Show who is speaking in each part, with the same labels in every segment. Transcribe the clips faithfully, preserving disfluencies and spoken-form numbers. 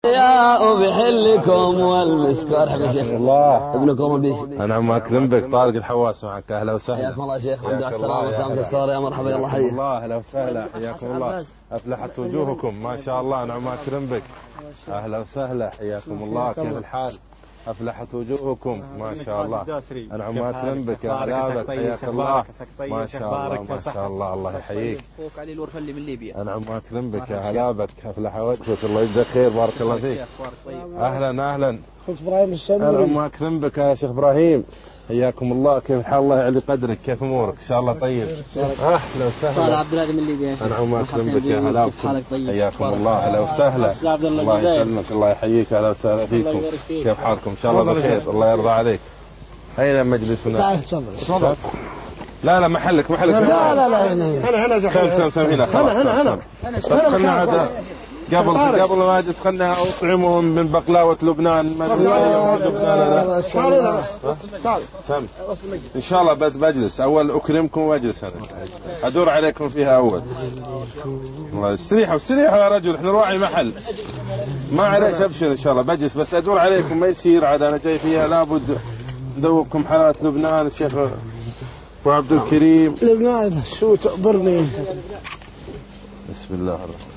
Speaker 1: يا وبحلكم والمسك ارحب يا شيخ
Speaker 2: الله
Speaker 1: ابنكم البيشي.
Speaker 2: انعم اكرم بك. طارق الحواس معك. اهلا وسهلا.
Speaker 1: حياكم الله يا شيخ. الحمد لله على السلامه وسلامة الصار. يا مرحبا. يلا حي
Speaker 2: الله. اهلا وسهلا. حياكم الله. افلحت وجوهكم ما شاء الله. انعم اكرم بك. اهلا وسهلا. حياكم الله. كيف الحال؟ افلحت وجوهكم ما شاء الله. انعم اكرم بك. يا هلا. حياك الله. ما شاء الله ما شاء الله. الله يحييك.
Speaker 3: فوق علي الورفلي من ليبيا.
Speaker 2: انعم اكرم بك. يا هلا بك. افلح وجهك. الله يجزاك خير. بارك الله فيك. اهلا اهلا.
Speaker 4: اخوك ابراهيم الشمري.
Speaker 2: انعم اكرم بك يا شيخ ابراهيم. حياكم الله. كيف الحال؟ الله يعلي قدرك. كيف امورك؟ ان شاء الله طيب. اهلا وسهلا.
Speaker 3: صالح عبد الهادي من ليبيا يا شيخ.
Speaker 2: انعم اكرم بك. يا هلا.
Speaker 3: كيف حالك؟ طيب.
Speaker 2: حياكم الله. اهلا وسهلا. الله يسلمك. الله يحييك. اهلا وسهلا فيكم. كيف حالكم؟ ان شاء الله بخير. الله يرضى عليك. اين مجلسنا؟
Speaker 4: تعال تفضل تفضل.
Speaker 2: لا لا محلك محلك.
Speaker 4: لا لا لا هنا
Speaker 2: هنا هنا سم سم سم هنا خلاص. هنا هنا هنا بس خلنا عاد قبل قبل ما اجلس خلنا اطعمهم من بقلاوه لبنان. ما سم ان شاء الله بجلس اول. اكرمكم واجلس انا ادور عليكم فيها اول. الله استريحوا استريحوا يا رجل. احنا نراعي محل ما عليش. ابشر ان شاء الله بجلس بس ادور عليكم. ما يصير عاد انا جاي فيها لابد ندوقكم حالات لبنان. الشيخ ابو عبد الكريم.
Speaker 4: لبنان شو تقبرني.
Speaker 2: بسم الله الرحمن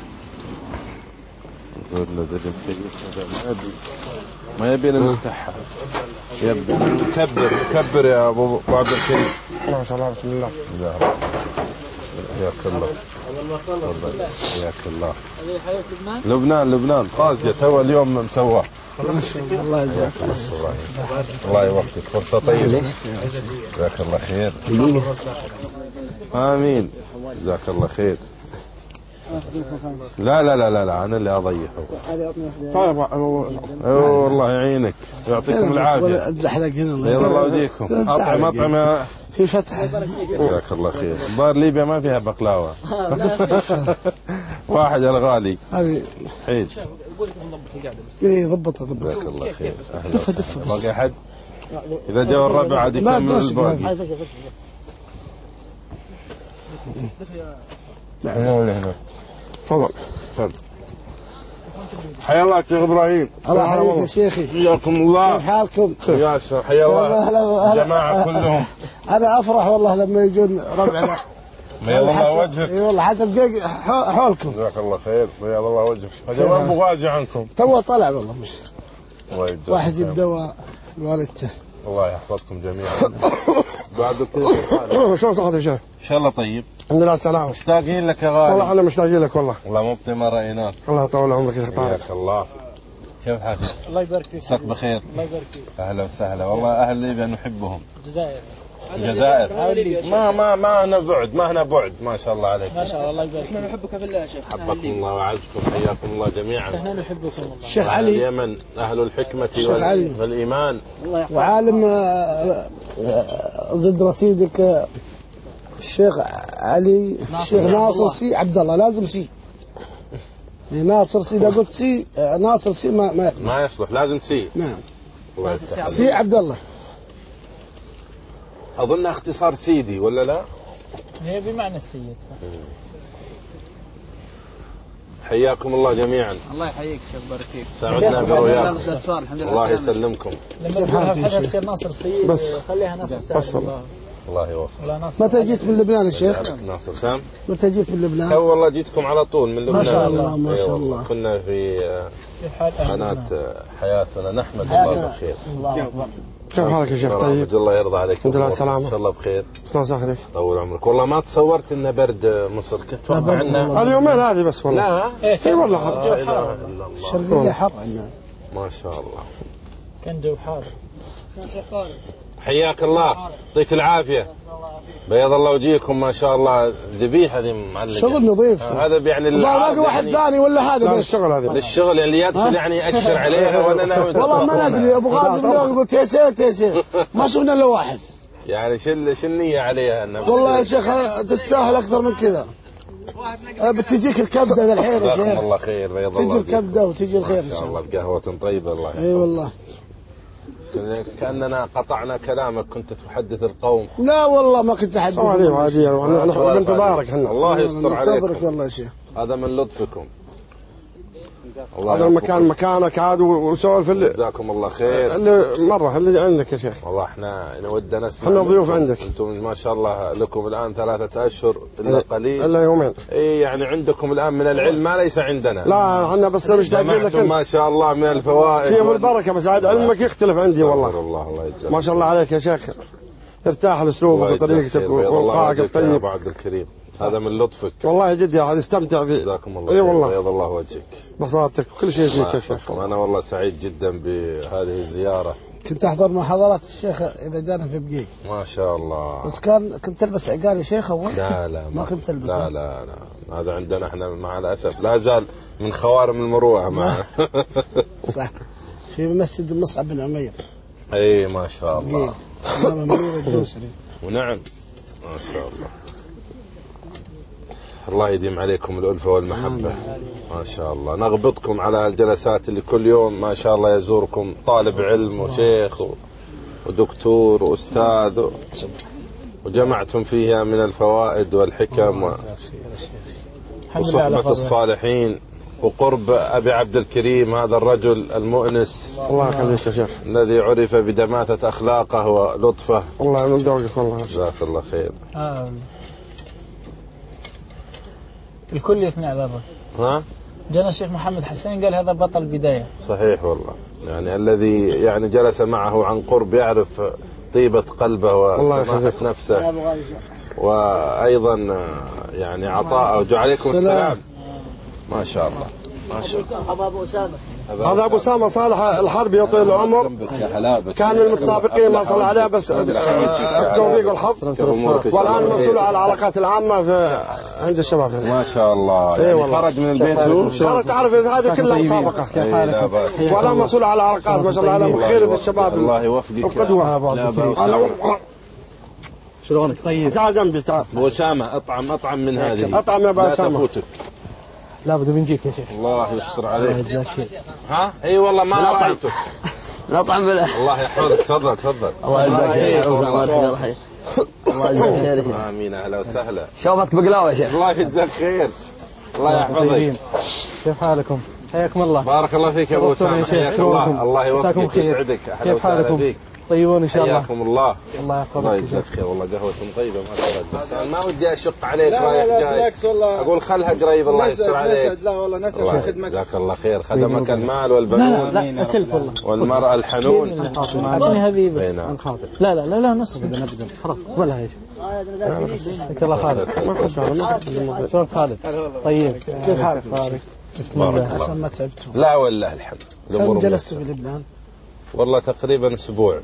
Speaker 2: الرحيم. ما يبينا نفتحها. يبي كبر كبر يا ابو عبد الكريم.
Speaker 4: ما شاء الله. بسم الله.
Speaker 2: حياك الله. حياك الله. لبنان لبنان طازجه تو اليوم مسواه.
Speaker 4: ما شاء الله. الله يجزاك
Speaker 2: الله يوفقك. فرصه طيبه. جزاك الله خير. امين. جزاك الله خير. لا لا لا لا لا انا اللي اضيفه.
Speaker 4: طيب
Speaker 2: والله يعينك. يعطيكم العافيه.
Speaker 4: اتزحلق هنا.
Speaker 2: بيض الله وجهكم. اطعم اطعم
Speaker 4: في فتح.
Speaker 2: جزاك الله خير. الظاهر ليبيا ما فيها بقلاوه. واحد الغالي
Speaker 4: هذه
Speaker 2: حيد.
Speaker 4: ايه ضبطها ضبطها.
Speaker 2: جزاك الله خير. اهلا وسهلا. باقي احد؟ اذا جاء الربع عاد يكمل الباقي. هنا تفضل تفضل. حيا الله شيخ ابراهيم.
Speaker 4: الله يحييك يا شيخي.
Speaker 2: حياكم الله.
Speaker 4: كيف حالكم؟
Speaker 2: يا شيخ حيا الله الجماعه كلهم.
Speaker 4: انا افرح والله لما يجون ربعنا.
Speaker 2: بيض الله وجهك.
Speaker 4: اي والله حتى بقى حولكم.
Speaker 2: جزاك الله خير. بيض الله وجهك. هذا ما بغاجي عنكم.
Speaker 4: تو طلع والله مش واحد يجيب
Speaker 2: دواء
Speaker 4: دواء لوالدته.
Speaker 2: الله يحفظكم جميعا. بعد كل
Speaker 4: شو صحتك يا شيخ؟
Speaker 2: ان شاء الله طيب.
Speaker 4: الحمد لله سلام.
Speaker 2: مشتاقين لك يا غالي.
Speaker 4: والله انا مشتاقين لك والله.
Speaker 2: والله مبطي ما رايناك.
Speaker 4: الله يطول عمرك يا شيخ طارق.
Speaker 2: حياك الله. كيف حالك؟
Speaker 5: الله يبارك فيك.
Speaker 2: مساك بخير.
Speaker 5: الله يبارك فيك.
Speaker 2: اهلا وسهلا. والله اهل ليبيا نحبهم.
Speaker 5: الجزائر.
Speaker 2: الجزائر. ما ما ما هنا بعد ما هنا بعد ما شاء الله عليك.
Speaker 5: ما شاء الله. الله يبارك فيك.
Speaker 3: احنا نحبك في الله يا شيخ.
Speaker 2: حبكم الله وعزكم. حياكم الله جميعا.
Speaker 5: احنا نحبكم والله.
Speaker 4: الشيخ علي
Speaker 2: اليمن اهل الحكمه وال... والايمان.
Speaker 4: وعالم ضد رصيدك الشيخ علي. الشيخ ناصر سي عبد الله. لازم سي. ناصر سي. اذا قلت سي ناصر سي ما ما يصلح.
Speaker 2: ما يصلح لازم سي.
Speaker 4: نعم.
Speaker 2: الله يفتح.
Speaker 4: سي عبد الله.
Speaker 2: اظن اختصار سيدي ولا لا؟
Speaker 5: هي بمعنى السيد.
Speaker 2: حياكم الله جميعا.
Speaker 3: الله يحييك شيخ. بارك فيك.
Speaker 2: سعدنا برؤياكم.
Speaker 3: الحمد لله.
Speaker 2: الله يسلمكم.
Speaker 5: لما تقولها بحاجه تصير ناصر السيد.
Speaker 4: بس
Speaker 5: خليها ناصر سعد.
Speaker 4: بس والله.
Speaker 2: الله يوفق.
Speaker 5: ولا ناصر.
Speaker 4: متى جيت من لبنان يا شيخ؟
Speaker 2: ناصر سام.
Speaker 4: متى جيت من لبنان؟
Speaker 2: تو والله جيتكم على طول من لبنان.
Speaker 4: ما شاء الله ما شاء
Speaker 2: أيوة.
Speaker 4: الله.
Speaker 2: كنا في
Speaker 5: في حال
Speaker 2: قناة حياتنا نحمد الله بالخير.
Speaker 5: الله اكبر.
Speaker 4: كيف حالك يا شيخ طيب؟
Speaker 2: الله يرضى عليك.
Speaker 4: الحمد لله سلامة.
Speaker 2: ان شاء الله بخير.
Speaker 4: شلون صحتك؟
Speaker 2: طول عمرك. والله ما تصورت انه برد مصر. كنت اتوقع انه
Speaker 4: اليومين هذه بس والله.
Speaker 2: لا
Speaker 4: اي والله حر.
Speaker 2: لا اله الا الله.
Speaker 4: الشرقية حر عندنا.
Speaker 2: ما شاء الله.
Speaker 5: كان جو حار.
Speaker 2: حياك الله. يعطيك العافيه. بيض الله وجيهكم ما شاء الله. ذبيحه هذه معلقه.
Speaker 4: شغل نظيف.
Speaker 2: آه هذا يعني
Speaker 4: والله باقي واحد
Speaker 2: يعني
Speaker 4: ثاني ولا هذا بس الشغل هذه
Speaker 2: للشغل اللي يدخل يعني يأشر عليها ولا ناوي.
Speaker 4: والله ما ندري. ابو غازي يقول تيسير تيسير ما شفنا الا واحد.
Speaker 2: يعني شو شو النية عليها انه
Speaker 4: والله يا شيخ تستاهل اكثر من كذا. بتجيك الكبده الحين يا
Speaker 2: جزاكم
Speaker 4: شيخ.
Speaker 2: الله خير. بيض الله
Speaker 4: تجي
Speaker 2: وجيهكم.
Speaker 4: الكبده وتجي الخير
Speaker 2: ان شاء الله. القهوه طيبه. الله
Speaker 4: اي والله.
Speaker 2: كأننا قطعنا كلامك. كنت تحدث القوم.
Speaker 4: لا والله ما كنت احدث.
Speaker 6: صواليف عادية. نحن بنتظارك احنا.
Speaker 2: الله يستر عليكم.
Speaker 4: ننتظرك والله يا شيخ.
Speaker 2: هذا من لطفكم.
Speaker 6: هذا المكان مكانك عاد وسولف اللي
Speaker 2: جزاكم الله خير.
Speaker 6: اللي مرة اللي عندك يا شيخ.
Speaker 2: والله احنا نودنا نسمع.
Speaker 6: احنا ضيوف عندك.
Speaker 2: انتم ما شاء الله لكم الان ثلاثة اشهر الا قليل.
Speaker 6: الا يومين.
Speaker 2: اي يعني عندكم الان من العلم ما ليس عندنا.
Speaker 6: لا احنا بس مشتاقين لك.
Speaker 2: ما شاء الله من الفوائد.
Speaker 6: فيهم البركة بس عاد علمك يختلف عندي والله.
Speaker 2: الله الله يجزاك.
Speaker 6: ما شاء الله عليك يا شيخ. ارتاح لاسلوبك وطريقتك ووقائك الطيب.
Speaker 2: يا عبد الكريم. هذا من لطفك
Speaker 6: والله جد يا عاد استمتع فيه.
Speaker 2: جزاكم الله.
Speaker 6: اي والله.
Speaker 2: بيض الله وجهك.
Speaker 6: بساطتك كل شيء فيك يا شيخ.
Speaker 2: انا والله سعيد جدا بهذه الزياره.
Speaker 4: كنت احضر محاضرات الشيخ اذا جانا في بقيق.
Speaker 2: ما شاء الله.
Speaker 4: بس كان كنت تلبس عقال يا شيخ اول؟
Speaker 2: لا لا
Speaker 4: ما كنت تلبس.
Speaker 2: لا لا لا هذا عندنا احنا مع الاسف لا زال من خوارم المروءه معنا.
Speaker 4: صح. في مسجد مصعب بن عمير.
Speaker 2: اي ما شاء الله.
Speaker 4: امام منير الدوسري.
Speaker 2: ونعم ما شاء الله. الله يديم عليكم الألفة والمحبة. ما شاء الله. نغبطكم على الجلسات اللي كل يوم ما شاء الله يزوركم طالب علم وشيخ ودكتور وأستاذ وجمعتم فيها من الفوائد والحكم وصحبة الصالحين وقرب أبي عبد الكريم هذا الرجل المؤنس.
Speaker 6: الله يخليك يا شيخ.
Speaker 2: الذي عرف بدماثة أخلاقه ولطفه.
Speaker 6: الله يمن درجك والله.
Speaker 2: جزاك الله خير.
Speaker 5: آه. الكل يثني على الرجل.
Speaker 2: ها؟
Speaker 5: جانا الشيخ محمد حسين قال هذا بطل بداية.
Speaker 2: صحيح والله. يعني الذي يعني جلس معه عن قرب يعرف طيبة قلبه وسماحة نفسه وأيضا يعني عطاءه. وعليكم السلام. ما شاء الله. ما شاء الله.
Speaker 6: هذا أبو أسامة صالح الحربي يطيل العمر كان من المتسابقين ما صلى عليه بس التوفيق والحظ والآن مسؤول على العلاقات العامة في عند الشباب.
Speaker 2: ما شاء الله. يعني خرج من البيت هو
Speaker 6: خرج تعرف هذه كلها مسابقة والآن مسؤول على العلاقات ما شاء الله على خير الشباب.
Speaker 2: الله يوفقك.
Speaker 6: القدوة. شلونك؟ طيب تعال جنبي تعال.
Speaker 2: أبو أسامة أطعم أطعم من هذه.
Speaker 6: أطعم يا أبو أسامة.
Speaker 2: لا تفوتك.
Speaker 5: لا بد بنجيك يا شيخ.
Speaker 2: الله يستر عليك. ها؟ اي والله ما اطعمتك.
Speaker 1: نطعم بالله.
Speaker 2: الله يحفظك. تفضل تفضل.
Speaker 1: الله يجزاك خير. الله يجزاك خير.
Speaker 2: امين. اهلا وسهلا.
Speaker 1: شوفتك بقلاوه يا شيخ.
Speaker 2: الله يجزاك خير. الله يحفظك.
Speaker 5: كيف حالكم؟ حياكم الله.
Speaker 2: بارك الله فيك يا ابو اسامه. حياك الله. الله يوفقك ويسعدك. اهلا وسهلا فيك.
Speaker 5: طيبون ان شاء الله.
Speaker 2: حياكم الله.
Speaker 5: الله يحفظك.
Speaker 2: الله يجزاك خير. والله قهوة طيبة ما شاء الله. بس انا ما ودي اشق عليك رايح جاي.
Speaker 3: بالعكس والله.
Speaker 2: اقول خلها قريب. الله يستر عليك.
Speaker 3: لا والله نسعد في خدمتك.
Speaker 2: جزاك الله خير. خدمك المال والبنون.
Speaker 5: لا لا اكلف والله.
Speaker 2: والمرأة الحنون.
Speaker 5: اعطيني هذه بس. لا لا لا لا نص ابدا ابدا خلاص ولا هيك. جزاك الله خالد. شلونك خالد؟ طيب
Speaker 4: كيف حالك؟
Speaker 2: بارك
Speaker 4: عسى
Speaker 2: الله.
Speaker 4: ما تعبتوا.
Speaker 2: لا والله الحمد.
Speaker 4: كم جلست في لبنان؟
Speaker 2: والله تقريبا اسبوع.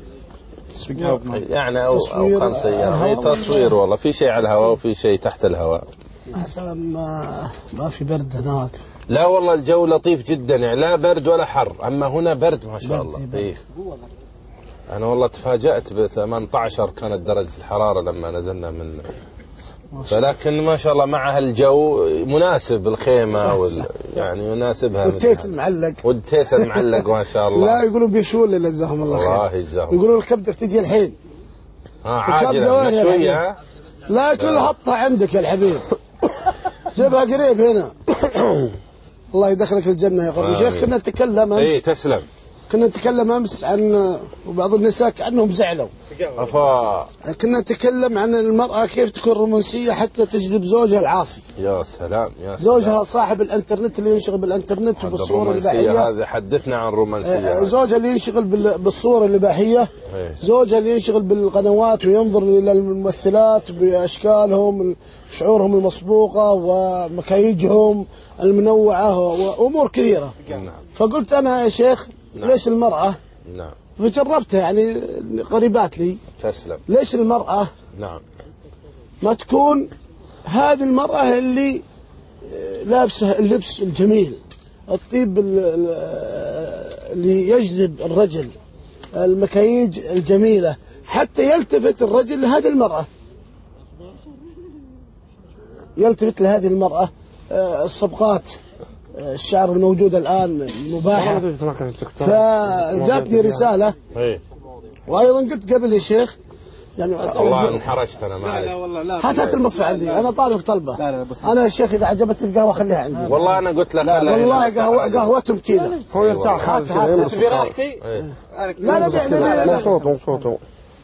Speaker 2: يعني او
Speaker 4: تصوير
Speaker 2: او خمس ايام. هي تصوير والله في شيء على الهواء وفي شيء تحت الهواء.
Speaker 4: عسى ما ما في برد هناك.
Speaker 2: لا والله الجو لطيف جدا يعني لا برد ولا حر. اما هنا برد ما شاء الله. إيه. انا والله تفاجأت ب ثمانية عشر كانت درجة الحرارة لما نزلنا من فلكن ما شاء الله معها الجو مناسب الخيمة وال... يعني يناسبها.
Speaker 4: والتيس المعلق.
Speaker 2: والتيس المعلق ما شاء الله.
Speaker 4: لا يقولون بيشول اللي جزاهم الله خير.
Speaker 2: الله يجزاهم.
Speaker 4: يقولون الكبدة بتجي الحين.
Speaker 2: ها عاجلة مشوية.
Speaker 4: لا كل حطها عندك يا الحبيب. جيبها قريب هنا. الله يدخلك الجنة يا قرب شيخ. كنا نتكلم امس.
Speaker 2: اي تسلم.
Speaker 4: كنا نتكلم امس عن وبعض النساء كأنهم زعلوا.
Speaker 2: أفا.
Speaker 4: كنا نتكلم عن المرأة كيف تكون رومانسية حتى تجذب زوجها العاصي.
Speaker 2: يا سلام يا سلام.
Speaker 4: زوجها صاحب الانترنت اللي ينشغل بالانترنت وبالصور الإباحية.
Speaker 2: هذا حدثنا عن الرومانسية.
Speaker 4: زوجها اللي ينشغل بالصور الإباحية. زوجها اللي ينشغل بالقنوات وينظر إلى الممثلات بأشكالهم شعورهم المسبوقة ومكايجهم المنوعة وأمور كثيرة. فقلت أنا يا شيخ نعم. ليش المرأة
Speaker 2: نعم
Speaker 4: فجربتها يعني قريبات لي
Speaker 2: تسلم.
Speaker 4: ليش المرأة
Speaker 2: نعم
Speaker 4: ما تكون هذه المرأة اللي لابسة اللبس الجميل الطيب اللي يجذب الرجل المكاييج الجميلة حتى يلتفت الرجل لهذه المرأة يلتفت لهذه المرأة. الصبغات الشعر الموجودة الآن مباحة. فجاتني رسالة وأيضا قلت قبل يا شيخ يعني
Speaker 2: والله انحرجت انا ما
Speaker 3: لا والله لا.
Speaker 4: هات هات المصفى عندي، انا طالب طلبه.
Speaker 3: لا لا بس
Speaker 4: انا يا شيخ اذا عجبت القهوه خليها عندي.
Speaker 2: والله انا قلت له خليها
Speaker 4: والله قهوه قهوتهم كذا.
Speaker 6: هو يرتاح
Speaker 4: هات هات
Speaker 3: في راحتي.
Speaker 4: لا لا لا لا
Speaker 6: مبسوط مبسوط.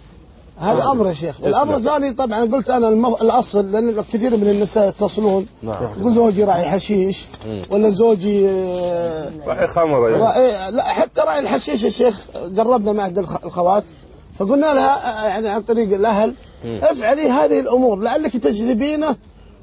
Speaker 4: هذا امر يا شيخ. والامر الثاني طبعا قلت انا المو... الاصل لان كثير من النساء يتصلون يقول زوجي راعي حشيش ولا زوجي آه،
Speaker 2: راعي خمر.
Speaker 4: راعي لا حتى راعي الحشيش يا شيخ جربنا مع احدى الخ- الخوات فقلنا لها آه، يعني عن طريق الاهل افعلي هذه الامور لعلك تجذبينه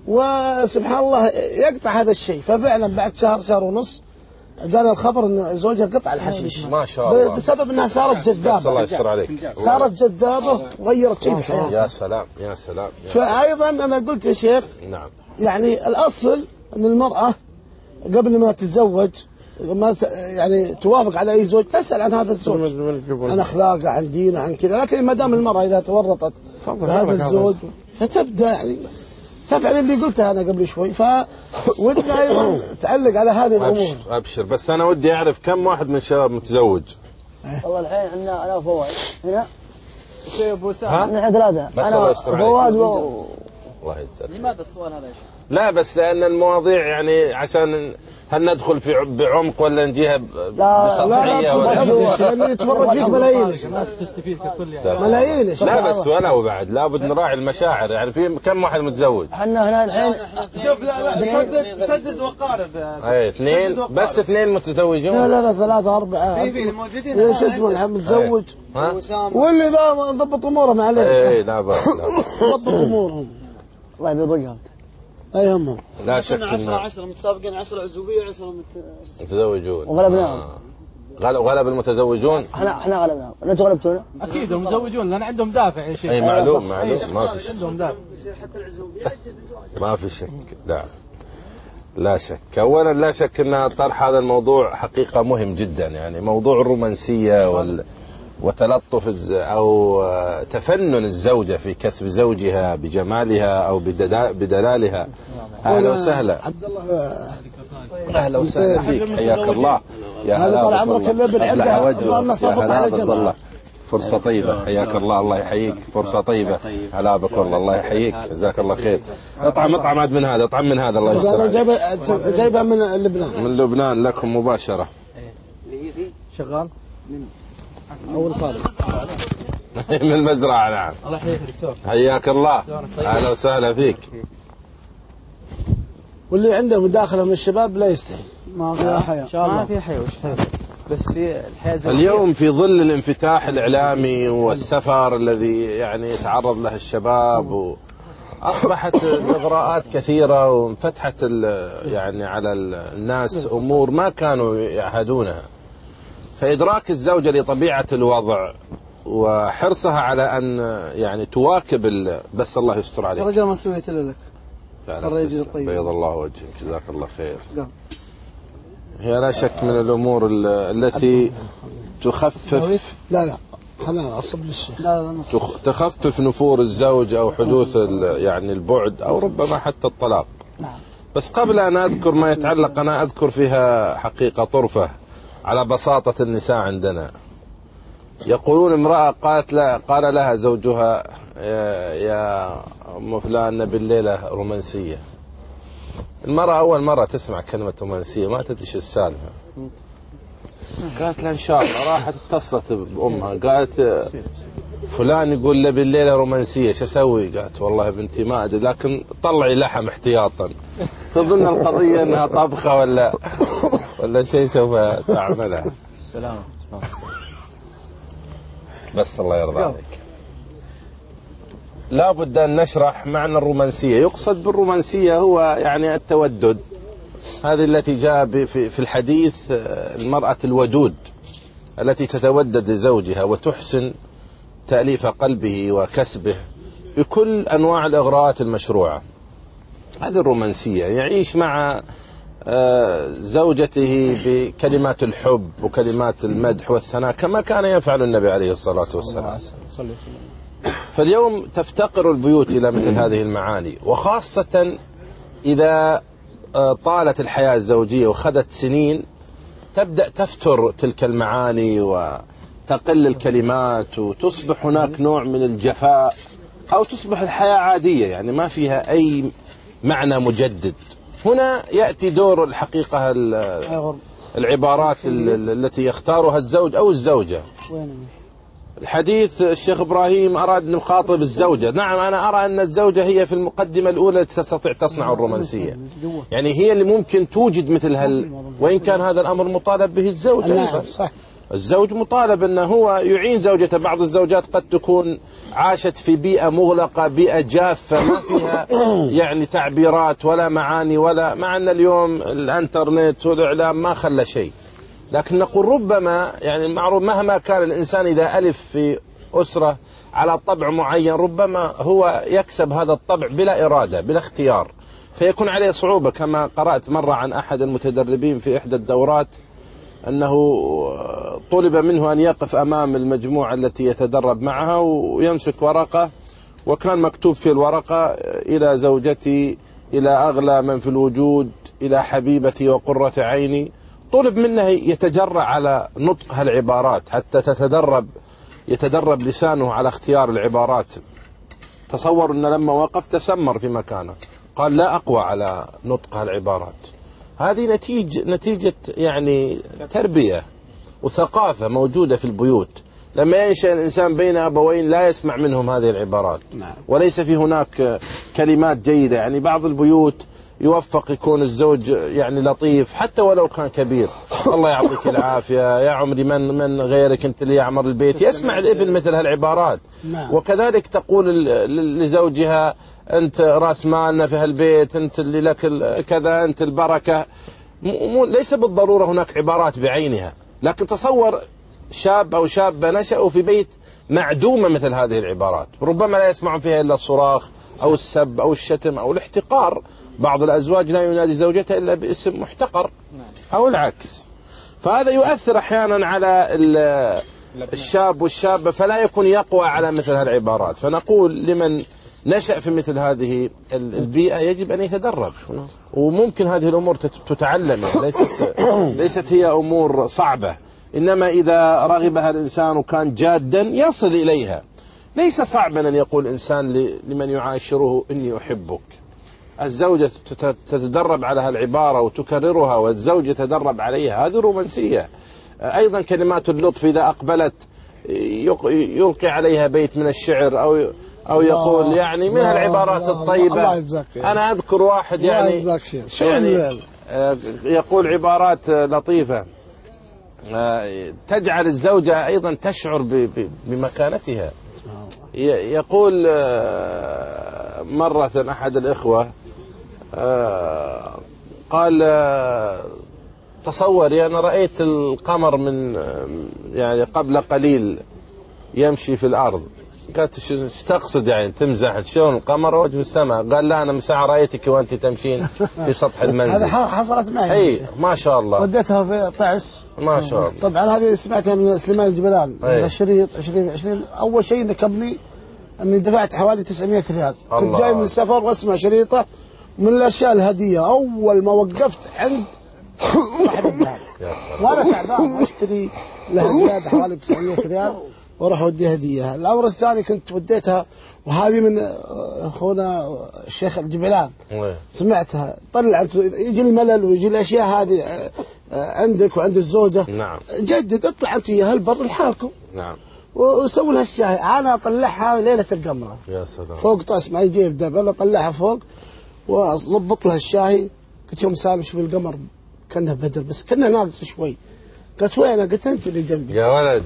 Speaker 4: وسبحان الله يقطع هذا الشيء. ففعلا بعد شهر شهر ونص جانا الخبر ان زوجها قطع الحشيش
Speaker 2: ما شاء الله.
Speaker 4: بسبب انها صارت جذابه.
Speaker 2: الله يستر عليك.
Speaker 4: صارت جذابه وغيرت شيء في حياتها.
Speaker 2: يا سلام يا سلام يا
Speaker 4: فايضا انا قلت يا شيخ
Speaker 2: نعم.
Speaker 4: يعني الاصل ان المراه قبل ما تتزوج ما ت... يعني توافق على اي زوج تسال عن هذا الزوج عن اخلاقه عن دينه عن كذا. لكن ما دام المراه اذا تورطت بهذا الزوج فتبدا يعني تفعل اللي قلته انا قبل شوي. فودي ايضا تعلق على هذه الامور.
Speaker 2: ابشر ابشر بس انا ودي اعرف كم واحد من الشباب متزوج.
Speaker 7: والله الحين عندنا انا وفواز هنا
Speaker 3: شيء ابو سعد.
Speaker 7: احنا ثلاثه
Speaker 2: بس الله
Speaker 7: انا
Speaker 2: يستر عليك.
Speaker 7: وفواز و...
Speaker 2: الله يجزاك.
Speaker 3: لماذا السؤال هذا يا شيخ؟
Speaker 2: لا بس لان المواضيع يعني عشان هل ندخل في بعمق ولا نجيها بسطحيه ولا
Speaker 4: لانه يتفرج فيك ملايين
Speaker 5: الناس تستفيد ككل يعني.
Speaker 4: ملايين.
Speaker 2: لا بس ولو بعد لابد نراعي المشاعر. يعني في كم واحد متزوج؟
Speaker 7: احنا هنا الحين
Speaker 3: شوف لا لا سدد سدد وقارب.
Speaker 2: اي اثنين بس اثنين متزوجون.
Speaker 4: لا لا لا ثلاثة أربعة
Speaker 3: في في موجودين.
Speaker 4: ايش اسمه الحين متزوج
Speaker 2: ها؟
Speaker 4: واللي ذا ضبط اموره ما عليك.
Speaker 2: اي لا بأس لا بأس.
Speaker 4: ضبط امورهم
Speaker 7: الله يبيض وجهك.
Speaker 4: اي همهم.
Speaker 2: لا شك
Speaker 3: عشرة
Speaker 2: انه
Speaker 3: عشرة متسابقين عشرة عزوبية وعشرة مت...
Speaker 2: متزوجون.
Speaker 7: وغلبناهم.
Speaker 2: آه. غلب غلب المتزوجون.
Speaker 7: احنا احنا غلبناهم، انتم غلبتونا.
Speaker 5: اكيد هم متزوجون لان عندهم دافع يا شيخ.
Speaker 2: اي معلوم معلوم ما في شك.
Speaker 5: عندهم دافع.
Speaker 2: ما في شك لا لا شك. اولا لا شك ان طرح هذا الموضوع حقيقه مهم جدا. يعني موضوع الرومانسيه وال وتلطف الز... او تفنن الزوجه في كسب زوجها بجمالها او بددا... بدلالها. اهلا وسهلا.
Speaker 4: عبد الله
Speaker 2: اهلا وسهلا فيك حياك الله. يا
Speaker 4: هذا طال عمرك اللي بالعده ظلنا صفط على جنب.
Speaker 2: فرصة طيبة حياك الله. الله يحييك. فرصة طيبة على بك والله. الله يحييك جزاك الله خير. اطعم اطعم عاد من هذا اطعم من هذا الله يستر عليك.
Speaker 4: جايبها جايبها من لبنان.
Speaker 2: من لبنان لكم مباشرة.
Speaker 5: شغال اول خالد
Speaker 2: من المزرعة. نعم
Speaker 5: الله يحييك دكتور.
Speaker 2: حياك الله. اهلا وسهلا فيك.
Speaker 4: واللي عنده مداخله من الشباب لا يستحي.
Speaker 3: ما في حياة ما في حياة وش حياة بس في الحياة
Speaker 2: اليوم في ظل الانفتاح الإعلامي والسفر الذي يعني يتعرض له الشباب أصبحت الإغراءات كثيرة وانفتحت يعني على الناس أمور ما كانوا يعهدونها. فإدراك الزوجة لطبيعة الوضع وحرصها على أن يعني تواكب بس الله يستر عليك.
Speaker 3: رجال ما سويت إلا لك.
Speaker 2: فعلا بيض الله وجهك جزاك الله خير.
Speaker 3: لا.
Speaker 2: هي لا شك من الأمور التي تخفف
Speaker 4: لا لا خلنا أصب للشيخ.
Speaker 3: لا لا
Speaker 2: تخ... تخفف نفور الزوج أو حدوث ال... يعني البعد أو ربما حتى الطلاق. بس قبل أن أذكر ما يتعلق أنا أذكر فيها حقيقة طرفة على بساطة النساء عندنا. يقولون امرأة قالت لا قال لها زوجها يا, يا أم فلان بالليلة رومانسية. المرأة أول مرة تسمع كلمة رومانسية ما تدري شو السالفة. قالت لها إن شاء الله. راحت اتصلت بأمها قالت فلان يقول لي بالليلة رومانسية شو أسوي؟ قالت والله بنتي ما أدري لكن طلعي لحم احتياطا. تظن القضية أنها طبخة ولا ولا شيء سوف تعملها.
Speaker 3: السلام.
Speaker 2: بس الله يرضى عليك. لا بد أن نشرح معنى الرومانسية. يقصد بالرومانسية هو يعني التودد. هذه التي جاء في الحديث المرأة الودود التي تتودد لزوجها وتحسن تأليف قلبه وكسبه بكل أنواع الإغراءات المشروعة. هذه الرومانسية. يعيش مع زوجته بكلمات الحب وكلمات المدح والثناء كما كان يفعل النبي عليه الصلاة والسلام. فاليوم تفتقر البيوت إلى مثل هذه المعاني وخاصة إذا طالت الحياة الزوجية وخذت سنين تبدأ تفتر تلك المعاني تقل الكلمات وتصبح هناك نوع من الجفاء، أو تصبح الحياة عادية يعني ما فيها أي معنى مجدد. هنا يأتي دور الحقيقة العبارات التي يختارها الزوج أو الزوجة. الحديث الشيخ إبراهيم أراد أن يخاطب الزوجة. نعم أنا أرى أن الزوجة هي في المقدمة الأولى التي تستطيع تصنع الرومانسية، يعني هي اللي ممكن توجد مثل هال، وإن كان هذا الأمر مطالب به الزوج أيضا. الزوج مطالب أنه هو يعين زوجته. بعض الزوجات قد تكون عاشت في بيئة مغلقة، بيئة جافة ما فيها يعني تعبيرات ولا معاني، ولا مع أن اليوم الانترنت والإعلام ما خلى شيء. لكن نقول ربما يعني معروف مهما كان الإنسان إذا ألف في أسرة على طبع معين ربما هو يكسب هذا الطبع بلا إرادة بلا اختيار، فيكون عليه صعوبة. كما قرأت مرة عن أحد المتدربين في إحدى الدورات أنه طلب منه أن يقف أمام المجموعة التي يتدرب معها ويمسك ورقة، وكان مكتوب في الورقة: إلى زوجتي، إلى أغلى من في الوجود، إلى حبيبتي وقرة عيني. طلب منه يتجرأ على نطق هالعبارات حتى تتدرب يتدرب لسانه على اختيار العبارات. تصور أن لما وقف تسمر في مكانه، قال لا أقوى على نطق هالعبارات. هذه نتيجة نتيجة يعني تربية وثقافة موجودة في البيوت. لما ينشأ الإنسان بين أبوين لا يسمع منهم هذه العبارات، وليس في هناك كلمات جيدة. يعني بعض البيوت يوفق يكون الزوج يعني لطيف حتى ولو كان كبير، الله يعطيك العافية يا عمري، من من غيرك أنت اللي يعمر البيت. يسمع الابن مثل هالعبارات. وكذلك تقول لزوجها: أنت رأس مالنا في هالبيت، أنت اللي لك كذا، أنت البركة. مو ليس بالضرورة هناك عبارات بعينها، لكن تصور شاب أو شابة نشأوا في بيت معدومة مثل هذه العبارات، ربما لا يسمعون فيها إلا الصراخ أو السب أو الشتم أو الاحتقار. بعض الأزواج لا ينادي زوجته إلا باسم محتقر أو العكس. فهذا يؤثر أحيانا على الشاب والشابة، فلا يكون يقوى على مثل هالعبارات. فنقول لمن نشأ في مثل هذه البيئة يجب أن يتدرب، وممكن هذه الأمور تتعلم، ليست ليست هي أمور صعبة، إنما إذا رغبها الإنسان وكان جادا يصل إليها. ليس صعبا أن يقول إنسان لمن يعاشره: إني أحبك. الزوجة تتدرب على هالعبارة وتكررها، والزوج يتدرب عليها، هذه رومانسية. أيضا كلمات اللطف إذا أقبلت يلقي عليها بيت من الشعر أو أو يقول يعني من العبارات الطيبة. أنا أذكر واحد يعني, يعني يقول عبارات لطيفة تجعل الزوجة أيضا تشعر بمكانتها. يقول مرة أحد الإخوة قال: تصوري أنا رأيت القمر من يعني قبل قليل يمشي في الأرض. قالت: ايش تقصد يعني تمزح؟ شلون القمر وجه في السماء؟ قال: لا أنا من ساعة رأيتك وأنت تمشين في سطح المنزل.
Speaker 4: هذا حصلت معي.
Speaker 2: أي ما شاء الله.
Speaker 4: وديتها في طعس ما
Speaker 2: شاء الله.
Speaker 4: طبعا هذه سمعتها من سليمان الجبلان. الشريط عشرين عشرين أول شيء نكبني أني دفعت حوالي تسعمائة ريال. كنت جاي من سفر واسمع شريطه. من الأشياء الهدية أول ما وقفت عند صاحب الذهب وأنا تعبان أشتري له زيادة حوالي تسعمائة ريال وأروح أوديها هدية. الأمر الثاني كنت وديتها، وهذه من أخونا الشيخ الجبلان، سمعتها طلعت يجي الملل ويجي الأشياء هذه عندك وعند الزوجة.
Speaker 2: نعم.
Speaker 4: جدد اطلع أنت وياها البر لحالكم.
Speaker 2: نعم.
Speaker 4: وسوي لها الشاي. أنا أطلعها ليلة القمرة.
Speaker 2: يا سلام.
Speaker 4: فوق طاس معي جيب دب، أنا أطلعها فوق وضبط لها الشاي. قلت يوم سامي شوف القمر كأنه بدر بس كأنه ناقص شوي. قلت وينه؟ قلت أنت اللي جنبي
Speaker 2: يا ولد.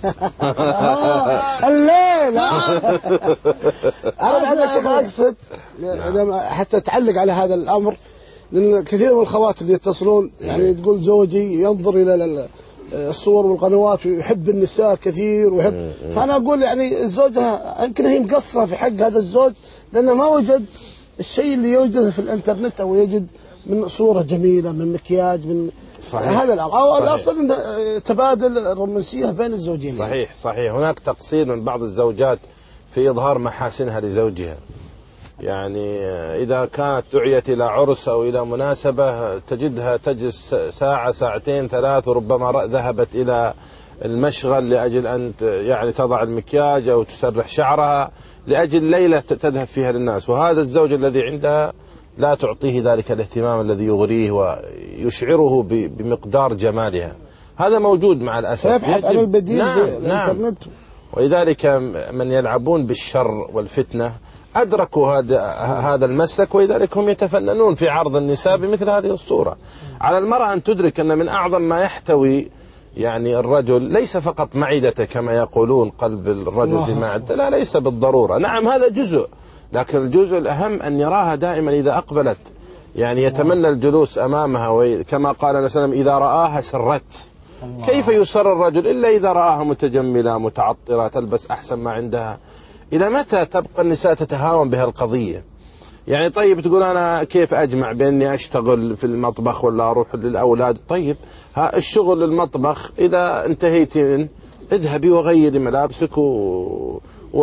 Speaker 4: الليل. أنا بعد الشيخ أقصد حتى تعلق على هذا الأمر، لأن كثير من الخوات اللي يتصلون يعني تقول زوجي ينظر إلى الصور والقنوات ويحب النساء كثير ويحب. فأنا أقول يعني الزوجة يمكن هي مقصرة في حق هذا الزوج، لأنه ما وجد الشيء اللي يوجده في الانترنت، أو يجد من صورة جميلة، من مكياج، من صحيح. هذا الأمر أو الأصل تبادل الرومانسية بين الزوجين.
Speaker 2: صحيح صحيح. هناك تقصير من بعض الزوجات في إظهار محاسنها لزوجها. يعني إذا كانت دعيت إلى عرس أو إلى مناسبة تجدها تجلس ساعة ساعتين ثلاث، وربما ذهبت إلى المشغل، لأجل أن يعني تضع المكياج أو تسرح شعرها، لأجل ليلة تذهب فيها للناس، وهذا الزوج الذي عندها لا تعطيه ذلك الاهتمام الذي يغريه ويشعره بمقدار جمالها. هذا موجود مع الأسف.
Speaker 4: يبحث عن البديل.
Speaker 2: نعم
Speaker 4: بالإنترنت.
Speaker 2: نعم. ولذلك من يلعبون بالشر والفتنة أدركوا هذا هذا المسلك، ولذلك هم يتفننون في عرض النساء بمثل هذه الصورة. على المرأة أن تدرك أن من أعظم ما يحتوي يعني الرجل ليس فقط معدته كما يقولون، قلب الرجل في معدته، لا، ليس بالضرورة. نعم هذا جزء، لكن الجزء الأهم أن يراها دائما إذا أقبلت يعني يتمنى الجلوس أمامها، وكما قال النبي صلى الله عليه وسلم إذا رآها سرت. كيف يسر الرجل إلا إذا رآها متجملة متعطرة تلبس أحسن ما عندها؟ إلى متى تبقى النساء تتهاون بها القضية؟ يعني طيب تقول أنا كيف أجمع بأني أشتغل في المطبخ ولا أروح للأولاد؟ طيب ها الشغل المطبخ إذا انتهيت منه اذهبي وغيري ملابسك و...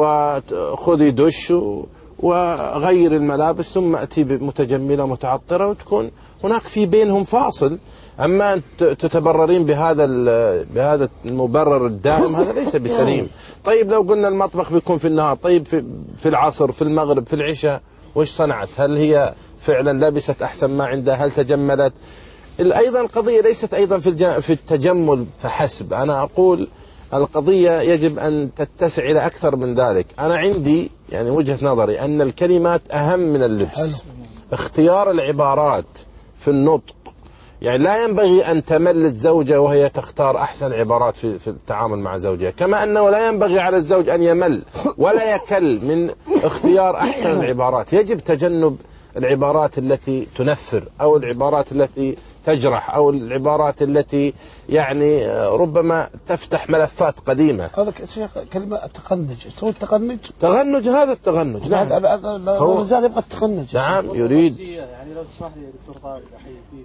Speaker 2: وخذي دش و... وغير الملابس، ثم أتي متجملة متعطرة، وتكون هناك في بينهم فاصل. أما أن تتبررين بهذا بهذا المبرر الدائم، هذا ليس بسليم. طيب لو قلنا المطبخ بيكون في النهار، طيب في, في العصر، في المغرب، في العشاء، وش صنعت؟ هل هي فعلا لبست أحسن ما عندها؟ هل تجملت؟ أيضا القضية ليست أيضا في في التجمل فحسب. أنا أقول القضية يجب أن تتسع إلى أكثر من ذلك. أنا عندي يعني وجهة نظري أن الكلمات أهم من اللبس. اختيار العبارات في النطق، يعني لا ينبغي أن تمل الزوجة وهي تختار أحسن عبارات في, في التعامل مع زوجها، كما أنه لا ينبغي على الزوج أن يمل ولا يكل من اختيار أحسن العبارات. يجب تجنب العبارات التي تنفر، أو العبارات التي تجرح، أو العبارات التي يعني ربما تفتح ملفات قديمة.
Speaker 4: هذا كلمة تغنج، تقول تغنج؟
Speaker 2: تغنج، هذا التغنج. نعم
Speaker 4: الرجال يبغى التغنج.
Speaker 2: نعم يريد.
Speaker 5: يعني لو تسمح لي يا دكتور طارق أحيي فيك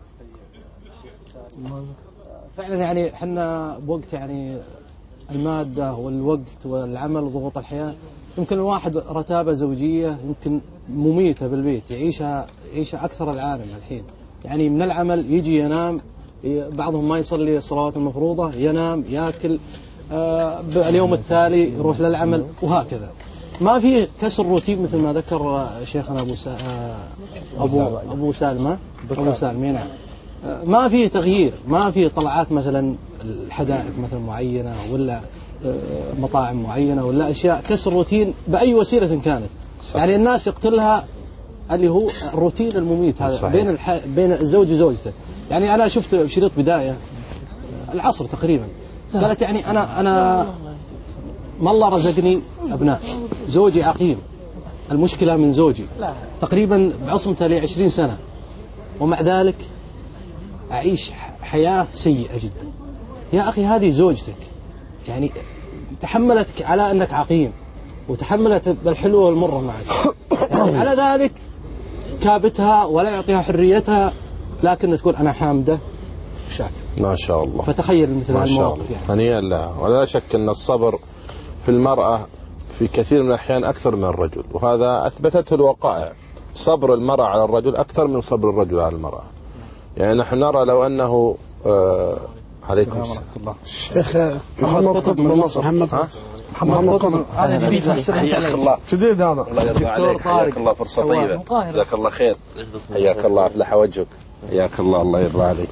Speaker 5: فعلا. يعني احنا بوقت يعني المادة والوقت والعمل وضغوط الحياة، يمكن الواحد رتابة زوجية يمكن مميتة بالبيت، يعيشها يعيشها أكثر العالم الحين. يعني من العمل يجي ينام، بعضهم ما يصلي الصلوات المفروضة، ينام يأكل، آه اليوم التالي يروح للعمل، وهكذا. ما في كسر روتين مثل ما ذكر شيخنا أبو سا... أبو أبو سالمة أبو سالمة نعم. ما في تغيير، ما في طلعات مثلا الحدائق مثلا معينة، ولا مطاعم معينة، ولا أشياء كسر روتين بأي وسيلة كانت. صحيح. يعني الناس يقتلها اللي هو الروتين المميت هذا. صحيح. بين الح... بين الزوج وزوجته. يعني أنا شفت في شريط بداية العصر تقريبا، قالت يعني أنا أنا ما الله رزقني أبناء، زوجي عقيم، المشكلة من زوجي، تقريبا بعصمته لي عشرين سنة، ومع ذلك أعيش حياة سيئة جدا. يا أخي هذه زوجتك، يعني تحملتك على أنك عقيم، وتحملت بالحلوة والمرة معك، يعني على ذلك كابتها ولا يعطيها حريتها، لكن تقول أنا حامدة شاكر.
Speaker 2: ما شاء الله.
Speaker 5: فتخيل مثل هالمواقف. يعني
Speaker 2: هنيئا لها. ولا شك أن الصبر في المرأة في كثير من الأحيان أكثر من الرجل، وهذا أثبتته الوقائع. صبر المرأة على الرجل أكثر من صبر الرجل على المرأة. يعني نحن نرى لو أنه آه عليكم السلام
Speaker 4: الشيخ محمد قطب من مصر. محمد
Speaker 5: محمد قطب هذا جديد.
Speaker 2: حياك الله.
Speaker 6: جديد هذا.
Speaker 2: الله يرضى عليك. حياك الله، فرصة طيبة. جزاك الله خير. حياك الله، أفلح وجهك. حياك الله، الله يرضى عليك.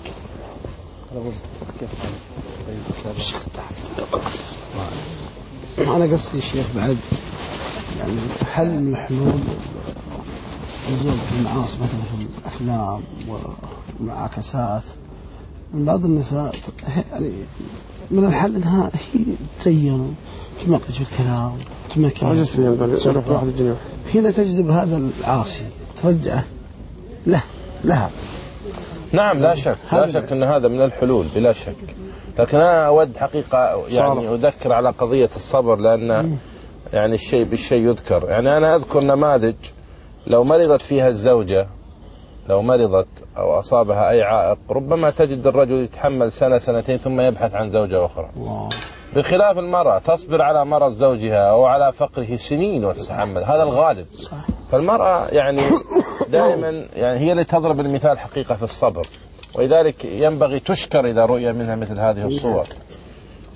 Speaker 4: أنا قصدي يا شيخ بعد يعني حل من الحلول الزوج بالمعاصي مثلا في الأفلام والمعاكسات من بعض النساء، يعني من الحل انها هي تزين تمقت في الكلام تمكن، هنا تجذب هذا العاصي ترجعه له لها.
Speaker 2: نعم لا شك، لا شك ان هذا من الحلول بلا شك. لكن انا اود حقيقه يعني اذكر على قضيه الصبر، لان يعني الشيء بالشيء يذكر. يعني انا اذكر نماذج لو مرضت فيها الزوجه، لو مرضت أو أصابها أي عائق، ربما تجد الرجل يتحمل سنة سنتين ثم يبحث عن زوجة أخرى. الله. بخلاف المرأة تصبر على مرض زوجها أو على فقره سنين وتتحمل. صح. هذا الغالب. صح. فالمرأة يعني دائما يعني هي اللي تضرب المثال حقيقة في الصبر، ولذلك ينبغي تشكر إذا رؤي منها مثل هذه الصور.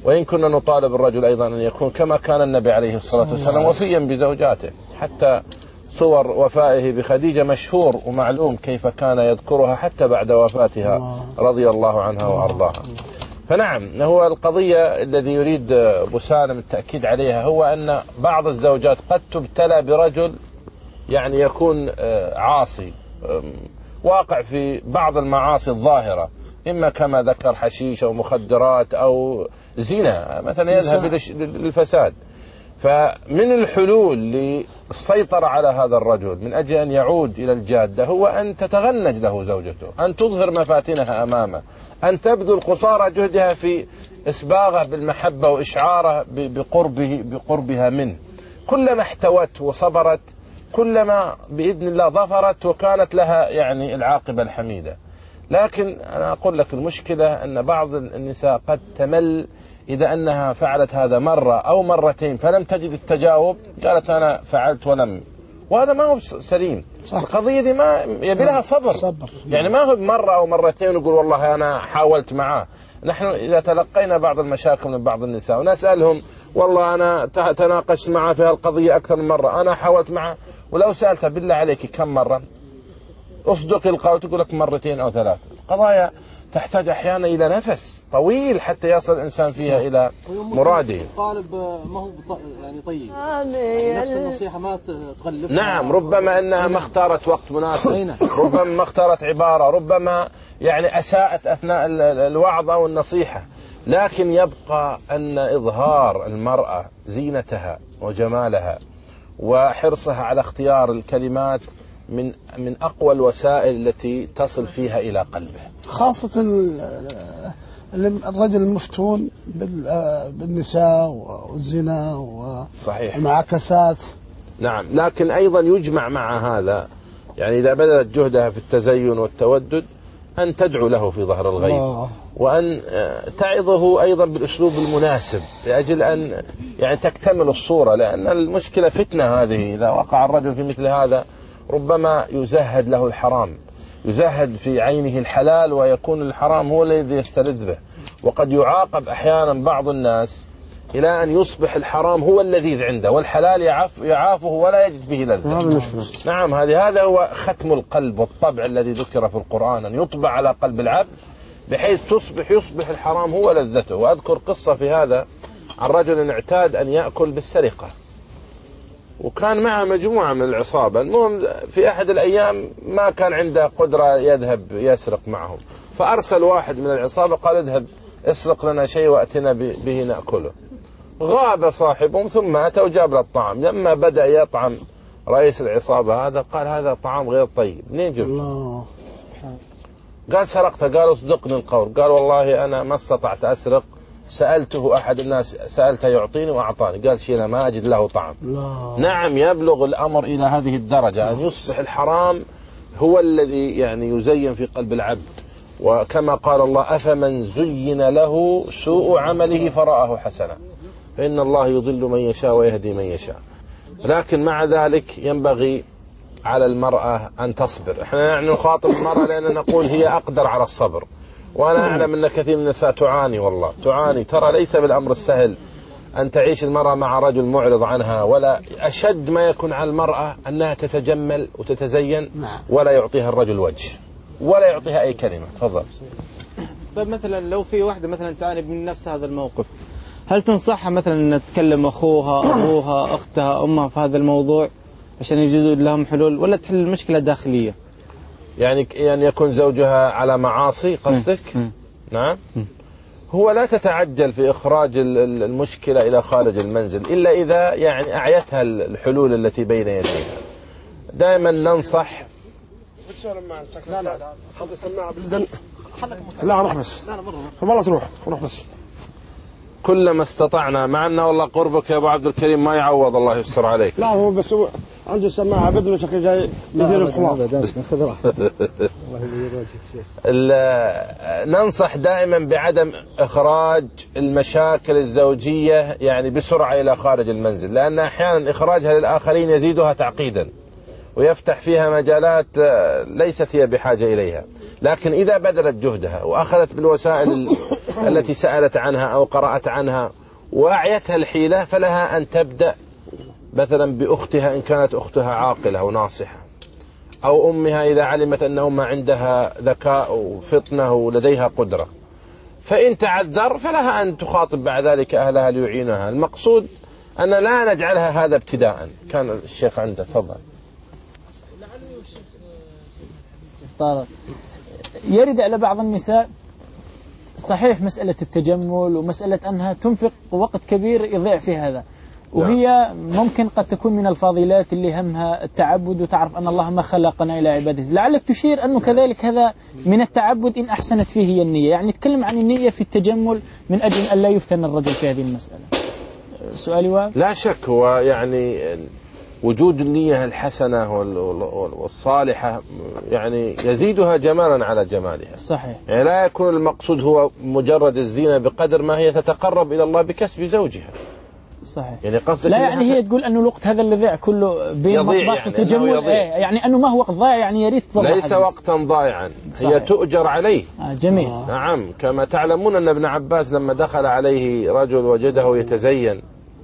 Speaker 2: وإن كنا نطالب الرجل أيضا أن يكون كما كان النبي عليه الصلاة والسلام وفيا بزوجاته، حتى صور وفائه بخديجة مشهور ومعلوم كيف كان يذكرها حتى بعد وفاتها رضي الله عنها وأرضاها. فنعم، هو القضية الذي يريد أبو سالم التأكيد عليها هو أن بعض الزوجات قد تبتلى برجل يعني يكون عاصي، واقع في بعض المعاصي الظاهرة، إما كما ذكر حشيش أو مخدرات أو زنا مثلا يذهب للفساد. فمن الحلول للسيطرة على هذا الرجل من أجل أن يعود إلى الجادة هو أن تتغنج له زوجته، أن تظهر مفاتنها أمامه، أن تبذل قصارى جهدها في إسباغه بالمحبة وإشعاره بقربه بقربها منه. كلما احتوت وصبرت كلما بإذن الله ظفرت وكانت لها يعني العاقبة الحميدة. لكن أنا أقول لك المشكلة أن بعض النساء قد تمل إذا أنها فعلت هذا مرة أو مرتين فلم تجد التجاوب قالت أنا فعلت ولم، وهذا ما هو سليم. صح. القضية دي ما يبي لها صبر. صبر يعني ما هو مرة أو مرتين ويقول والله أنا حاولت معاه. نحن إذا تلقينا بعض المشاكل من بعض النساء ونسألهم والله أنا تناقشت معه في هالقضية أكثر من مرة، أنا حاولت معه، ولو سألتها بالله عليك كم مرة أصدق القول تقول لك مرتين أو ثلاث. قضايا تحتاج أحيانا إلى نفس طويل حتى يصل الإنسان فيها إلى مراده.
Speaker 5: طالب ما هو يعني طيب نفس النصيحة ما تغلب.
Speaker 2: نعم، ربما أنها ما اختارت وقت مناسب، ربما ما اختارت عبارة، ربما يعني أساءت أثناء الوعظ أو النصيحة. لكن يبقى أن إظهار المرأة زينتها وجمالها وحرصها على اختيار الكلمات من من أقوى الوسائل التي تصل فيها إلى قلبه،
Speaker 4: خاصة الرجل المفتون بالنساء والزنا والمعاكسات.
Speaker 2: نعم، لكن أيضا يجمع مع هذا يعني إذا بذلت جهدها في التزين والتودد أن تدعو له في ظهر الغيب الله. وأن تعظه أيضا بالأسلوب المناسب لأجل أن يعني تكتمل الصورة، لأن المشكلة فتنة هذه. إذا وقع الرجل في مثل هذا ربما يزهد له الحرام، يزهد في عينه الحلال ويكون الحرام هو الذي يستلذ به. وقد يعاقب أحيانا بعض الناس إلى أن يصبح الحرام هو اللذيذ عنده والحلال يعاف يعافه ولا يجد به لذة. نعم، هذه هذا هو ختم القلب والطبع الذي ذكر في القرآن، أن يطبع على قلب العبد بحيث تصبح يصبح الحرام هو لذته. وأذكر قصة في هذا عن رجل اعتاد أن يأكل بالسرقة، وكان معه مجموعة من العصابة. المهم في أحد الأيام ما كان عنده قدرة يذهب يسرق معهم، فأرسل واحد من العصابة قال اذهب اسرق لنا شيء وأتنا به نأكله. غاب صاحبهم ثم أتى وجاب له الطعام. لما بدأ يطعم رئيس العصابة هذا قال هذا طعام غير طيب، منين جبته؟ قال سرقته. قال اصدقني القول. قال والله أنا ما استطعت أسرق، سألته أحد الناس سألته يعطيني وأعطاني. قال شيء أنا ما أجد له طعم. لا. نعم، يبلغ الأمر إلى هذه الدرجة أن يصبح الحرام هو الذي يعني يزين في قلب العبد. وكما قال الله أفمن زين له سوء عمله فرآه حسنا فإن الله يضل من يشاء ويهدي من يشاء. لكن مع ذلك ينبغي على المرأة أن تصبر. احنا يعني نخاطب المرأة لأن نقول هي أقدر على الصبر، وأنا أعلم أن كثير من النساء تعاني، والله تعاني. ترى ليس بالأمر السهل أن تعيش المرأة مع رجل معرض عنها، ولا أشد ما يكون على المرأة أنها تتجمل وتتزين ولا يعطيها الرجل وجه ولا يعطيها أي كلمة. تفضل.
Speaker 3: طيب مثلا لو في واحدة مثلا تعاني من نفس هذا الموقف، هل تنصحها مثلا أن تكلم أخوها أبوها أختها أمها في هذا الموضوع عشان يجدوا لهم حلول، ولا تحل المشكلة داخلية؟
Speaker 2: يعني يعني يكون زوجها على معاصي قصدك؟ م. نعم. م. هو لا تتعجل في إخراج المشكلة إلى خارج المنزل إلا إذا يعني أعيتها الحلول التي بين يديها. دائما ننصح.
Speaker 6: لا لا حط السماعة بالذن. لا روح بس. لا والله تروح روح بس.
Speaker 2: كلما استطعنا، مع أنه والله قربك يا أبو عبد الكريم ما يعوض، الله يستر عليك.
Speaker 6: لا هو بس هو عنده السماعة بدل شكل جاي يدير الخمار.
Speaker 2: ننصح دائما بعدم إخراج المشاكل الزوجية يعني بسرعة إلى خارج المنزل، لأن أحيانا إخراجها للآخرين يزيدها تعقيدا ويفتح فيها مجالات ليست هي بحاجة إليها. لكن إذا بذلت جهدها وأخذت بالوسائل التي سألت عنها أو قرأت عنها وأعيتها الحيلة، فلها أن تبدأ مثلا بأختها إن كانت أختها عاقلة أو ناصحة، أو أمها إذا علمت أن أمها عندها ذكاء وفطنة ولديها قدرة، فإن تعذر فلها أن تخاطب بعد ذلك أهلها ليعينها. المقصود أن لا نجعلها هذا ابتداء. كان الشيخ عنده، تفضل.
Speaker 8: طارق، يرد على بعض النساء صحيح مسألة التجمل ومسألة أنها تنفق وقت كبير يضيع في هذا، وهي ممكن قد تكون من الفاضلات اللي همها التعبد وتعرف أن الله ما خلقنا إلى عبادته. لعلك تشير أنه كذلك هذا من التعبد إن أحسنت فيه هي النية، يعني تكلم عن النية في التجمل من أجل أن لا يفتن الرجل في هذه المسألة. سؤالي واضح؟
Speaker 2: لا شك، هو يعني وجود النية الحسنة والصالحة يعني يزيدها جمالا على جمالها.
Speaker 8: صحيح.
Speaker 2: يعني لا يكون المقصود هو مجرد الزينة بقدر ما هي تتقرب إلى الله بكسب زوجها.
Speaker 8: صحيح.
Speaker 2: يعني قصدك
Speaker 8: لا يعني هي تقول أنه الوقت هذا اللي ضيع كله بين مطبخ
Speaker 2: يعني
Speaker 8: وتجمل،
Speaker 2: أنه
Speaker 8: ايه يعني أنه ما هو وقت ضائع، يعني يا ريت
Speaker 2: ليس وقتا ضائعا، هي تؤجر عليه.
Speaker 8: آه جميل.
Speaker 2: نعم، كما تعلمون أن ابن عباس لما دخل عليه رجل وجده يتزين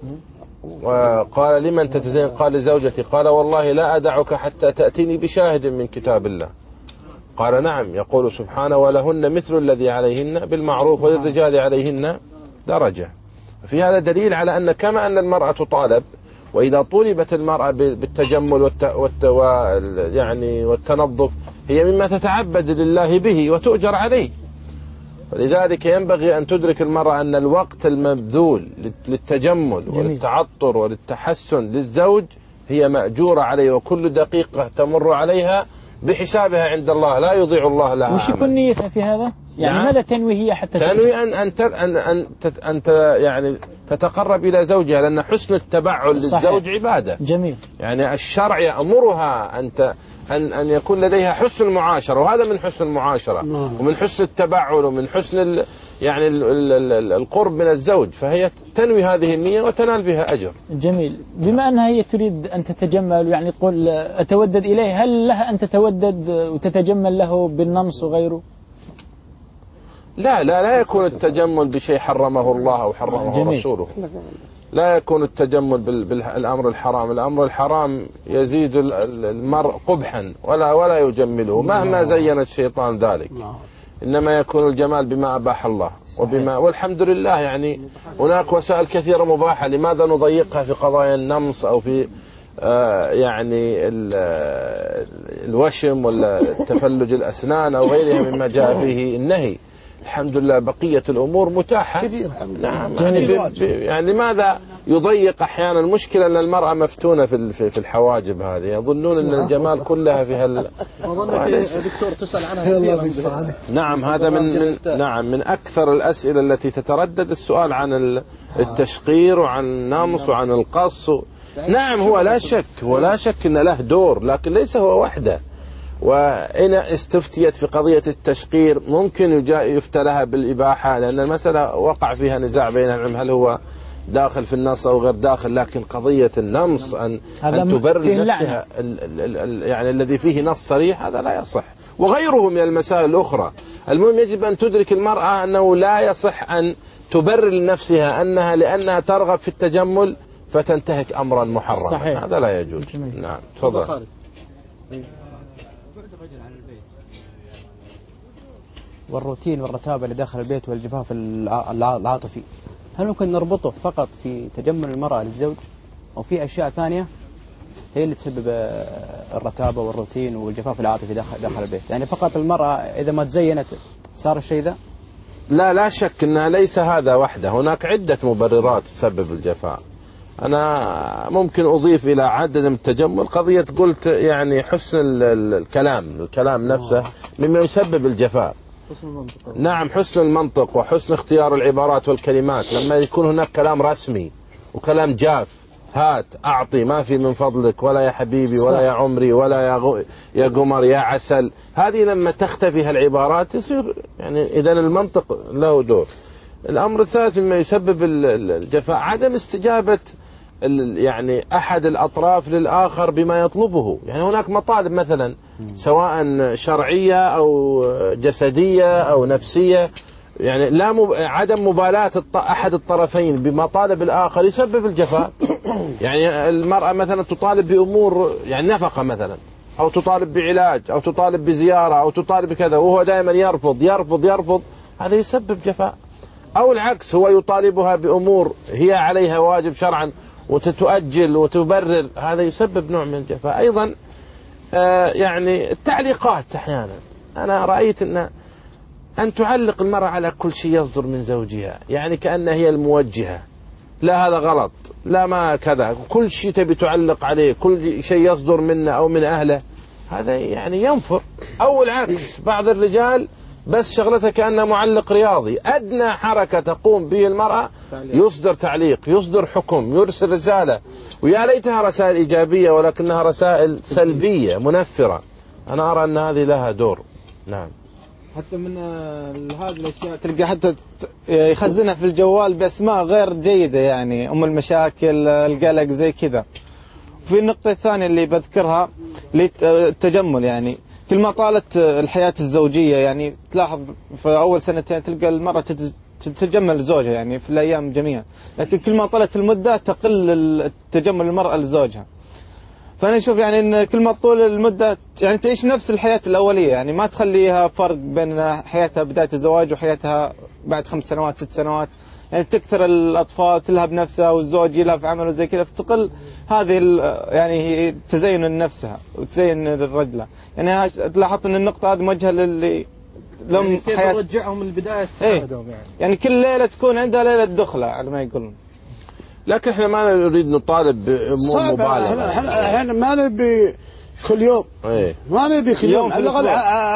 Speaker 2: وقال لمن تتزين؟ قال لزوجتي. قال والله لا أدعك حتى تأتيني بشاهد من كتاب الله. قال نعم، يقول سبحانه ولهن مثل الذي عليهن بالمعروف وللرجال عليهن درجة. في هذا دليل على أن كما أن المرأة تطالب، وإذا طولبت المرأة بالتجمل والت... والت... يعني والتنظف هي مما تتعبد لله به وتؤجر عليه. ولذلك ينبغي أن تدرك المرأة أن الوقت المبذول للتجمل وللتعطر وللتحسن للزوج هي مأجورة عليه، وكل دقيقة تمر عليها بحسابها عند الله، لا يضيع الله لها.
Speaker 8: وش يكون نيتها في هذا؟ يعني نعم. ماذا تنوي هي حتى
Speaker 2: تنوي أن أن أن أن, أن يعني تتقرب إلى زوجها، لأن حسن التبعل صحيح. للزوج عبادة.
Speaker 8: جميل.
Speaker 2: يعني الشرع يأمرها أن أن أن يكون لديها حسن المعاشرة، وهذا من حسن المعاشرة نعم. ومن حسن التبعل ومن حسن ال يعني ال ال ال القرب من الزوج، فهي تنوي هذه النية وتنال بها أجر.
Speaker 8: جميل. بما أنها هي تريد أن تتجمل، يعني تقول أتودد إليه، هل لها أن تتودد وتتجمل له بالنمص وغيره؟
Speaker 2: لا لا لا يكون التجمل بشيء حرمه الله أو حرمه جميل. رسوله. لا يكون التجمل بالأمر الحرام. الأمر الحرام يزيد المرء قبحا ولا ولا يجمله مهما زين الشيطان ذلك. إنما يكون الجمال بما أباح الله وبما والحمد لله. يعني هناك وسائل كثيرة مباحة، لماذا نضيقها في قضايا النمص أو في آه يعني الوشم ولا تفلج الأسنان أو غيرها مما جاء فيه النهي؟ الحمد لله بقية الأمور متاحة كثير. نعم يعني, يعني لماذا يضيق أحيانا؟ المشكلة أن المرأة مفتونة في في الحواجب هذه، يظنون أن الجمال كلها في هال
Speaker 5: دكتور تسأل عنها.
Speaker 2: نعم هذا من, من نعم من أكثر الأسئلة التي تتردد السؤال عن التشقير وعن النمص وعن القص. نعم هو لا شك هو لا شك أن له دور، لكن ليس هو وحده. وإن استفتيت في قضية التشقير ممكن يفتى لها بالإباحة، لأن المسألة وقع فيها نزاع بين العلم هل هو داخل في النص أو غير داخل. لكن قضية النمص أن, أن تبرر نفسها ال ال ال يعني الذي فيه نص صريح هذا لا يصح، وغيره من المسائل الأخرى. المهم يجب أن تدرك المرأة أنه لا يصح أن تبرر لنفسها أنها لأنها ترغب في التجمل فتنتهك أمرا محرما. صحيح. هذا لا يجوز. نعم تفضل.
Speaker 9: والروتين والرتابة اللي داخل البيت والجفاف العاطفي، هل ممكن نربطه فقط في تجمل المرأة للزوج، أو في أشياء ثانية هي اللي تسبب الرتابة والروتين والجفاف العاطفي داخل داخل البيت؟ يعني فقط المرأة إذا ما تزينت صار الشيء ذا؟
Speaker 2: لا لا شك أنها ليس هذا وحده، هناك عدة مبررات تسبب الجفاف. أنا ممكن أضيف إلى عدم التجمل قضية قلت يعني حسن الكلام الكلام نفسه مما يسبب الجفاف. نعم حسن المنطق وحسن اختيار العبارات والكلمات. لما يكون هناك كلام رسمي وكلام جاف، هات أعطي ما في من فضلك ولا يا حبيبي ولا يا عمري ولا يا غ... يا قمر يا عسل، هذه لما تختفي هالعبارات يصير يعني إذن المنطق له دور. الأمر الثالث مما يسبب الجفاء عدم استجابة يعني أحد الأطراف للآخر بما يطلبه. يعني هناك مطالب مثلا سواء شرعية أو جسدية أو نفسية يعني لا مب... عدم مبالاة الط... أحد الطرفين بمطالب الآخر يسبب الجفاء. يعني المرأة مثلا تطالب بأمور يعني نفقة مثلا، أو تطالب بعلاج، أو تطالب بزيارة، أو تطالب بكذا، وهو دائما يرفض يرفض يرفض، هذا يسبب جفاء. أو العكس، هو يطالبها بأمور هي عليها واجب شرعا وتتؤجل وتبرر، هذا يسبب نوع من الجفاء. أيضا آه يعني التعليقات أحيانا، أنا رأيت أن أن تعلق المرأة على كل شيء يصدر من زوجها، يعني كأنها هي الموجهة، لا هذا غلط، لا ما كذا، كل شيء تبي تعلق عليه، كل شيء يصدر منه أو من أهله، هذا يعني ينفر. أو العكس، بعض الرجال بس شغلته كأنه معلق رياضي، أدنى حركة تقوم به المرأة يصدر تعليق، يصدر حكم، يرسل رسالة، ويا ليتها رسائل إيجابية ولكنها رسائل سلبية منفرة. أنا أرى أن هذه لها دور. نعم.
Speaker 3: حتى من هذه الأشياء تلقى حتى يخزنها في الجوال بأسماء غير جيدة، يعني أم المشاكل، القلق، زي كذا. وفي النقطة الثانية اللي بذكرها التجمل، يعني كل ما طالت الحياة الزوجية، يعني تلاحظ في أول سنتين تلقى المرأة تتجمل زوجها يعني في الأيام جميعا، لكن كل ما طالت المدة تقل التجمل المرأة لزوجها. فأنا أشوف يعني إن كل ما طول المدة يعني تعيش نفس الحياة الأولية، يعني ما تخليها فرق بين حياتها بداية الزواج وحياتها بعد خمس سنوات ست سنوات، يعني تكثر الأطفال، تلهب نفسها، والزوج يلهب عمله زي كذا، فتقل هذه يعني تزين نفسها وتزين الرجلة. يعني تلاحظ إن النقطة هذه موجهة للي لهم
Speaker 5: يعني كيف
Speaker 3: حياة
Speaker 5: نرجعهم للبداية
Speaker 3: ايه
Speaker 5: يعني.
Speaker 3: يعني كل ليلة تكون عندها ليلة دخلة على ما يقولون.
Speaker 2: لكن احنا ما نريد نطالب بأمور مبالغة.
Speaker 4: احنا احنا ما نبي كل يوم،
Speaker 2: ايه.
Speaker 4: ما نبي كل يوم، على الأقل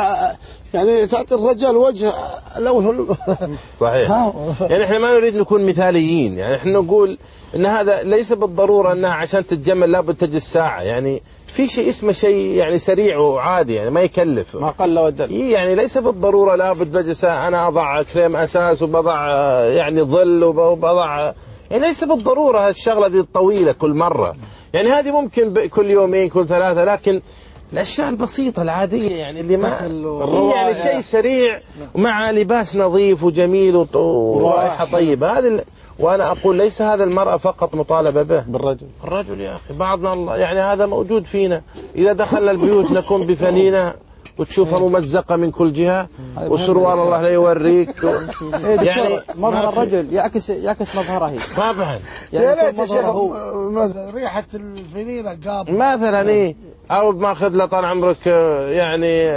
Speaker 4: يعني تعطي الرجال وجه لو
Speaker 2: صحيح. يعني احنا ما نريد نكون مثاليين، يعني احنا نقول ان هذا ليس بالضرورة انها عشان تتجمل لابد تجلس ساعة، يعني في شيء اسمه شيء يعني سريع وعادي، يعني ما يكلف،
Speaker 3: ما قل ودل.
Speaker 2: يعني ليس بالضرورة لابد بجلس انا اضع كريم اساس وبضع يعني ظل وبضع، يعني ليس بالضرورة هالشغلة دي الطويلة كل مرة، يعني هذه ممكن كل يومين كل ثلاثة، لكن الأشياء البسيطة العادية يعني اللي ما يعني شيء سريع مع لباس نظيف وجميل ورائحة طيبة، هذا. وأنا أقول ليس هذا المرأة فقط مطالبة به،
Speaker 3: بالرجل.
Speaker 2: الرجل يا أخي بعضنا الله يعني هذا موجود فينا، إذا دخلنا البيوت نكون بفنينة وتشوفها ممزقة من كل جهة وسروال الله لا يوريك و...
Speaker 9: يعني مظهر الرجل يعكس يعكس مظهره هي
Speaker 2: طبعا.
Speaker 4: يا ليت يا شيخ ريحة الفنيلة قابل
Speaker 2: مثلا ايه، او ماخذ له طال عمرك يعني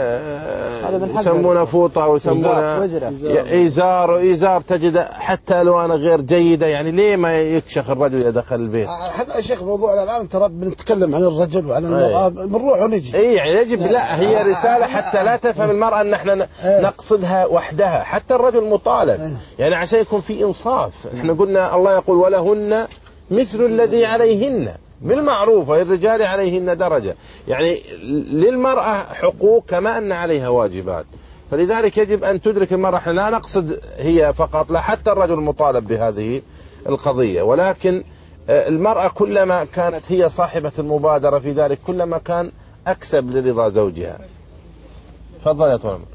Speaker 2: يسمونه فوطه او يسمونه ايزار، وايزار تجد حتى الوانه غير جيده، يعني ليه ما يكشخ الرجل اذا دخل البيت؟
Speaker 4: احنا يا شيخ موضوعنا الان ترى بنتكلم عن الرجل وعن المراه، بنروح ونجي.
Speaker 2: اي يعني يجب، لا هي رساله حتى لا تفهم المراه ان احنا نقصدها وحدها، حتى الرجل مطالب يعني عشان يكون في انصاف. احنا قلنا الله يقول ولهن مثل الذي عليهن بالمعروف وللرجال عليهن درجة، يعني للمرأة حقوق كما أن عليها واجبات، فلذلك يجب أن تدرك المرأة. احنا لا نقصد هي فقط، لا حتى الرجل مطالب بهذه القضية، ولكن المرأة كلما كانت هي صاحبة المبادرة في ذلك كلما كان أكسب لرضا زوجها. تفضل يا طول عمرك.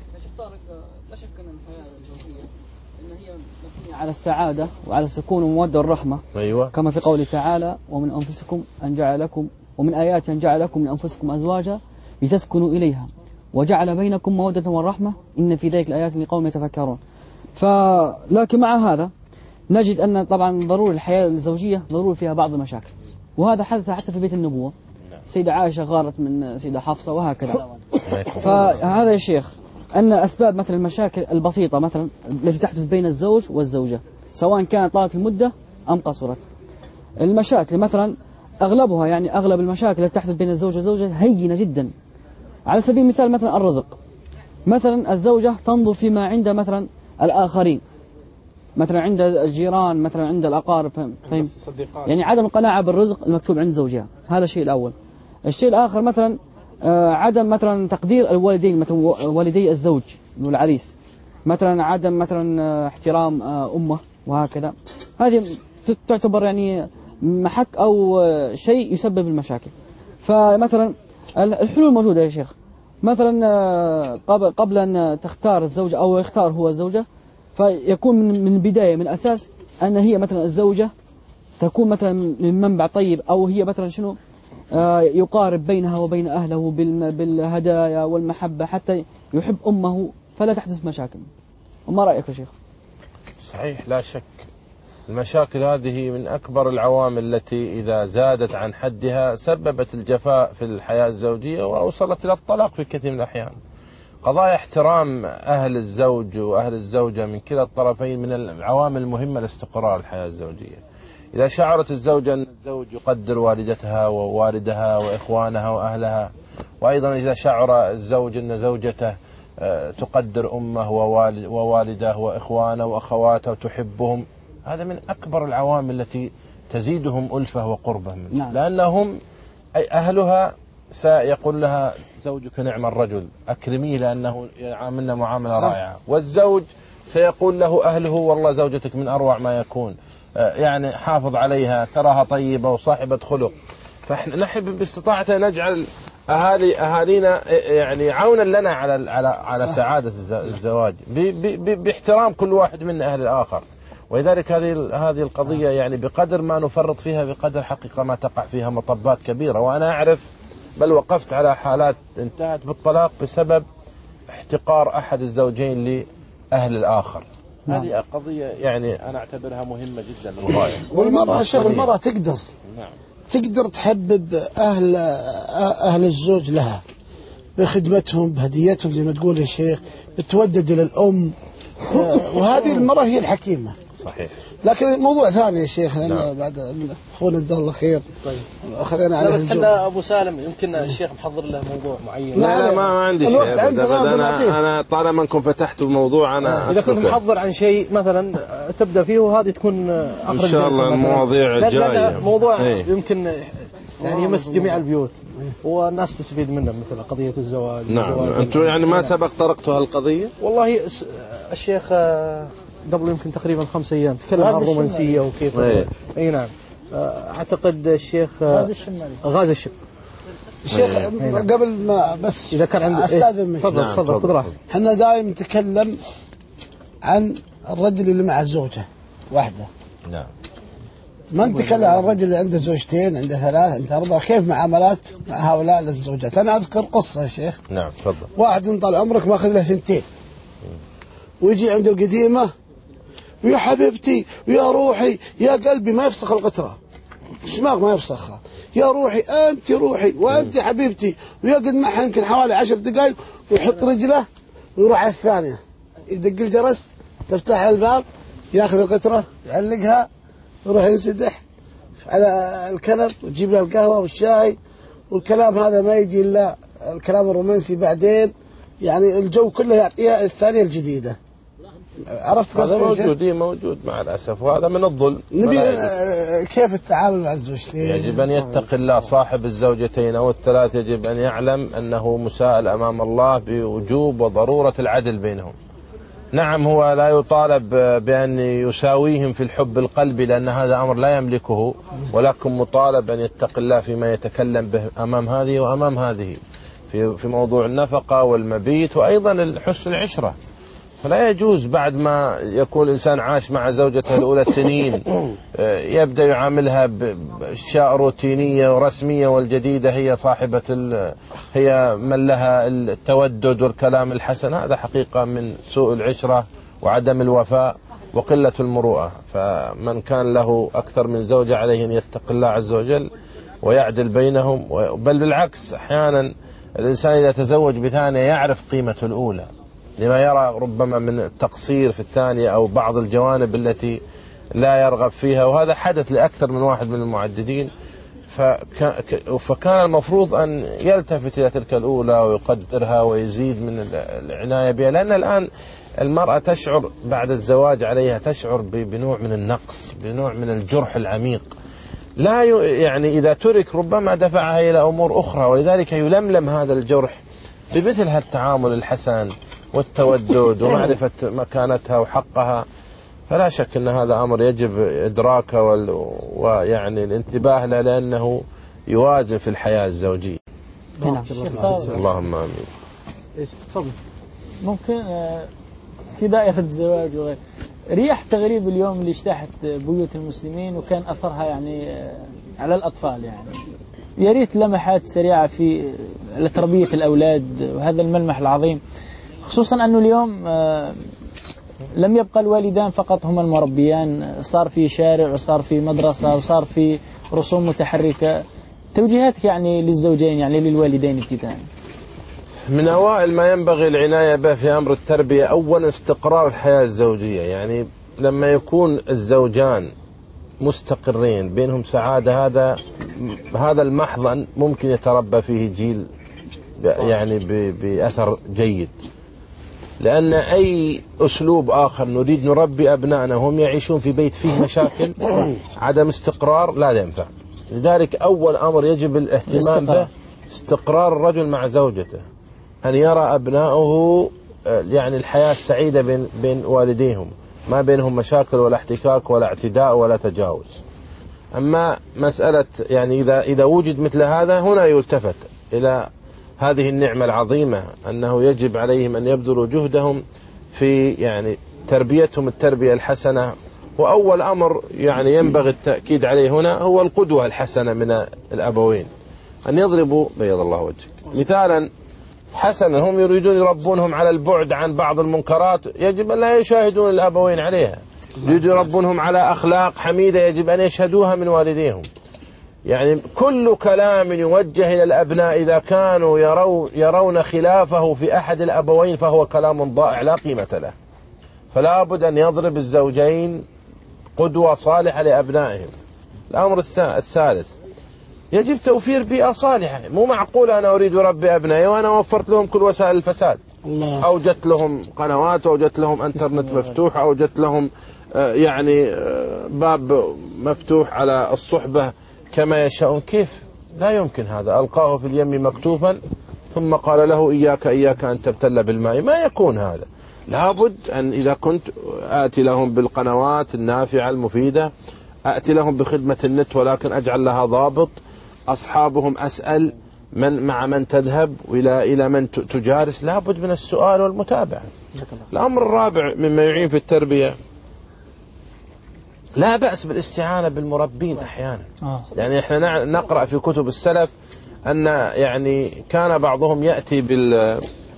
Speaker 10: لا شك أن الحياة الزوجية إن هي مبنية على السعادة وعلى السكون والمودة والرحمة.
Speaker 2: أيوة.
Speaker 10: كما في قوله تعالى ومن أنفسكم أن جعل لكم ومن آيات أن جعل لكم من أنفسكم أزواجا لتسكنوا إليها وجعل بينكم مودة والرحمة إن في ذلك الآيات لقوم يتفكرون. فلكن مع هذا نجد أن طبعا ضروري الحياة الزوجية ضروري فيها بعض المشاكل، وهذا حدث حتى في بيت النبوة. سيدة عائشة غارت من سيدة حفصة وهكذا. فهذا يا شيخ أن أسباب مثل المشاكل البسيطة مثلا التي تحدث بين الزوج والزوجة سواء كانت طالت المدة أم قصرت، المشاكل مثلا أغلبها يعني أغلب المشاكل التي تحدث بين الزوج والزوجة هينة جدا. على سبيل المثال مثلا الرزق، مثلا الزوجة تنظر فيما عند مثلا الآخرين، مثلا عند الجيران، مثلا عند الأقارب، فهم؟ يعني عدم القناعة بالرزق المكتوب عند زوجها، هذا الشيء الأول. الشيء الآخر مثلا آه عدم مثلا تقدير الوالدين، مثلا والدي الزوج والعريس، مثلا عدم مثلا آه احترام آه أمه وهكذا، هذه تعتبر يعني محك أو آه شيء يسبب المشاكل. فمثلا الحلول موجودة يا شيخ، مثلا آه قبل قبل أن تختار الزوجة أو يختار هو الزوجة فيكون من من البداية من الأساس أن هي مثلا الزوجة تكون مثلا من منبع طيب، أو هي مثلا شنو آه يقارب بينها وبين أهله بالهدايا والمحبة حتى يحب أمه فلا تحدث مشاكل. وما رأيك يا شيخ؟
Speaker 2: صحيح، لا شك المشاكل هذه من أكبر العوامل التي إذا زادت عن حدها سببت الجفاء في الحياة الزوجية وأوصلت إلى الطلاق في كثير من الأحيان. قضايا احترام أهل الزوج وأهل الزوجة من كلا الطرفين من العوامل المهمة لاستقرار الحياة الزوجية. إذا شعرت الزوجة أن الزوج يقدر والدتها ووالدها وإخوانها وأهلها، وأيضا إذا شعر الزوج أن زوجته تقدر أمه ووالده وإخوانه وأخواته وتحبهم، هذا من أكبر العوامل التي تزيدهم ألفة وقربة منه. نعم. لأنهم أي أهلها سيقول لها زوجك نعم الرجل أكرميه لأنه يعاملنا معاملة رائعة، والزوج سيقول له أهله والله زوجتك من أروع ما يكون، يعني حافظ عليها تراها طيبة وصاحبة خلق. فإحنا نحب باستطاعتنا نجعل أهالي أهالينا يعني عونا لنا على على على سعادة الزواج باحترام كل واحد منا أهل الآخر. ولذلك هذه هذه القضية يعني بقدر ما نفرط فيها بقدر حقيقة ما تقع فيها مطبات كبيرة. وأنا أعرف بل وقفت على حالات انتهت بالطلاق بسبب احتقار أحد الزوجين لأهل الآخر. نعم. هذه قضية يعني أنا أعتبرها مهمة جدا للغاية.
Speaker 4: والمرأة شغل المرأة تقدر نعم. تقدر تحبب أهل أهل الزوج لها بخدمتهم بهديتهم زي ما تقول يا شيخ، بتودد إلى الأم، وهذه المرأة هي الحكيمة.
Speaker 2: صحيح.
Speaker 4: لكن موضوع ثاني يا شيخ نعم. بعد من اخونا جزاه الله خير.
Speaker 5: طيب.
Speaker 4: اخذنا عليه
Speaker 5: بس احنا ابو سالم يمكن الشيخ محضر له موضوع معين.
Speaker 2: لا لا ما, ما عندي شيء. انا انا طالما انكم فتحتوا الموضوع انا
Speaker 5: اذا كنت محضر عن شيء مثلا تبدا فيه وهذه تكون اخر
Speaker 2: ان شاء الله المواضيع الجايه.
Speaker 5: موضوع ايه؟ يمكن يعني يمس جميع البيوت والناس تستفيد منه مثل قضيه الزواج.
Speaker 2: نعم. انتم يعني ما سبق طرقتوا هالقضيه؟
Speaker 5: والله الشيخ قبل يمكن تقريبا خمس أيام تكلم عن الرومانسية وكيف. اي أي نعم. أعتقد الشيخ
Speaker 8: غاز الشمالي
Speaker 5: غاز الشم
Speaker 4: الشيخ قبل ما بس
Speaker 5: إذا كان عندك
Speaker 4: أستاذن منك
Speaker 5: تفضل تفضل خذ راحتك.
Speaker 4: احنا دائما نتكلم عن الرجل اللي مع زوجة واحدة.
Speaker 2: نعم.
Speaker 4: ما نتكلم عن الرجل اللي عنده زوجتين عنده ثلاث عنده أربعة، كيف معاملات مع هؤلاء الزوجات. أنا أذكر قصة يا شيخ.
Speaker 2: نعم تفضل.
Speaker 4: واحد من طال عمرك ماخذ له ثنتين ويجي عند القديمة ويا حبيبتي ويا روحي يا قلبي، ما يفسخ القطرة الشماغ ما يفسخها، يا روحي أنت روحي وأنت حبيبتي، ويقعد معها يمكن حوالي عشر دقائق ويحط رجله ويروح على الثانية يدق الجرس تفتح الباب ياخذ القطرة يعلقها ويروح ينسدح على الكنب وتجيب له القهوة والشاي، والكلام هذا ما يجي إلا الكلام الرومانسي بعدين، يعني الجو كله يعطيها الثانية الجديدة. عرفت
Speaker 2: قصدي؟ هذا موجود موجود مع الأسف، وهذا من الظلم.
Speaker 4: نبي كيف التعامل مع الزوجتين؟
Speaker 2: يجب أن يتقي الله صاحب الزوجتين أو الثلاث، يجب أن يعلم أنه مساءل أمام الله بوجوب وضرورة العدل بينهم. نعم هو لا يطالب بأن يساويهم في الحب القلبي لأن هذا أمر لا يملكه، ولكن مطالب أن يتقي الله فيما يتكلم به أمام هذه وأمام هذه في في موضوع النفقة والمبيت وأيضا حسن العشرة. فلا يجوز بعد ما يكون الإنسان عاش مع زوجته الأولى سنين يبدأ يعاملها بأشياء روتينية ورسمية، والجديدة هي صاحبة هي من لها التودد والكلام الحسن. هذا حقيقة من سوء العشرة وعدم الوفاء وقلة المروءة. فمن كان له أكثر من زوجة عليه أن يتقي الله عز وجل ويعدل بينهم، بل بالعكس أحيانا الإنسان إذا تزوج بثانية يعرف قيمة الأولى لما يرى ربما من التقصير في الثانية أو بعض الجوانب التي لا يرغب فيها، وهذا حدث لأكثر من واحد من المعددين. فكان المفروض أن يلتفت إلى تلك الأولى ويقدرها ويزيد من العناية بها، لأن الآن المرأة تشعر بعد الزواج عليها تشعر بنوع من النقص، بنوع من الجرح العميق لا يعني إذا ترك ربما دفعها إلى أمور أخرى، ولذلك يلملم هذا الجرح بمثل هالتعامل الحسن والتودد ومعرفة مكانتها وحقها. فلا شك أن هذا أمر يجب إدراكه ويعني الانتباه له، لأنه يوازن في الحياة الزوجية.
Speaker 8: نعم.
Speaker 2: اللهم آمين.
Speaker 5: إيش تفضل.
Speaker 8: ممكن في دائرة الزواج وغيره. رياح تغريب اليوم اللي اجتاحت بيوت المسلمين وكان أثرها يعني على الأطفال، يعني يا ريت لمحات سريعة في لتربية الأولاد وهذا الملمح العظيم، خصوصا أنه اليوم لم يبقى الوالدان فقط هم المربيان، صار في شارع وصار في مدرسة وصار في رسوم متحركة. توجيهاتك يعني للزوجين يعني للوالدين ابتداء؟
Speaker 2: من أوائل ما ينبغي العناية به في أمر التربية أولا استقرار الحياة الزوجية، يعني لما يكون الزوجان مستقرين بينهم سعادة، هذا هذا المحضن ممكن يتربى فيه جيل يعني بأثر جيد. لأن أي أسلوب آخر نريد نربي أبنائنا وهم يعيشون في بيت فيه مشاكل عدم استقرار لا ينفع. لذلك أول أمر يجب الاهتمام به استقرار الرجل مع زوجته، أن يرى أبنائه يعني الحياة السعيدة بين بين والديهم، ما بينهم مشاكل ولا احتكاك ولا اعتداء ولا تجاوز. أما مسألة يعني إذا إذا وجد مثل هذا هنا يلتفت إلى هذه النعمة العظيمة، أنه يجب عليهم أن يبذلوا جهدهم في يعني تربيتهم التربية الحسنة. وأول أمر يعني ينبغي التأكيد عليه هنا هو القدوة الحسنة من الأبوين، أن يضربوا بيض الله وجهك مثالا حسنا. هم يريدون يربونهم على البعد عن بعض المنكرات، يجب أن لا يشاهدون الأبوين عليها. يريدون يربونهم على أخلاق حميدة، يجب أن يشهدوها من والديهم. يعني كل كلام يوجه إلى الأبناء إذا كانوا يرون, يرون خلافه في أحد الأبوين فهو كلام ضائع لا قيمة له. فلا بد أن يضرب الزوجين قدوة صالحة لأبنائهم. الأمر الثالث يجب توفير بيئة صالحة. مو معقول أنا أريد أربي أبنائي وأنا وفرت لهم كل وسائل الفساد، أوجدت لهم قنوات، أوجدت لهم انترنت مفتوح، أوجدت لهم يعني باب مفتوح على الصحبة كما يشاءون. كيف؟ لا يمكن هذا. ألقاه في اليم مكتوفا ثم قال له إياك إياك أن تبتل بالماء. ما يكون هذا. لابد أن إذا كنت آتي لهم بالقنوات النافعة المفيدة، آتي لهم بخدمة النت، ولكن أجعل لها ضابط. أصحابهم أسأل من مع من تذهب وإلى إلى من تجارس. لابد من السؤال والمتابعة. الأمر الرابع مما يعين في التربية، لا بأس بالاستعانة بالمربين أحيانا. يعني إحنا نقرأ في كتب السلف أن يعني كان بعضهم يأتي بال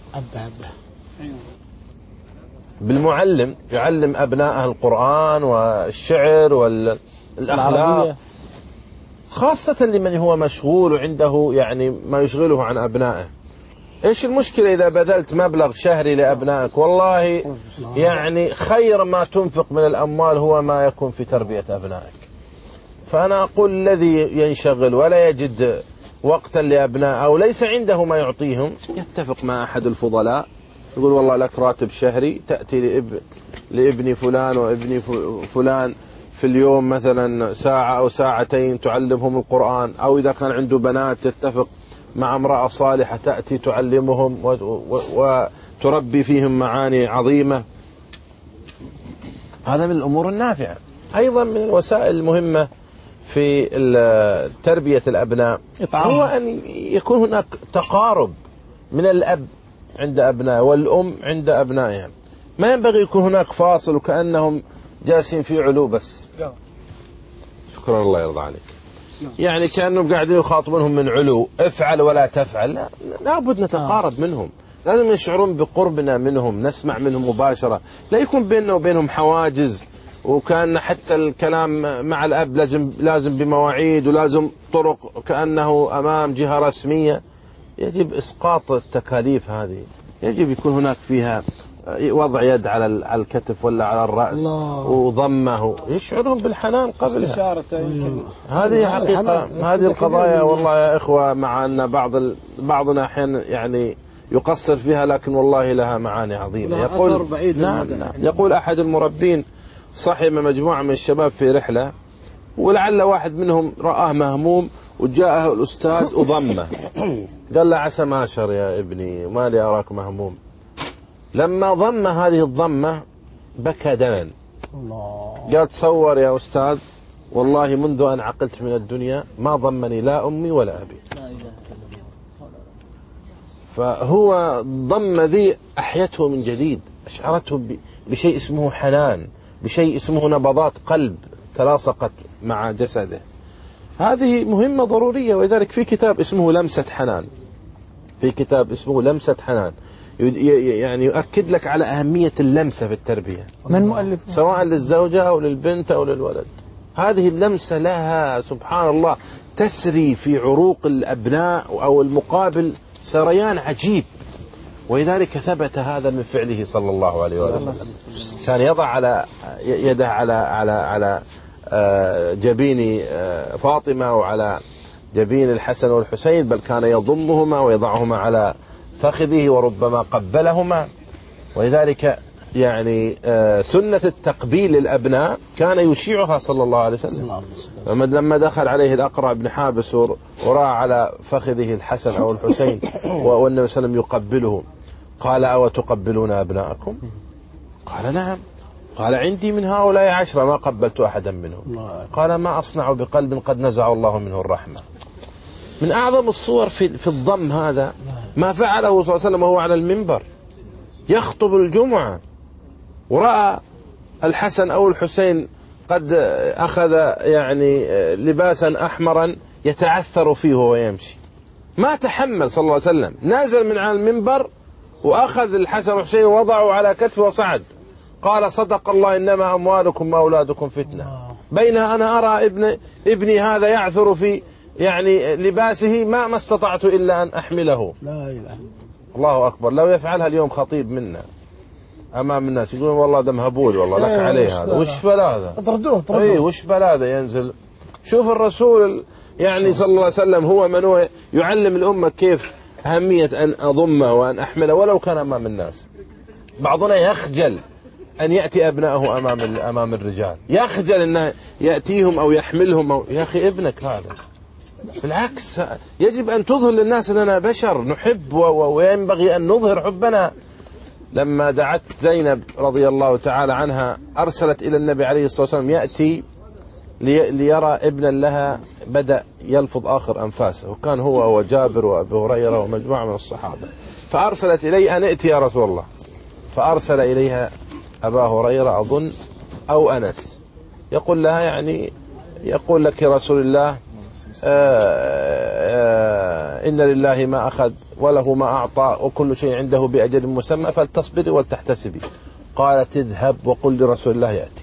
Speaker 2: بالمعلم يعلم أبنائه القرآن والشعر والأخلاق، خاصة لمن هو مشغول وعنده يعني ما يشغله عن أبنائه. إيش المشكلة إذا بذلت مبلغ شهري لأبنائك؟ والله يعني خير ما تنفق من الأموال هو ما يكون في تربية أبنائك. فأنا أقول الذي ينشغل ولا يجد وقتا لأبنائه أو ليس عنده ما يعطيهم، يتفق مع أحد الفضلاء يقول والله لك راتب شهري، تأتي لإب... لابني فلان وابني فلان في اليوم مثلا ساعة أو ساعتين تعلمهم القرآن، أو إذا كان عنده بنات تتفق مع امرأة صالحة تأتي تعلمهم وتربي فيهم معاني عظيمة. هذا من الأمور النافعة. أيضا من الوسائل المهمة في تربية الأبناء هو أن يكون هناك تقارب من الأب عند أبنائه والأم عند أبنائها. ما ينبغي يكون هناك فاصل وكأنهم جالسين في علو بس. شكرا الله يرضى عليك. يعني كأنهم قاعدين يخاطبونهم من علو، افعل ولا تفعل. لا، لابد نتقارب منهم، لازم يشعرون بقربنا منهم، نسمع منهم مباشرة، لا يكون بيننا وبينهم حواجز، وكان حتى الكلام مع الأب لازم لازم بمواعيد ولازم طرق كأنه أمام جهة رسمية. يجب إسقاط التكاليف هذه، يجب يكون هناك فيها وضع يد على الكتف ولا على الرأس وضمه، يشعرهم بالحنان قبلها. هذه حقيقة. هذه القضايا والله يا إخوة، مع أن بعض بعضنا أحيانا يعني يقصر فيها، لكن والله لها معاني عظيمة. يقول نعم نعم يقول أحد المربين صحب مجموعة من الشباب في رحلة، ولعل واحد منهم رآه مهموم وجاءه الأستاذ وضمه، قال له عسى ما شر يا ابني، ما لي أراك مهموم. لما ضم هذه الضمة بكى دما. قال تصور يا أستاذ، والله منذ أن عقلت من الدنيا ما ضمني لا أمي ولا أبي. فهو ضم ذي أحيته من جديد، أشعرته بشيء اسمه حنان، بشيء اسمه نبضات قلب تلاصقت مع جسده. هذه مهمة ضرورية. ولذلك في كتاب اسمه لمسة حنان، في كتاب اسمه لمسة حنان يعني يؤكد لك على أهمية اللمسة في التربية.
Speaker 8: من مؤلف؟
Speaker 2: سواء للزوجة أو للبنت أو للولد. هذه اللمسة لها سبحان الله تسري في عروق الأبناء أو المقابل سريان عجيب. ولذلك ثبت هذا من فعله صلى الله عليه وسلم. كان يضع على يده على على على جبين فاطمة وعلى جبين الحسن والحسين، بل كان يضمهما ويضعهما على فخذه وربما قبلهما. ولذلك يعني سنة التقبيل للأبناء كان يشيعها صلى الله عليه وسلم. لما دخل عليه الأقرع بن حابس ورأى على فخذه الحسن أو الحسين والنبي صلى الله عليه وسلم يقبله، قال: أو تقبلون أبناءكم؟ قال: نعم. قال: عندي من هؤلاء عشرة ما قبلت أحدا منهم. قال: ما أصنع بقلب قد نزع الله منه الرحمة. من أعظم الصور في في الضم هذا ما فعله صلى الله عليه وسلم وهو على المنبر يخطب الجمعة، ورأى الحسن أو الحسين قد أخذ يعني لباسا أحمرا يتعثر فيه وهو يمشي، ما تحمل صلى الله عليه وسلم، نازل من على المنبر وأخذ الحسن والحسين ووضعه على كتفه وصعد، قال: صدق الله إنما أموالكم وأولادكم فتنة. بين أنا أرى ابن ابني هذا يعثر في يعني لباسه ما ما استطعت إلا أن أحمله.
Speaker 4: لا إله.
Speaker 2: الله أكبر. لو يفعلها اليوم خطيب منا أمام الناس يقولون والله ده مهبول، والله لك عليه هذا، وش بلا هذا؟
Speaker 4: اطردوه اطردوه.
Speaker 2: اي وش بلا هذا ينزل. شوف الرسول يعني صلى الله عليه وسلم هو من هو يعلم الأمة كيف أهمية أن أضمه وأن أحمله ولو كان أمام الناس. بعضنا يخجل أن يأتي أبنائه أمام أمام الرجال، يخجل أنه يأتيهم أو يحملهم أو يا أخي ابنك هذا. بالعكس يجب أن تظهر للناس أننا بشر نحب وينبغي أن نظهر حبنا. لما دعت زينب رضي الله تعالى عنها أرسلت إلى النبي عليه الصلاة والسلام يأتي ليرى ابنا لها بدأ يلفظ آخر أنفاسه، وكان هو وجابر وأبي هريرة ومجموعة من الصحابة، فأرسلت إليه أن ائتي يا رسول الله. فأرسل إليها أبا هريرة أظن أو أنس، يقول لها يعني يقول لك يا رسول الله آآ آآ إن لله ما أخذ وله ما أعطى وكل شيء عنده بأجل مسمى فلتصبري ولتحتسبي. قالت: اذهب وقل لرسول الله يأتي.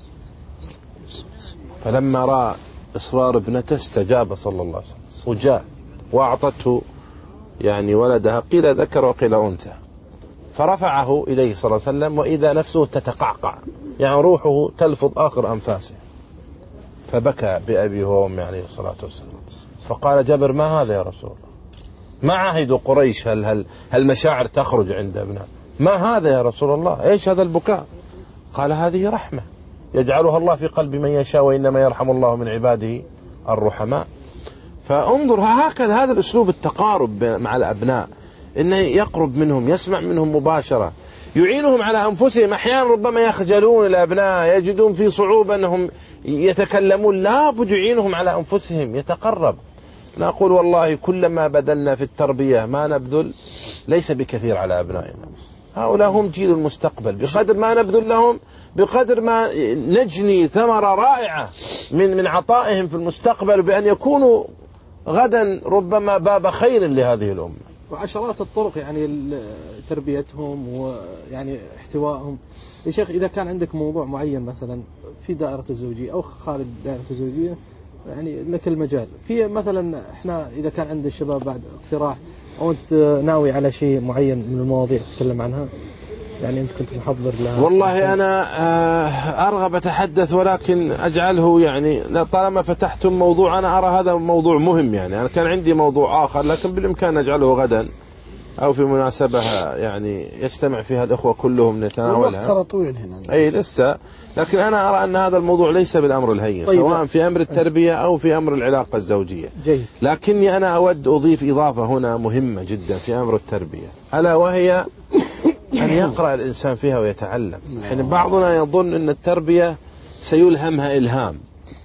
Speaker 2: فلما رأى إصرار ابنته استجاب صلى الله عليه وسلم وجاء وأعطته يعني ولدها، قيل ذكر وقيل أنثى، فرفعه إليه صلى الله عليه وسلم وإذا نفسه تتقعقع يعني روحه تلفظ آخر أنفاسه، فبكى بأبي وأمي عليه الصلاة والسلام. فقال جابر: ما هذا يا رسول الله؟ ما عهد قريش هل هل هل مشاعر تخرج عند ابناء؟ ما هذا يا رسول الله؟ ايش هذا البكاء؟ قال: هذه رحمة يجعلها الله في قلب من يشاء وإنما يرحم الله من عباده الرحماء. فانظر هكذا هذا الأسلوب التقارب مع الأبناء، إنه يقرب منهم، يسمع منهم مباشرة، يعينهم على أنفسهم. أحيانا ربما يخجلون الأبناء، يجدون في صعوبة أنهم يتكلمون، لا بد يعينهم على أنفسهم، يتقرب. نقول والله كلما بذلنا في التربية ما نبذل ليس بكثير على أبنائنا. هؤلاء هم جيل المستقبل، بقدر ما نبذل لهم بقدر ما نجني ثمرة رائعة من من عطائهم في المستقبل، بأن يكونوا غدا ربما باب خير لهذه الأمة.
Speaker 5: وعشرات الطرق يعني تربيتهم ويعني احتوائهم. يا شيخ إذا كان عندك موضوع معين مثلا في دائرة الزوجية أو خارج دائرة الزوجية يعني لك المجال. في مثلا احنا إذا كان عند الشباب بعد اقتراح أو أنت ناوي على شيء معين من المواضيع تتكلم عنها، يعني أنت كنت محضر لها؟
Speaker 2: والله أنا أرغب أتحدث ولكن أجعله يعني طالما فتحتم موضوع أنا أرى هذا موضوع مهم. يعني أنا كان عندي موضوع آخر لكن بالإمكان نجعله غدا أو في مناسبة يعني يجتمع فيها الأخوة كلهم نتناولها.
Speaker 4: الوقت طويل هنا.
Speaker 2: أي لسه، لكن أنا أرى أن هذا الموضوع ليس بالأمر الهين. طيب. سواء في أمر التربية أو في أمر العلاقة الزوجية.
Speaker 5: جيد.
Speaker 2: لكني أنا أود أضيف إضافة هنا مهمة جدا في أمر التربية، ألا وهي أن يقرأ الإنسان فيها ويتعلم. يعني بعضنا يظن أن التربية سيلهمها إلهام،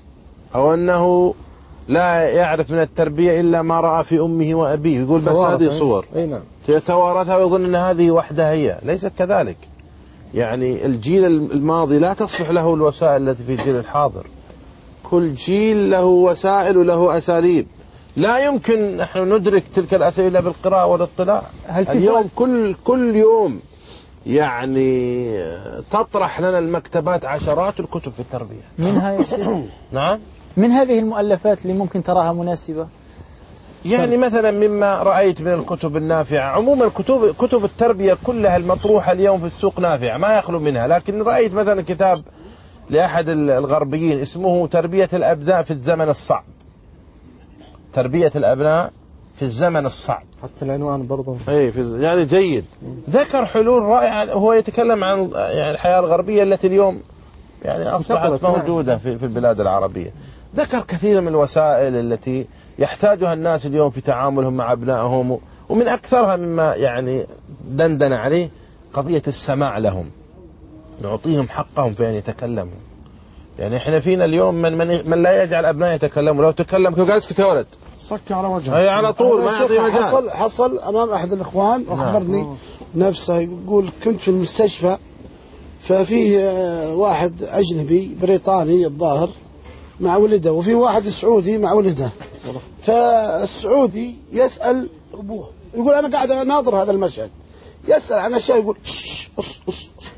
Speaker 2: أو أنه لا يعرف من التربية إلا ما رأى في أمه وأبيه، يقول بس هذه صور
Speaker 5: أي نعم.
Speaker 2: يتوارثها ويظن أن هذه وحدها هي. ليس كذلك. يعني الجيل الماضي لا تصلح له الوسائل التي في الجيل الحاضر. كل جيل له وسائل وله أساليب، لا يمكن نحن ندرك تلك الأساليب إلا بالقراءة والاطلاع. اليوم كل كل يوم يعني تطرح لنا المكتبات عشرات الكتب في التربية.
Speaker 8: منها يا شيخ
Speaker 2: نعم،
Speaker 8: من هذه المؤلفات اللي ممكن تراها مناسبة؟
Speaker 2: يعني مثلا مما رأيت من الكتب النافعة، عموما كتب كتب التربية كلها المطروحة اليوم في السوق نافعة ما يخلو منها، لكن رأيت مثلا كتاب لأحد الغربيين اسمه تربية الأبناء في الزمن الصعب. تربية الأبناء في الزمن الصعب،
Speaker 5: حتى العنوان برضه
Speaker 2: اي في يعني جيد. ذكر حلول رائعة، هو يتكلم عن يعني الحياة الغربية التي اليوم يعني أصبحت موجودة في في البلاد العربية. ذكر كثير من الوسائل التي يحتاجها الناس اليوم في تعاملهم مع أبنائهم، ومن أكثرها مما يعني دندن عليه قضية السماع لهم، نعطيهم حقهم في أن يتكلموا. يعني احنا فينا اليوم من من, من لا يجعل أبنائه يتكلموا، لو تكلم كيف قال اسكت يا ولد
Speaker 6: صك على وجهه،
Speaker 2: هي على طول ما يعطي مجال.
Speaker 4: حصل حصل أمام أحد الإخوان وأخبرني نفسه، يقول كنت في المستشفى ففيه واحد أجنبي بريطاني الظاهر مع ولده، وفي واحد سعودي مع ولده. فالسعودي يسأل أبوه، يقول أنا قاعد أناظر هذا المشهد، يسأل عن أشياء يقول شش أص أص أص.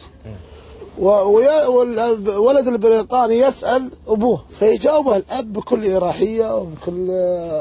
Speaker 4: والولد البريطاني يسأل أبوه فيجاوبه الأب بكل إراحية وبكل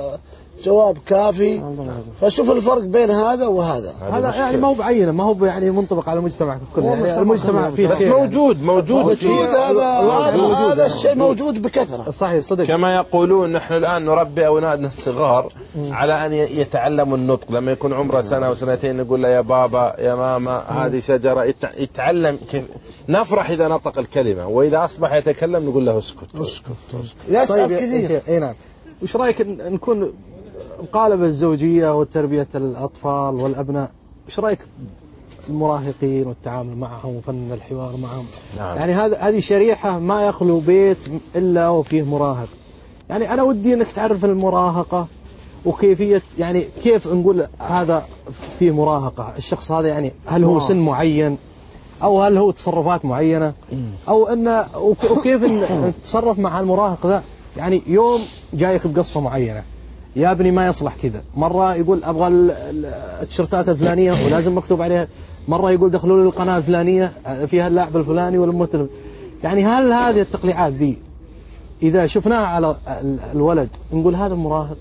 Speaker 4: جواب كافي. فشوف الفرق بين هذا وهذا.
Speaker 5: هذا يعني ما هو بعينه، ما هو يعني منطبق على المجتمع كله، يعني المجتمع فيه
Speaker 2: بس موجود موجود
Speaker 4: موجود هذا هذا الشيء موجود بكثرة.
Speaker 5: صحيح صدق.
Speaker 2: كما يقولون نحن الآن نربي أولادنا الصغار على أن يتعلموا النطق، لما يكون عمره سنة وسنتين نقول له يا بابا يا ماما هذه شجرة، يتعلم كيف. نفرح إذا نطق الكلمة، وإذا أصبح يتكلم نقول له اسكت
Speaker 4: اسكت يسأل كثير.
Speaker 5: اي نعم. وش رأيك نكون مقالبة الزوجية وتربية الأطفال والأبناء، وش رأيك المراهقين والتعامل معهم وفن الحوار معهم؟
Speaker 2: نعم.
Speaker 5: يعني هذا هذه شريحة ما يخلو بيت إلا وفيه مراهق. يعني أنا ودي أنك تعرف المراهقة وكيفية، يعني كيف نقول هذا فيه مراهقة، الشخص هذا يعني هل هو سن معين أو هل هو تصرفات معينة، أو أن وكيف نتصرف مع المراهق ذا. يعني يوم جايك بقصة معينة، يا ابني ما يصلح كذا، مرة يقول أبغى التيشيرتات الفلانية ولازم مكتوب عليها، مرة يقول دخلوا لي القناة الفلانية فيها اللاعب الفلاني والممثل. يعني هل هذه التقليعات دي إذا شفناها على الولد نقول هذا مراهق؟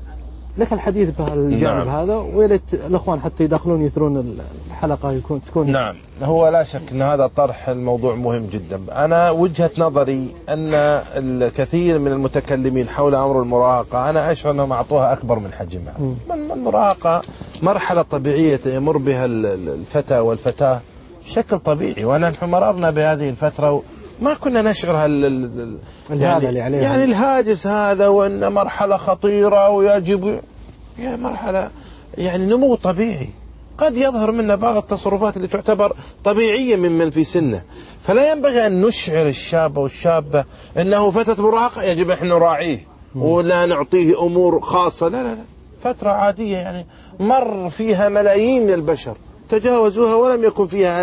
Speaker 5: لك الحديث بهالجانب. نعم. هذا ويلت الأخوان حتى يدخلون يثرون الحلقة يكون تكون.
Speaker 2: نعم، هو لا شك أن هذا طرح الموضوع مهم جدا. أنا وجهة نظري أن الكثير من المتكلمين حول أمر المراهقة أنا أشعر أنهم أعطوها أكبر من حجمها. من المراهقة مرحلة طبيعية يمر بها الفتى والفتاة بشكل طبيعي، ونحن مررنا بهذه الفترة ما كنا نشعر هال يعني, يعني الهاجس هذا، وأن مرحلة خطيرة ويجب يعني مرحلة يعني نمو طبيعي. قد يظهر منا بعض التصرفات اللي تعتبر طبيعية ممن في سنه، فلا ينبغي أن نشعر الشاب والشابة أنه فتى مراهقة يجب أن نراعيه ولا نعطيه أمور خاصة. لا لا لا، فترة عادية يعني مر فيها ملايين من البشر تجاوزوها ولم يكن فيها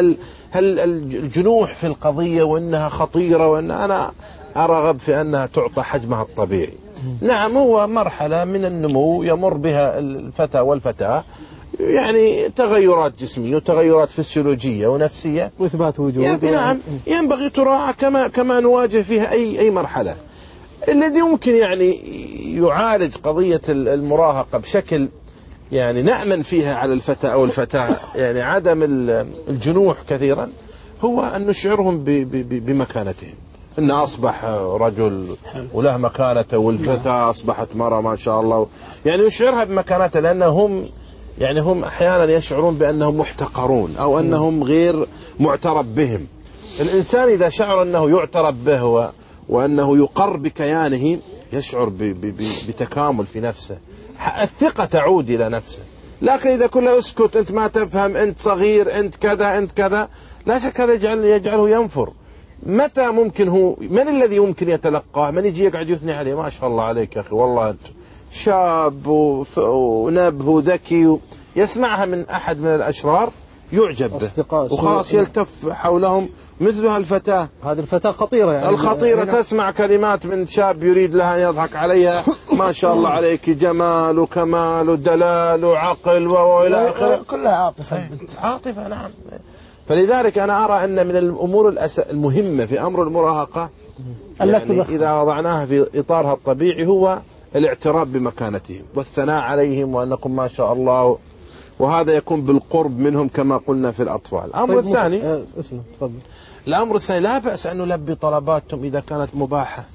Speaker 2: الجنوح في القضية وأنها خطيرة، وأن أنا أرغب في أنها تعطى حجمها الطبيعي. نعم، هو مرحلة من النمو يمر بها الفتى والفتاة، يعني تغيرات جسمية وتغيرات فسيولوجية ونفسية
Speaker 5: وإثبات وجود.
Speaker 2: يعني نعم، ينبغي تراعى كما كما نواجه فيها أي أي مرحلة. الذي يمكن يعني يعالج قضية المراهقة بشكل يعني نأمن فيها على الفتى أو الفتاة، يعني عدم الجنوح كثيرا، هو أن نشعرهم بمكانتهم، إن أصبح رجل وله مكانته والفتاة أصبحت مرة ما شاء الله، يعني نشعرها بمكانته، لأنهم يعني هم أحيانا يشعرون بأنهم محتقرون أو أنهم غير معترف بهم. الإنسان إذا شعر أنه يعترف به وأنه يقر بكيانه يشعر بتكامل في نفسه، الثقة تعود إلى نفسه. لكن إذا كله اسكت، أنت ما تفهم، أنت صغير، أنت كذا، أنت كذا، لا شك هذا يجعل يجعله ينفر. متى ممكن هو من الذي يمكن يتلقاه؟ من يجي يقعد يثني عليه، ما شاء الله عليك يا أخي، والله أنت شاب ونبه وذكي، يسمعها من أحد من الأشرار يعجب به وخلاص يلتف حولهم مثل الفتاة.
Speaker 5: هذه الفتاة خطيرة يعني
Speaker 2: الخطيرة يعني تسمع كلمات من شاب يريد لها أن يضحك عليها ما شاء الله عليك جمال وكمال ودلال وعقل وإلى آخره.
Speaker 4: كلها عاطفة.
Speaker 2: عاطفة نعم. فلذلك أنا أرى أن من الأمور المهمة في أمر المراهقة يعني إذا وضعناها في إطارها الطبيعي هو الاعتراف بمكانتهم والثناء عليهم وأنكم ما شاء الله، وهذا يكون بالقرب منهم كما قلنا في الأطفال. الأمر
Speaker 5: طيب
Speaker 2: الثاني
Speaker 5: أه اسمه تفضل.
Speaker 2: الأمر الثاني لا بأس أن نلبي طلباتهم إذا كانت مباحة.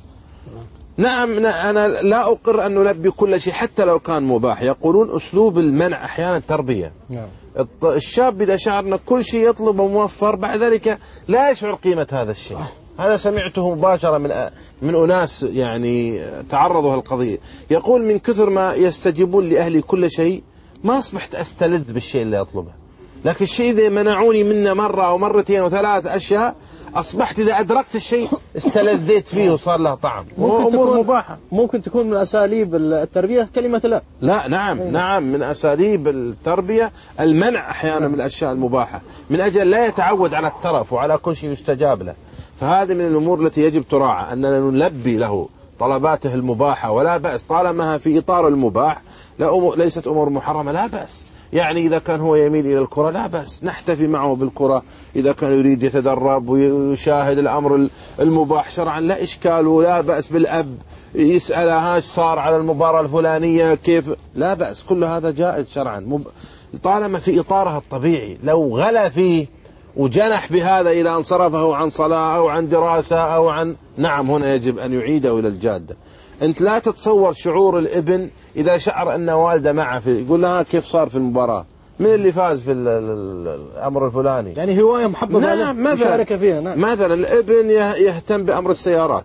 Speaker 2: نعم أنا لا أقر أن نلبي كل شيء حتى لو كان مباح. يقولون أسلوب المنع أحيانا تربية. نعم. الشاب إذا شعر أن كل شيء يطلبه موفر بعد ذلك لا يشعر قيمة هذا الشيء. هذا سمعته مباشرة من من أناس يعني تعرضوا هالقضية. يقول من كثر ما يستجيبون لأهلي كل شيء ما أصبحت أستلذ بالشيء اللي أطلبه، لكن الشيء إذا منعوني منه مرة أو مرتين وثلاث أشياء أصبحت إذا أدركت الشيء استلذيت فيه وصار له طعم.
Speaker 5: ممكن تكون مباحة. ممكن تكون من أساليب التربية كلمة لا.
Speaker 2: لا نعم أيه. نعم من أساليب التربية المنع أحيانا من الأشياء المباحة من أجل لا يتعود على الترف وعلى كل شيء يستجاب له. فهذه من الأمور التي يجب تراعى أننا نلبي له طلباته المباحة ولا بأس طالما في إطار المباح، لا أمور ليست أمور محرمة لا بأس. يعني إذا كان هو يميل إلى الكرة لا بأس نحتفي معه بالكرة، إذا كان يريد يتدرب ويشاهد الأمر المباح شرعا لا إشكال ولا بأس بالأب يسألها ايش صار على المباراة الفلانية كيف، لا بأس كل هذا جائز شرعا طالما في إطارها الطبيعي. لو غلا فيه وجنح بهذا إلى أن صرفه عن صلاة أو عن دراسة أو عن نعم هنا يجب أن يعيده إلى الجادة. أنت لا تتصور شعور الابن إذا شعر أن والده معه في يقول لها كيف صار في المباراة من اللي فاز في الأمر الفلاني،
Speaker 5: يعني هواية محببة
Speaker 2: نعم
Speaker 5: مشاركة فيها. نعم.
Speaker 2: مثلا الابن يهتم بأمر السيارات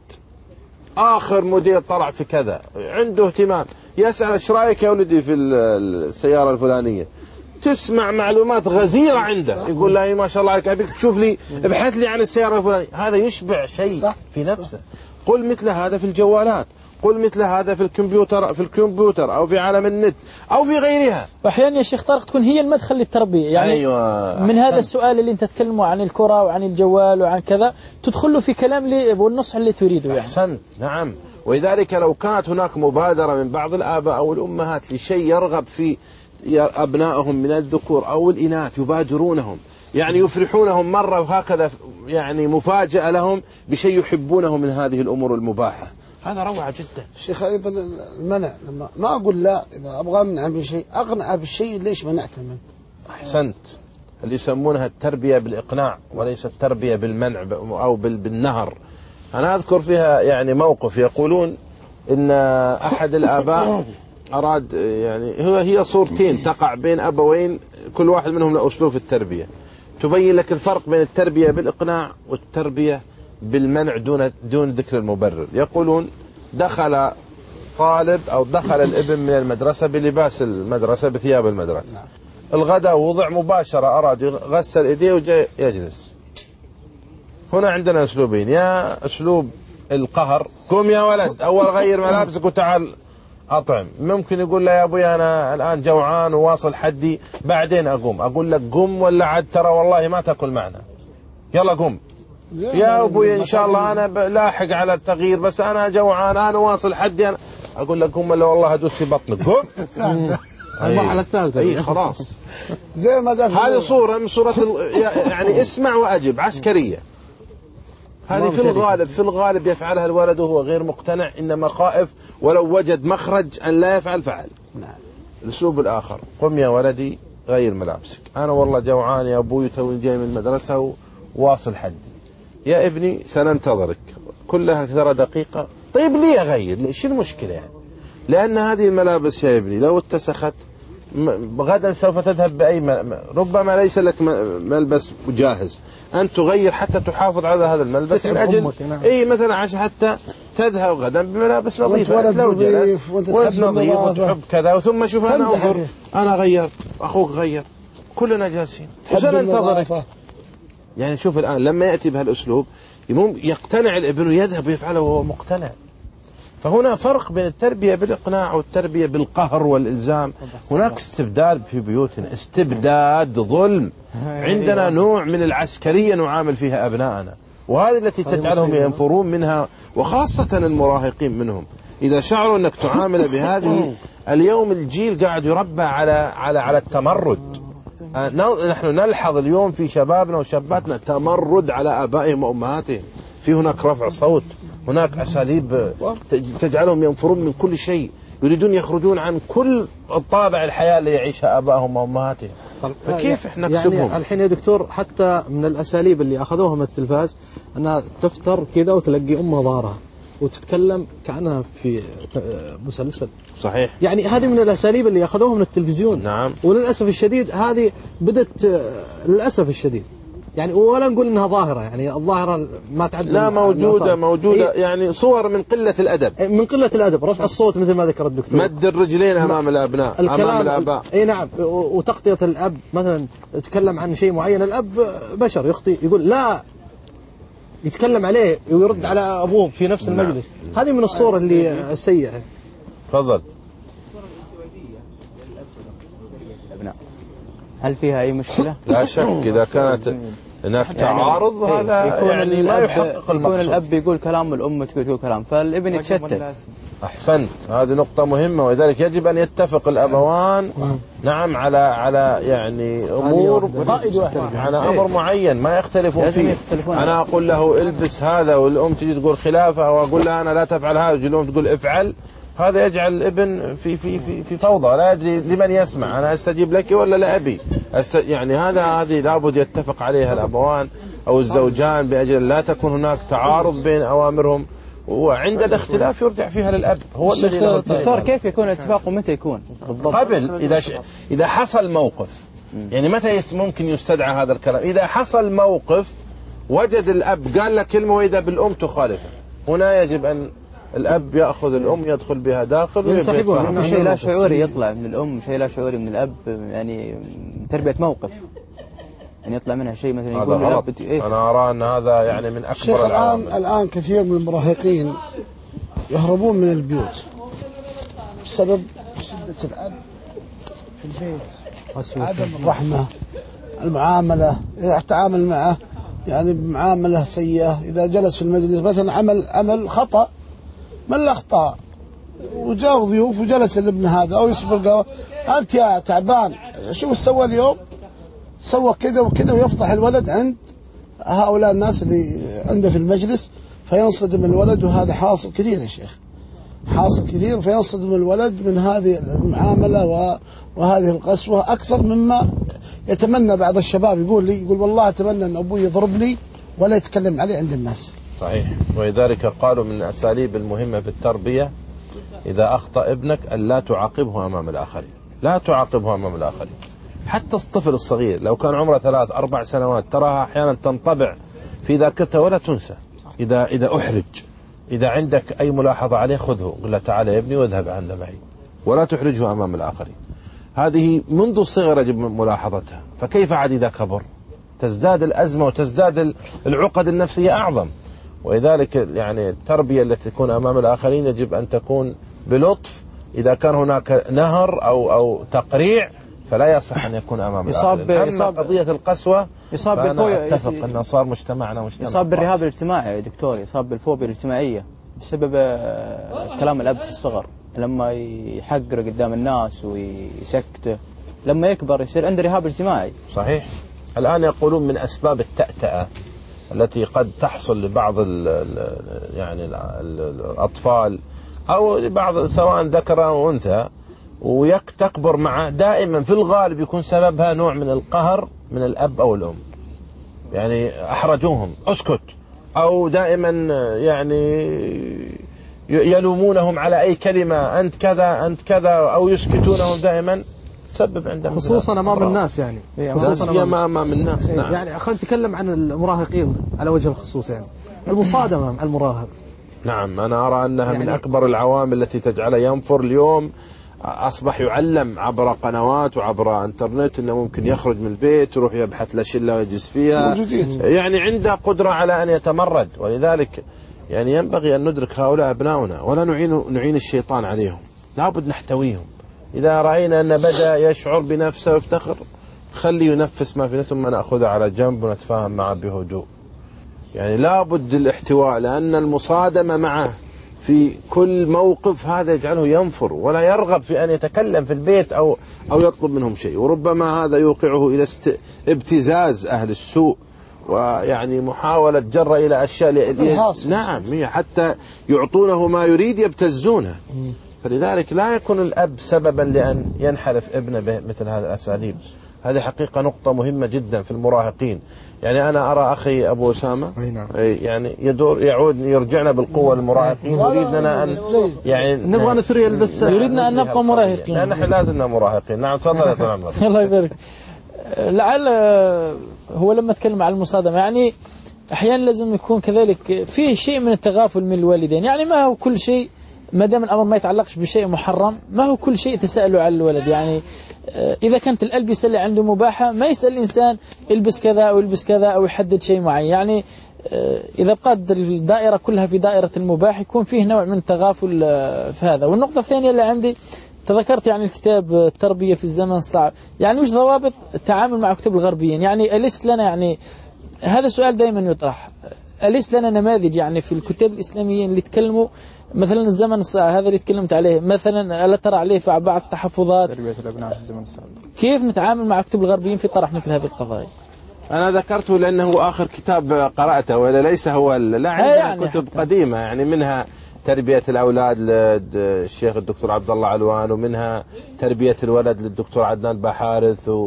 Speaker 2: آخر موديل طلع في كذا عنده اهتمام يسأل ايش رايك يا ولدي في السيارة الفلانية، تسمع معلومات غزيرة عنده يقول لها ما شاء الله عليك أبيك تشوف لي ابحث لي عن السيارة الفلانية. هذا يشبع شيء في نفسه. قل مثل هذا في الجوالات، قل مثل هذا في الكمبيوتر في الكمبيوتر أو في عالم النت أو في غيرها.
Speaker 8: وأحيانا يا شيخ طارق تكون هي المدخل للتربية يعني
Speaker 2: أيوة.
Speaker 8: من هذا السؤال اللي أنت تتكلموا عن الكرة وعن الجوال وعن كذا تدخل له في كلام لي والنصح اللي تريده يعني.
Speaker 2: أحسنت نعم. ولذلك لو كانت هناك مبادرة من بعض الآباء أو الأمهات لشيء يرغب في أبنائهم من الذكور أو الإناث يبادرونهم يعني يفرحونهم مرة وهكذا يعني مفاجأة لهم بشيء يحبونه من هذه الأمور المباحة، هذا روعة جدا.
Speaker 4: شيخ أيضا المنع لما ما أقول لا إذا أبغى أمنع من شيء أقنع بالشيء ليش منعته منه.
Speaker 2: أحسنت. اللي يسمونها التربية بالإقناع وليس التربية بالمنع أو بالنهر. أنا أذكر فيها يعني موقف يقولون إن أحد الآباء أراد يعني هو هي صورتين تقع بين أبوين كل واحد منهم له أسلوب في التربية تبين لك الفرق بين التربية بالإقناع والتربية بالمنع دون دون ذكر المبرر. يقولون دخل طالب أو دخل الابن من المدرسة بلباس المدرسة بثياب المدرسة، الغداء وضع مباشرة أراد يغسل إيديه وجاء يجلس. هنا عندنا أسلوبين، يا أسلوب القهر قم يا ولد أول غير ملابسك وتعال أطعم، ممكن يقول له يا أبوي أنا الآن جوعان وواصل حدي بعدين أقوم، أقول لك قم ولا عد ترى والله ما تأكل معنا يلا قم يا أبوي إن شاء الله أنا لاحق على التغيير بس أنا جوعان أنا واصل حدي أنا أقول لك قم ولا والله هدوس في بطنك قم.
Speaker 5: المرحلة الثالثة
Speaker 2: أي خلاص.
Speaker 4: زي ما
Speaker 2: هذه صورة من صورة يعني اسمع وأجب عسكرية. هذه في الغالب في الغالب يفعلها الولد وهو غير مقتنع إنما خائف ولو وجد مخرج أن لا يفعل فعل. الأسلوب الآخر قم يا ولدي غير ملابسك أنا والله جوعان يا أبوي توي جاي من المدرسة وواصل حدي يا ابني سننتظرك كلها ترى دقيقة. طيب ليه أغير ليش المشكلة يعني؟ لأن هذه الملابس يا ابني لو اتسخت غدا سوف تذهب بأي م... ربما ليس لك ملبس جاهز أن تغير حتى تحافظ على هذا الملبس من أجل نعم. أي مثلا عشان حتى تذهب غدا بملابس نظيفة
Speaker 4: ولد نظيف
Speaker 2: ولد نظيف وتحب كذا وثم شوف أنا أنظر أنا غيرت أخوك غير كلنا جالسين سننتظرك. يعني شوف الآن لما يأتي بهالأسلوب يقتنع الابن ويذهب ويفعله وهو مقتنع. فهنا فرق بين التربية بالإقناع والتربية بالقهر والإلزام. هناك استبداد في بيوتنا، استبداد ظلم. عندنا نوع من العسكرية نعامل فيها أبناءنا، وهذه التي تجعلهم ينفرون منها، وخاصة المراهقين منهم. إذا شعروا أنك تعامل بهذه، اليوم الجيل قاعد يربى على على على التمرد. نحن نلحظ اليوم في شبابنا وشاباتنا تمرد على آبائهم وأمهاتهم. في هناك رفع صوت، هناك أساليب تجعلهم ينفرون من كل شيء، يريدون يخرجون عن كل الطابع الحياة اللي يعيشها آبائهم وأمهاتهم. فكيف احنا نكسبهم؟
Speaker 5: يعني الحين يا دكتور حتى من الأساليب اللي أخذوها من التلفاز أنها تفتر كذا وتلقي أمها ظهرها وتتكلم كأنها في مسلسل.
Speaker 2: صحيح.
Speaker 5: يعني هذه من الأساليب اللي أخذوها من التلفزيون.
Speaker 2: نعم.
Speaker 5: وللأسف الشديد هذه بدت للأسف الشديد يعني، ولا نقول انها ظاهره، يعني الظاهره ما تعد،
Speaker 2: لا موجوده موجوده يعني صور من قله الادب،
Speaker 5: من قله الادب، رفع الصوت مثل ما ذكر الدكتور،
Speaker 2: مد الرجلين امام الابناء، امام الاباء.
Speaker 5: اي نعم. وتغطيه الاب، مثلا يتكلم عن شيء معين، الاب بشر يخطئ، يقول لا، يتكلم عليه ويرد على ابوه في نفس المجلس. نعم. هذه من الصور اللي السيئه.
Speaker 2: تفضل.
Speaker 9: هل فيها أي مشكلة؟
Speaker 2: لا شك إذا كانت هناك تعارض
Speaker 9: يعني
Speaker 2: هذا
Speaker 9: يكون
Speaker 2: يعني ما يحقق المقصود.
Speaker 9: يكون الأب يقول كلام والأم تقول كلام، فالابن يتشتت.
Speaker 2: أحسنت، هذه نقطة مهمة، ولذلك يجب أن يتفق الأبوان نعم على على يعني أمور، على أمر معين ما يختلفون فيه. أنا أقول له البس هذا والأم تجي تقول خلافه، وأقول لها أنا لا تفعل هذا وتجي الأم تقول افعل. هذا يجعل الابن في في في في فوضى، لا يدري لمن يسمع، انا استجيب لك ولا لا ابي. يعني هذا هذه لابد يتفق عليها الابوان او الزوجان باجل لا تكون هناك تعارض بين اوامرهم، وعند الاختلاف يرجع فيها للاب. هو الذي
Speaker 9: دكتور كيف يكون الاتفاق ومتى يكون بالضبط؟
Speaker 2: قبل، اذا ش... اذا حصل موقف، يعني متى ممكن يستدعى هذا الكلام؟ اذا حصل موقف وجد الاب قال لك كلمه واذا بالام تخالفه، هنا يجب ان الأب يأخذ الأم يدخل بها داخل
Speaker 9: ويصاحبها. شيء لا شعوري يطلع من الأم، شيء لا شعوري من الأب، يعني تربية موقف، يعني يطلع منها شيء مثلا يقول
Speaker 2: الأب إيه؟ أنا أرى أن هذا يعني من أكبر
Speaker 4: الآن الآن كثير من المراهقين يهربون من البيوت بسبب شدة الأب في البيت، عدم الرحمة، المعاملة، يتعامل معه يعني بمعاملة سيئة. إذا جلس في المجلس مثلا عمل عمل خطأ من الأخطاء وجاء ضيوف وجلس الابن هذا أو يصبر قال أنت يا تعبان شوف سوى اليوم، سوى كذا وكذا، ويفضح الولد عند هؤلاء الناس اللي عنده في المجلس، فينصدم الولد. وهذا حاصل كثير يا شيخ، حاصل كثير، فينصدم الولد من هذه المعاملة وهذه القسوة أكثر مما يتمنى. بعض الشباب يقول لي يقول والله أتمنى أن أبوي يضربني ولا يتكلم علي عند الناس.
Speaker 2: صحيح. ولذلك قالوا من الأساليب المهمة في التربية إذا أخطأ ابنك أن لا تعاقبه أمام الآخرين، لا تعاقبه أمام الآخرين. حتى الطفل الصغير لو كان عمره ثلاث أربع سنوات تراها أحيانا تنطبع في ذاكرته ولا تنسى. إذا إذا أحرج، إذا عندك أي ملاحظة عليه خذه قل له تعال يا ابني واذهب عنه معي، ولا تحرجه أمام الآخرين. هذه منذ الصغر يجب ملاحظتها. فكيف عاد إذا كبر؟ تزداد الأزمة وتزداد العقد النفسية أعظم. ولذلك يعني التربية التي تكون أمام الآخرين يجب أن تكون بلطف. إذا كان هناك نهر أو أو تقريع فلا يصح أن يكون أمام الآخرين. أما قضية القسوة
Speaker 9: يصاب بالفوبيا،
Speaker 2: أتفق أنه صار مجتمعنا مجتمع
Speaker 9: يصاب بالرهاب الاجتماعي يا دكتور، يصاب بالفوبيا الاجتماعية بسبب كلام الأب في الصغر، لما يحقر قدام الناس ويسكته، لما يكبر يصير عنده رهاب اجتماعي.
Speaker 2: صحيح. الآن يقولون من أسباب التأتأة التي قد تحصل لبعض ال ال يعني ال الأطفال أو لبعض سواء ذكر أو أنثى وتكبر مع دائما في الغالب يكون سببها نوع من القهر من الأب أو الأم، يعني أحرجوهم اسكت، أو دائما يعني يلومونهم على أي كلمة أنت كذا أنت كذا، أو يسكتونهم دائما، تسبب عندهم
Speaker 5: خصوصا امام الناس، يعني
Speaker 2: خصوصا امام الناس.
Speaker 5: نعم. يعني خلينا نتكلم عن المراهقين على وجه الخصوص، يعني المصادمه مع المراهق.
Speaker 2: نعم، انا ارى انها
Speaker 5: يعني
Speaker 2: من اكبر العوامل التي تجعله ينفر. اليوم اصبح يعلم عبر قنوات وعبر انترنت انه ممكن يخرج من البيت يروح يبحث له شله ويجلس فيها، يعني عنده قدره على ان يتمرد. ولذلك يعني ينبغي أن ندرك هؤلاء أبناؤنا ولا نعين نعين الشيطان عليهم، لابد نحتويهم. إذا رأينا أن بدأ يشعر بنفسه ويفتخر خليه ينفس ما في نفسه ثم نأخذه على جنب ونتفاهم معه بهدوء. يعني لابد الاحتواء، لأن المصادمة معه في كل موقف هذا يجعله ينفر ولا يرغب في أن يتكلم في البيت أو أو يطلب منهم شيء، وربما هذا يوقعه إلى است... ابتزاز أهل السوء، ويعني محاولة جر إلى أشياء لي... نعم هي حتى يعطونه ما يريد يبتزونه. فلذلك لا يكون الأب سببا لأن ينحرف ابنه بمثل هذه الأساليب. هذه حقيقة نقطة مهمة جدا في المراهقين. يعني أنا أرى أخي أبو أسامة يعني يدور يعود يرجعنا بالقوة المراهقين، يريد لنا أن يعني
Speaker 5: نبغى نثري بس
Speaker 8: يريدنا أن نبقى مراهقين،
Speaker 2: لأن نحن لازلنا مراهقين. نعم تفضل يا طول عمرك.
Speaker 8: الله يبارك. لعل هو لما تكلم عن المصادمة يعني أحيانا لازم يكون كذلك فيه شيء من التغافل من الوالدين. يعني ما هو كل شيء ما دام الأمر ما يتعلقش بشيء محرم، ما هو كل شيء تسأله على الولد. يعني إذا كانت الألبسة اللي عنده مباحة ما يسأل الإنسان البس كذا أو البس كذا أو يحدد شيء معين. يعني إذا بقت الدائرة كلها في دائرة المباح يكون فيه نوع من التغافل في هذا. والنقطة الثانية اللي عندي تذكرت يعني الكتاب التربية في الزمن الصعب، يعني وش ضوابط التعامل مع كتب الغربيين؟ يعني أليس لنا يعني هذا سؤال دائما يطرح، أليس لنا نماذج يعني في الكتاب الإسلاميين اللي يتكلموا مثلا الزمن الصعب هذا اللي تكلمت عليه، مثلا ألا ترى عليه في بعض التحفظات
Speaker 3: تربية الأبناء في الزمن الصعب،
Speaker 8: كيف نتعامل مع كتب الغربيين في طرح مثل هذه القضايا؟
Speaker 2: أنا ذكرته لأنه آخر كتاب قرأته ولا ليس هو، لا عندنا يعني كتب حتى قديمة يعني منها تربية الأولاد للشيخ الدكتور عبد الله علوان، ومنها تربية الولد للدكتور عدنان بحارث، و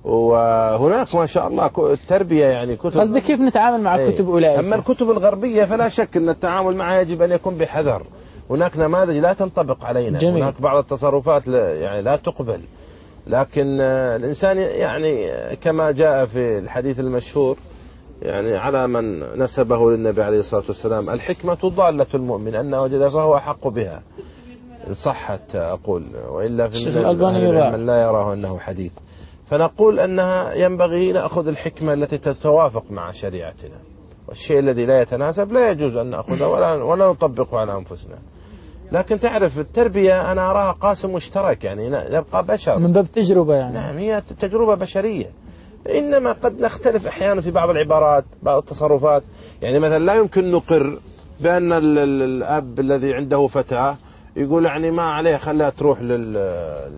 Speaker 2: وهناك ما شاء الله التربية يعني كتب.
Speaker 8: قصدي كيف نتعامل مع
Speaker 2: ايه.
Speaker 8: كتب أولئك؟
Speaker 2: أما الكتب الغربية فلا شك أن التعامل معها يجب أن يكون بحذر. هناك نماذج لا تنطبق علينا، جميل. هناك بعض التصرفات لا يعني لا تقبل، لكن الإنسان يعني كما جاء في الحديث المشهور يعني على من نسبه للنبي عليه الصلاة والسلام: الحكمة ضالة المؤمن أن وجد فهو أحق بها، إن صحت أقول، وإلا في من لا يراه أنه حديث. فنقول أنها ينبغي نأخذ الحكمة التي تتوافق مع شريعتنا، والشيء الذي لا يتناسب لا يجوز أن نأخذه ولا, ولا نطبقه على أنفسنا. لكن تعرف التربية أنا أراها قاسم مشترك، يعني نبقى بشر
Speaker 8: من باب تجربة يعني.
Speaker 2: نعم هي تجربة بشرية، إنما قد نختلف أحيانا في بعض العبارات بعض التصرفات. يعني مثلا لا يمكن نقر بأن الأب الذي عنده فتاة يقول يعني ما عليه خليها تروح لل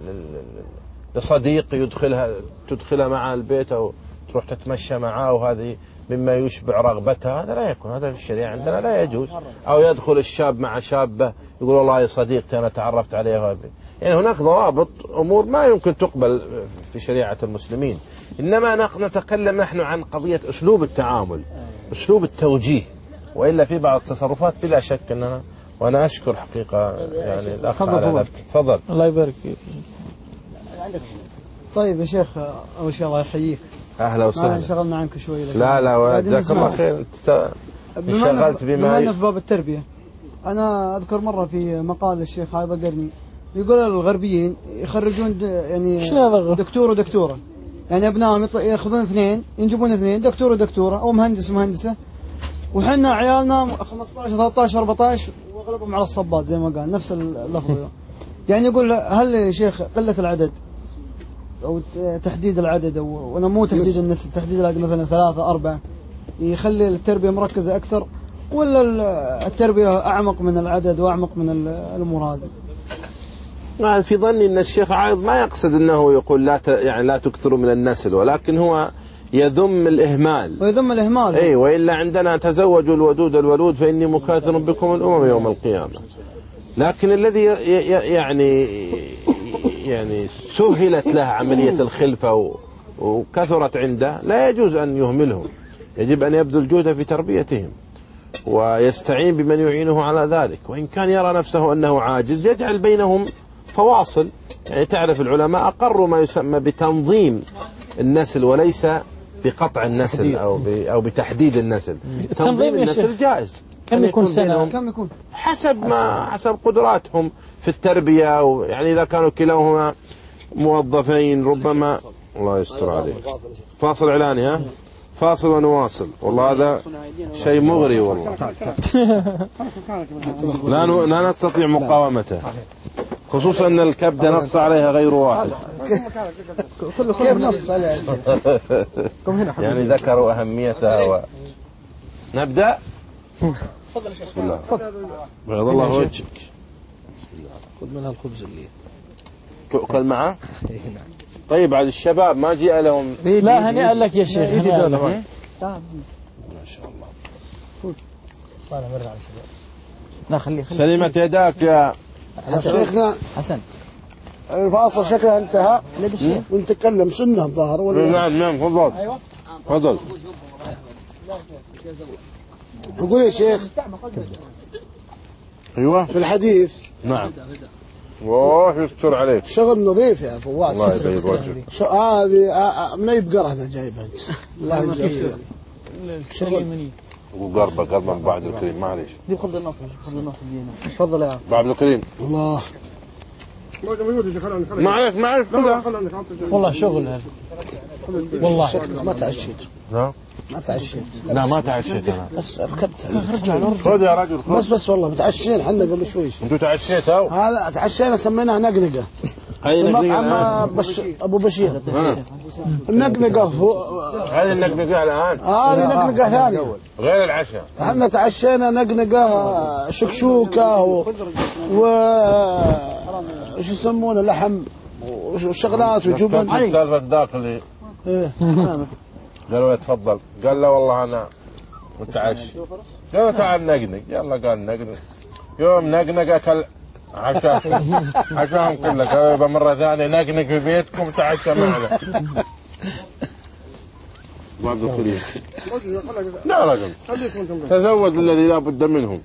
Speaker 2: لصديق يدخلها تدخلها معه البيت أو تروح تتمشى معه وهذه مما يشبع رغبتها. هذا لا يكون، هذا في الشريعة عندنا لا يجوز. أو يدخل الشاب مع شابة يقول والله يا صديقتي أنا تعرفت عليها. يعني هناك ضوابط أمور ما يمكن تقبل في شريعة المسلمين. إنما نتكلم نحن عن قضية أسلوب التعامل، أسلوب التوجيه، وإلا في بعض التصرفات بلا شك أننا، وأنا أشكر حقيقة يعني الأخ على تفضل.
Speaker 8: الله يبارك فيك.
Speaker 11: طيب يا شيخ أول شيء الله يحييك.
Speaker 2: أهلا وسهلا.
Speaker 11: شغلنا عنك شوي.
Speaker 2: لا لا جزاك الله خير. انشغلت بما
Speaker 11: بما في باب التربية. أنا أذكر مرة في مقال الشيخ عايض قرني يقول الغربيين يخرجون يعني دكتور ودكتورة، يعني أبنائهم يأخذون اثنين ينجبون اثنين دكتور ودكتورة أو مهندس ومهندسة، وحنا عيالنا خمسة عشر ثلاثة عشر أربعة عشر وأغلبهم على الصبات زي ما قال نفس اللفظ. يعني يقول هل يا شيخ قلة العدد أو تحديد العدد أو وأنا مو تحديد النسل، تحديد العدد مثلا ثلاثة أربعة يخلي التربية مركزة أكثر، ولا التربية أعمق من العدد وأعمق من الأمور هذه؟
Speaker 2: في ظني أن الشيخ عايض ما يقصد أنه يقول لا ت... يعني لا تكثروا من النسل، ولكن هو يذم الإهمال.
Speaker 11: ويذم الإهمال.
Speaker 2: أي وإلا عندنا تزوجوا الودود الولود فإني مكاثر بكم الأمم يوم القيامة. لكن الذي يعني يعني سهلت له عملية الخلفة وكثرت عنده لا يجوز أن يهملهم، يجب أن يبذل جهده في تربيتهم ويستعين بمن يعينه على ذلك. وإن كان يرى نفسه أنه عاجز يجعل بينهم فواصل. يعني تعرف العلماء أقروا ما يسمى بتنظيم النسل وليس بقطع النسل أو أو بتحديد النسل. تنظيم النسل جائز.
Speaker 8: كم يكون سنة؟
Speaker 11: كم يكون؟
Speaker 2: حسب ما حسب قدراتهم في التربية. يعني إذا كانوا كلاهما موظفين ربما الله يستر عليه. فاصل إعلاني ها؟ فاصل ونواصل. والله هذا شيء مغري والله. لا لا نستطيع مقاومته، خصوصا أن الكبدة نص عليها غير واحد.
Speaker 4: كيف نص عليها؟
Speaker 2: يعني ذكروا أهميتها و... نبدأ.
Speaker 5: تفضل يا شيخ.
Speaker 2: بسم الله. بيض الله وجهك.
Speaker 5: خذ منها الخبز اللي
Speaker 2: تؤكل معه. طيب عاد الشباب ما جاء لهم.
Speaker 8: لا هنيئا لك يا شيخ. هنيئا لك.
Speaker 2: ما شاء الله.
Speaker 5: طالع مرة على الشباب.
Speaker 9: لا خليه خليه.
Speaker 2: سلمت يداك يا
Speaker 4: شيخنا
Speaker 9: حسن.
Speaker 4: الفاصل شكلها انتهى ونتكلم سنة الظاهر ولا؟
Speaker 2: نعم نعم تفضل.
Speaker 8: ايوه
Speaker 2: تفضل.
Speaker 4: يقول يا شيخ
Speaker 2: ايوه
Speaker 4: في الحديث.
Speaker 2: نعم. اوه يستر عليك.
Speaker 4: شغل نظيف يا فواز.
Speaker 2: الله يبيض وجهك.
Speaker 4: شو هذه من اي بقره هذا جايبها انت؟ الله يجزاك.
Speaker 8: شغل
Speaker 2: وقربه قربه من بعد الكريم معليش.
Speaker 5: دي خبز النصر. خبز النصر دينا. تفضل يا
Speaker 2: بعد الكريم.
Speaker 4: الله
Speaker 2: معلش معلش
Speaker 8: والله شغل هذا والله.
Speaker 4: ما تعشيت.
Speaker 2: لا
Speaker 4: ما تعشيت.
Speaker 2: لا ما تعشيت انا.
Speaker 4: بس ركبت.
Speaker 2: خذ يا رجل خذ.
Speaker 4: بس بس والله متعشين احنا قبل شوي.
Speaker 2: انتوا تعشيتوا؟
Speaker 4: هذا تعشينا سميناها نقنقه.
Speaker 2: هاي
Speaker 4: نقنقه بش... ابو بشير. النقنقه هو
Speaker 2: هذه النقنقه الان.
Speaker 4: هذه نقنقه ثانيه
Speaker 2: غير العشاء.
Speaker 4: احنا تعشينا نقنقه شكشوكه و, و... ايش يسمونه لحم وشغلات وجبن.
Speaker 2: سالفه ذاك اللي
Speaker 4: ايه
Speaker 2: قالوا له تفضل، قال له والله انا متعشي. قال له تعال نقنق، يلا قال نقنق. يوم نقنق اكل عشاء عشاهم كله. قالوا يبقى مره ثانيه نقنق في بيتكم تعشى معنا. بعد الكريم. لا رجل تزود الذي لا بد منهم.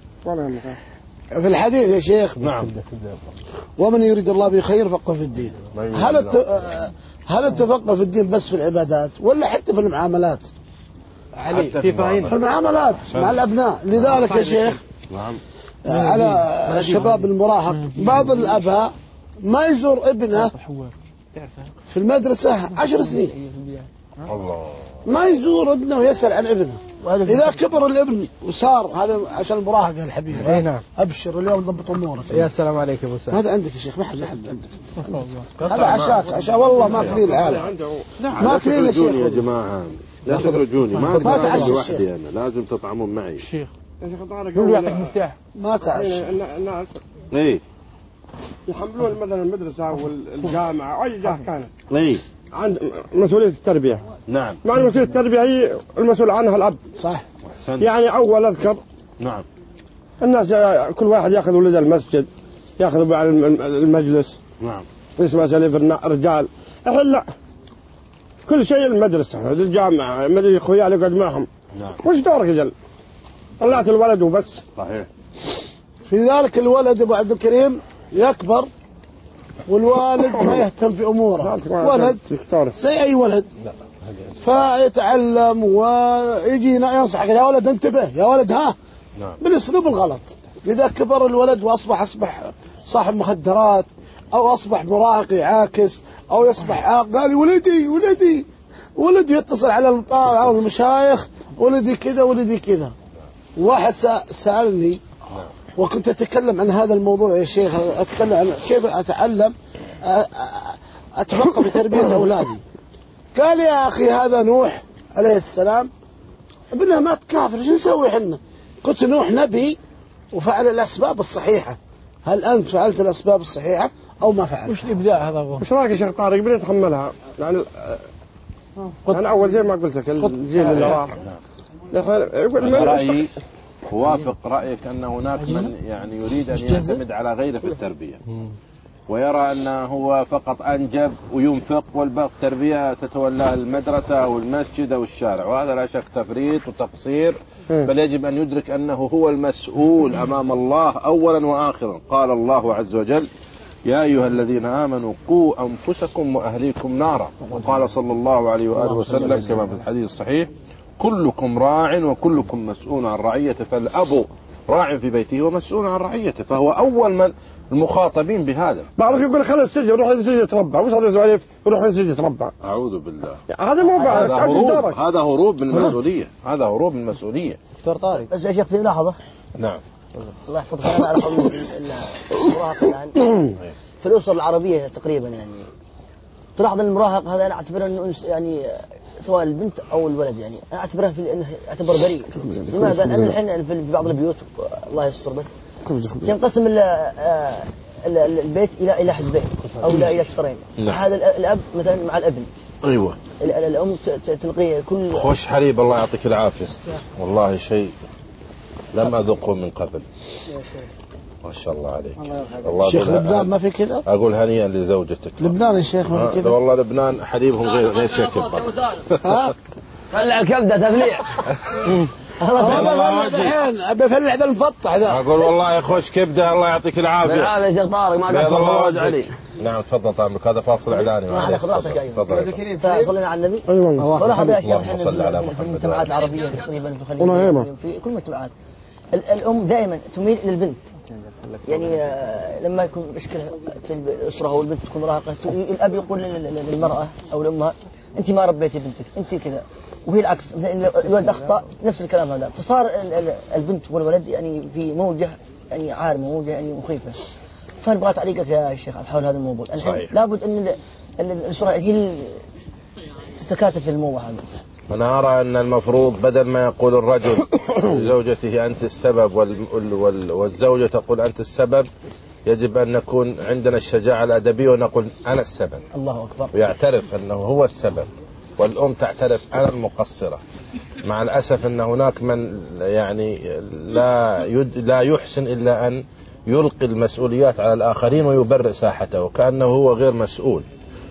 Speaker 4: في الحديث يا شيخ.
Speaker 2: نعم.
Speaker 4: ومن يريد الله به خير فقه في الدين. هل الت... هل التفقه في الدين بس في العبادات ولا حتى في المعاملات؟
Speaker 5: علي في فاين
Speaker 4: في المعاملات مع الابناء. لذلك يا شيخ
Speaker 5: نعم
Speaker 4: على الشباب المراهق بعض الاباء ما يزور ابنه في المدرسه عشر سنين.
Speaker 2: الله.
Speaker 4: ما يزور ابنه ويسأل عن ابنه. إذا كبر الابن وصار هذا عشان المراهقة يا الحبيب.
Speaker 5: اي نعم.
Speaker 4: أبشر اليوم ضبط أمورك.
Speaker 5: يا سلام عليك يا أبو سعد.
Speaker 4: هذا عندك يا شيخ ما حد حد عندك. هذا عشاك عشاء والله ما كلين العالم. ما كلين يا شيخ.
Speaker 2: يا جماعة لا تخرجوني ما
Speaker 4: ما تعشى
Speaker 2: لوحدي أنا لازم تطعمون معي.
Speaker 8: الشيخ قولوا يعطيك مفتاح.
Speaker 4: ما تعشى.
Speaker 6: الناس
Speaker 2: إيه
Speaker 6: يحملون مثلا المدرسة والجامعة أي جهة كانت.
Speaker 2: إيه
Speaker 6: عند مسؤولية التربية.
Speaker 2: نعم.
Speaker 6: مع مسؤولية التربية هي المسؤول عنها الأب.
Speaker 4: صح.
Speaker 6: يعني أول أذكر.
Speaker 2: نعم.
Speaker 6: الناس كل واحد يأخذ ولد المسجد يأخذ على المجلس.
Speaker 2: نعم.
Speaker 6: يسمع سليف الرجال. الحين لا. كل شيء المدرسة الجامعة مدري أخويا اللي يقعد معهم.
Speaker 2: نعم.
Speaker 6: وش دورك يا جل؟ طلعت الولد وبس.
Speaker 2: صحيح.
Speaker 4: في ذلك الولد أبو عبد الكريم يكبر والوالد ما يهتم في أموره. ولد زي أي ولد فيتعلم ويجينا ينصحك يا ولد انتبه يا ولد ها.
Speaker 2: نعم.
Speaker 4: بالأسلوب الغلط. إذا كبر الولد وأصبح أصبح صاحب مخدرات أو أصبح مراهق يعاكس أو يصبح عاق قال ولدي ولدي ولدي يتصل على الطاعة أو المشايخ ولدي كذا ولدي كذا. واحد سألني وكنت أتكلم عن هذا الموضوع يا شيخ أتكلم عن كيف أتعلم أتفقه بتربية أولادي. قال يا أخي هذا نوح عليه السلام ابنه مات كافر شو نسوي حنا؟ قلت نوح نبي وفعل الأسباب الصحيحة. هل أنت فعلت الأسباب الصحيحة أو ما فعلت؟
Speaker 8: وش الإبداع هذا هو؟
Speaker 6: وش رأيك يا شيخ طارق بدي أتحملها يعني أنا أول زي ما قلت لك الجيل اللي راح.
Speaker 2: رأيي وافق رأيك أن هناك من يعني يريد أن يعتمد على غيره في التربية ويرى أنه هو فقط أنجب وينفق والباقي التربية تتولاها المدرسة أو المسجد أو الشارع، وهذا لا شك تفريط وتقصير. بل يجب أن يدرك أنه هو المسؤول أمام الله أولا وآخرا. قال الله عز وجل يا أيها الذين آمنوا قوا أنفسكم وأهليكم نارا. وقال صلى الله عليه وآله وسلم كما في الحديث الصحيح كلكم راع وكلكم مسؤول عن رعيته فالأب راع في بيته ومسؤول عن رعيته، فهو أول من المخاطبين بهذا.
Speaker 6: بعضهم يقول خلي السجن يروح السجن يتربع، مش هذا سواليف يروح السجن يتربع.
Speaker 2: أعوذ بالله.
Speaker 6: هذا مو بعد
Speaker 2: هذا هروب، هذا هروب من المسؤولية، هذا هروب من المسؤولية.
Speaker 7: دكتور طارق بس يا شيخ في ملاحظة.
Speaker 2: نعم.
Speaker 7: الله يحفظك أنا على قول المراهق الآن في الأسر العربية تقريبا يعني تلاحظ المراهق هذا أنا أعتبره أنه يعني سواء البنت أو الولد يعني أنا أعتبره في أنه يعتبر بريء. لماذا؟ لأن الحين في بعض البيوت الله يستر بس ينقسم البيت إلى إلى حزبين أو إلى إلى شطرين. هذا الأب مثلا مع الابن.
Speaker 2: أيوة.
Speaker 7: الأم تلقي كل.
Speaker 2: خوش حليب الله يعطيك العافية. والله شيء لم أذقه من قبل. ما شاء الله عليك.
Speaker 4: الله شيخ لبنان ما في كذا؟
Speaker 2: أقول هنيئا لزوجتك.
Speaker 4: لبنان يا شيخ ما في كذا؟
Speaker 2: والله لبنان حليبهم غير غير شكل.
Speaker 1: خلع الكبدة تفليع.
Speaker 4: أنا الحين بفلع ذا المفطع ذا.
Speaker 2: أقول والله يا خوش كبدة الله يعطيك العافية.
Speaker 1: بالعافية يا شيخ طارق ما قصر علي.
Speaker 2: نعم تفضل طارق هذا فاصل إعلاني.
Speaker 7: على خبرتك أيضا. فصلنا على النبي. أيوة. ولاحظ يا شيخ إحنا في المجتمعات العربية تقريبا في الخليج في كل المجتمعات الأم دائما تميل للبنت. يعني لما يكون مشكلة في الأسرة والبنت تكون مراهقة الأب يقول للمرأة أو لأمها أنت ما ربيتي بنتك أنت كذا، وهي العكس مثلا الولد أخطأ نفس الكلام هذا، فصار البنت والولد يعني في موجة يعني عارمة موجة يعني مخيفة. فنبغى تعليقك يا شيخ حول هذا الموضوع. الحين لابد أن الأسرة هي تتكاتف في الموضوع هذا.
Speaker 2: أنا أرى أن المفروض بدل ما يقول الرجل لزوجته أنت السبب والزوجة تقول أنت السبب، يجب أن نكون عندنا الشجاعة الأدبية ونقول أنا السبب.
Speaker 7: الله أكبر.
Speaker 2: ويعترف أنه هو السبب، والأم تعترف أنا المقصرة. مع الأسف أن هناك من يعني لا يد لا يحسن إلا أن يلقي المسؤوليات على الآخرين ويبرئ ساحته وكأنه هو غير مسؤول.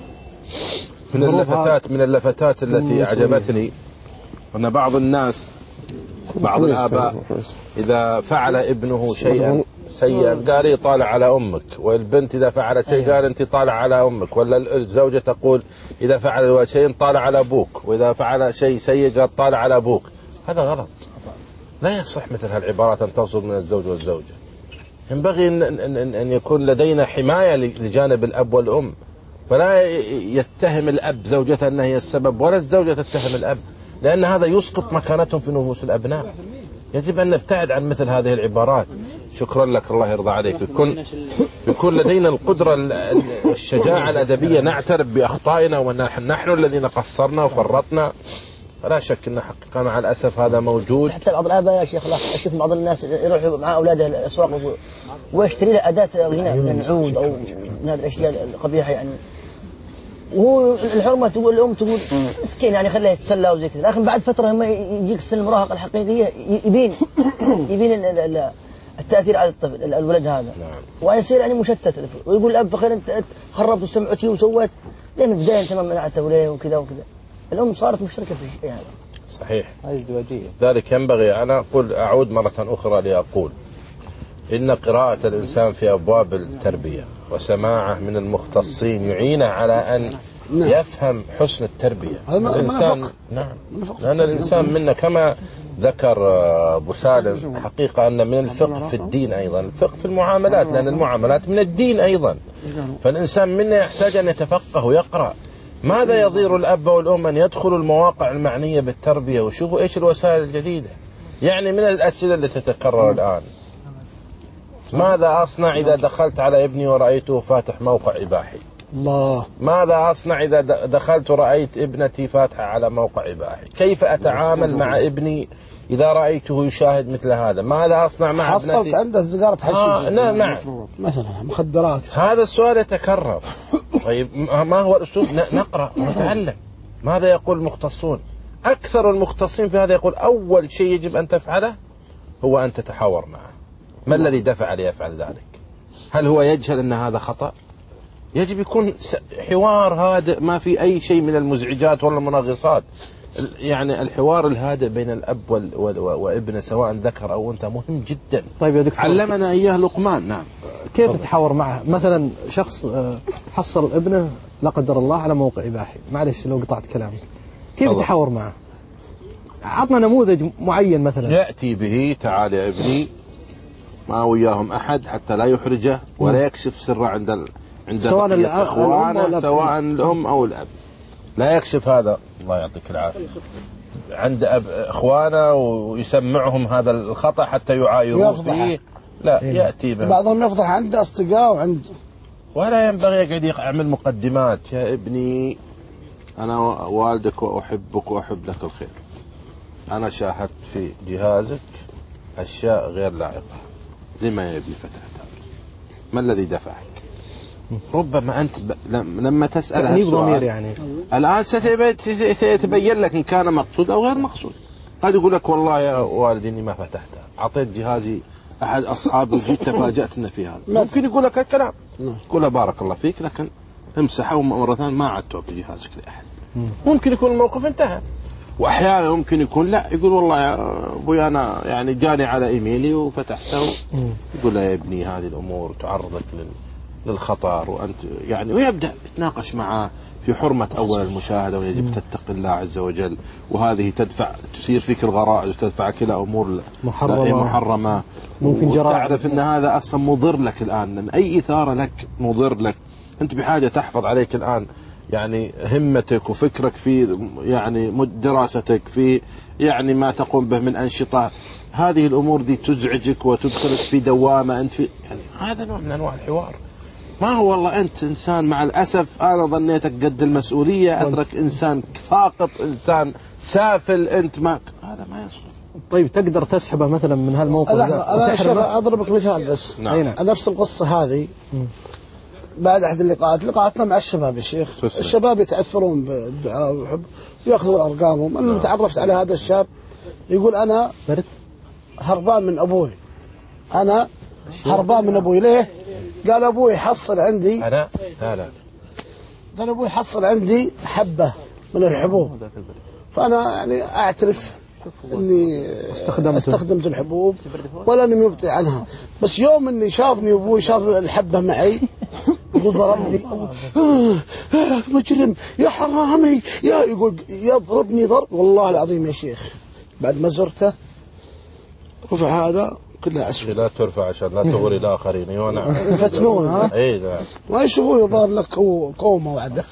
Speaker 2: من اللفتات من اللفتات التي أعجبتني أن بعض الناس بعض الآباء إذا فعل ابنه شيئا سيئا قال لي طالع على أمك، والبنت إذا فعلت شيء قال أنت طالع على أمك، ولا الزوجة تقول إذا فعل الولد شيء طالع على أبوك، وإذا فعل شيء سيء قال طالع على أبوك. هذا غلط، لا يصح مثل هالعبارات أن تصدر من الزوج والزوجة. ينبغي أن, أن, أن يكون لدينا حماية لجانب الأب والأم، فلا يتهم الأب زوجته أنها هي السبب ولا الزوجة تتهم الأب، لأن هذا يسقط مكانتهم في نفوس الأبناء. يجب أن نبتعد عن مثل هذه العبارات. شكرا لك الله يرضى عليك. يكون يكون لدينا القدرة الشجاعة الأدبية نعترف بأخطائنا ونحن الذين قصرنا وفرطنا. لا شك أن حقيقة مع الأسف هذا موجود.
Speaker 7: حتى بعض الآباء يا شيخ الله أشوف بعض الناس يروحوا مع أولاده الأسواق ويشتري له أداة غناء مثل عود أو من هذه الأشياء القبيحة يعني، وهو الحرمة تقول الأم تقول مسكين يعني خليه يتسلى وزي كذا، لكن بعد فترة لما يجيك سن المراهقة الحقيقية يبين يبين التأثير على الطفل الولد هذا، ويصير يعني مشتت ويقول الأب فخير أنت خربت وسمعتي وسويت ليه من البداية أنت ما منعته وليه وكذا وكذا. الأم صارت مشتركة في الشيء هذا.
Speaker 2: صحيح. ذلك ينبغي أنا أقول أعود مرة أخرى لأقول إن قراءة الإنسان في أبواب التربية وسماعه من المختصين يعينه على أن يفهم حسن التربية. الإنسان نعم، لأن الإنسان منا كما ذكر أبو سالم حقيقة أن من الفقه في الدين أيضا الفقه في المعاملات، لأن المعاملات من الدين أيضا. فالإنسان منا يحتاج أن يتفقه ويقرأ. ماذا يضير الأب والأم أن يدخلوا المواقع المعنية بالتربية وشوفوا إيش الوسائل الجديدة. يعني من الأسئلة التي تتكرر الآن، ماذا أصنع إذا دخلت على ابني ورأيته فاتح موقع إباحي؟
Speaker 4: الله.
Speaker 2: ماذا أصنع إذا دخلت ورأيت ابنتي فاتحة على موقع إباحي؟ كيف أتعامل مع ابني إذا رأيته يشاهد مثل هذا؟ ماذا أصنع مع ابنتي؟
Speaker 4: حصلت عنده سيجارة حشيش.
Speaker 2: آه نعم نعم.
Speaker 4: مثلا مخدرات.
Speaker 2: هذا السؤال يتكرر. طيب ما هو الأسلوب؟ نقرأ ونتعلم. ماذا يقول المختصون؟ أكثر المختصين في هذا يقول أول شيء يجب أن تفعله هو أن تتحاور معه. ما الذي دفع ليفعل ذلك؟ هل هو يجهل أن هذا خطأ؟ يجب يكون حوار هادئ ما في أي شيء من المزعجات ولا المنغصات. يعني الحوار الهادئ بين الأب وابنه سواء ذكر أو أنثى مهم جدا.
Speaker 5: طيب يا دكتور،
Speaker 2: علمنا إياه لقمان. نعم.
Speaker 5: كيف تتحاور معه؟ مثلا شخص حصل ابنه لا قدر الله على موقع إباحي، معلش لو قطعت كلامك، كيف تحاور معه؟ عطنا نموذج معين مثلا.
Speaker 2: يأتي به تعال يا ابني ما وياهم أحد حتى لا يحرجه ولا يكشف سره عند ال... عند
Speaker 5: سواء
Speaker 2: إخوانه سواء الأم أو الأب، لا يكشف هذا. الله يعطيك العافية. عند أب إخوانه ويسمعهم هذا الخطأ حتى يعايروا فيه، لا يأتي به.
Speaker 4: بعضهم يفضح عند أصدقاء وعند،
Speaker 2: ولا ينبغي يقعد يعمل مقدمات. يا ابني أنا والدك وأحبك وأحب لك الخير، أنا شاهدت في جهازك أشياء غير لائقة، لما يا ابني فتحتها؟ ما الذي دفعك؟ ربما أنت ب... لما تسأل هالسؤال
Speaker 5: يعني.
Speaker 2: الآن سيتبين لك إن كان مقصود أو غير مقصود. قد يقول لك والله يا والدي إني ما فتحتها، أعطيت جهازي أحد أصحابي وجيت تفاجأتنا في هذا. ممكن يقول لك الكلام، يقول له بارك الله فيك لكن امسحه مرة ثانية، ما عاد تعطي جهازك لأحد. ممكن يكون الموقف انتهى. وأحيانا ممكن يكون لا، يقول والله يا أبوي أنا يعني جاني على إيميلي وفتحته، يقول له يا ابني هذه الأمور تعرضك للخطر وأنت يعني، ويبدأ يتناقش معه في حرمة أول المشاهدة ويجب تتقي الله عز وجل، وهذه تدفع تثير فيك الغرائز وتدفعك إلى أمور محرمة, محرمة
Speaker 5: ممكن جرائم.
Speaker 2: تعرف أن هذا أصلا مضر لك الآن، لأن أي إثارة لك مضر لك. أنت بحاجة تحفظ عليك الآن يعني همتك وفكرك في يعني دراستك، في يعني ما تقوم به من أنشطة. هذه الأمور دي تزعجك وتدخلك في دوامة أنت في يعني. هذا نوع من أنواع الحوار. ما هو والله أنت إنسان مع الأسف أنا ظنيتك قد المسؤولية، أترك إنسان ساقط، إنسان سافل، أنت ما هذا ما يصلح.
Speaker 5: طيب تقدر تسحبه مثلا من هالموقف؟
Speaker 4: أنا شوف أضربك مثال بس.
Speaker 2: نعم.
Speaker 4: نفس القصة هذه بعد أحد اللقاءات لقاءاتنا مع الشباب يا شيخ، تسلم. الشباب يتأثرون بالدعاء ويحب يأخذون أرقامهم. أنا تعرفت على هذا الشاب يقول أنا هربان من أبوي، أنا هربان من أبوي. ليه؟ قال أبوي حصل عندي
Speaker 2: أنا لا لا
Speaker 4: قال أبوي حصل عندي حبة من الحبوب، فأنا يعني أعترف إني استخدمت, استخدمت الحبوب ولا أني مبطئ عنها، بس يوم إني شافني أبوي شاف الحبة معي يقول ضربني، يا مجرم يا حرامي يا، يقول يضربني ضرب. والله العظيم يا شيخ بعد ما زرته رفع هذا كلها أسود.
Speaker 2: لا ترفع عشان لا تغري الآخرين. ايوه نعم.
Speaker 4: يفتنون ها؟
Speaker 2: اي نعم.
Speaker 4: ما يشوفون يظهر لك كومة وعده.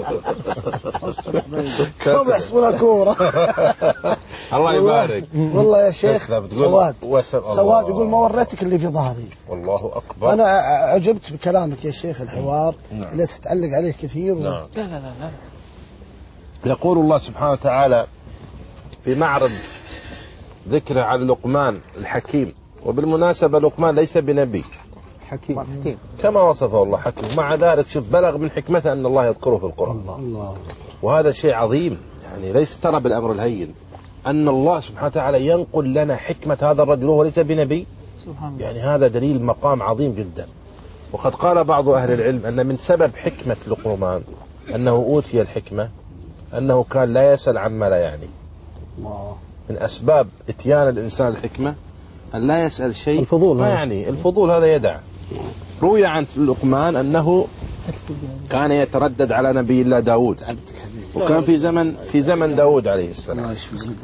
Speaker 4: كومة يحسبونها كورة.
Speaker 2: الله يبارك.
Speaker 4: والله يا شيخ سواد سواد يقول ما وريتك اللي في ظهري.
Speaker 2: والله أكبر.
Speaker 4: أنا عجبت بكلامك يا شيخ، الحوار
Speaker 2: نعم.
Speaker 4: اللي تتعلق عليه كثير.
Speaker 2: نعم.
Speaker 8: لا لا لا لا.
Speaker 2: يقول الله سبحانه وتعالى في معرض ذكره على لقمان الحكيم، وبالمناسبة لقمان ليس بنبي،
Speaker 5: حكيم حكيم
Speaker 2: كما وصفه الله حكيم، مع ذلك شوف بلغ من حكمته أن الله يذكره في القرآن.
Speaker 4: الله.
Speaker 2: وهذا شيء عظيم يعني، ليس ترى بالأمر الهين أن الله سبحانه وتعالى ينقل لنا حكمة هذا الرجل وهو ليس بنبي.
Speaker 8: سبحان الله.
Speaker 2: يعني هذا دليل مقام عظيم جدا. وقد قال بعض أهل العلم أن من سبب حكمة لقمان أنه أوتي الحكمة أنه كان لا يسأل عما لا يعني. من أسباب إتيان الإنسان الحكمة أن لا يسأل شيء
Speaker 5: الفضول
Speaker 2: ما يعني، الفضول هذا يدع. روي عن لقمان أنه كان يتردد على نبي الله داود، وكان في زمن في زمن داود عليه السلام،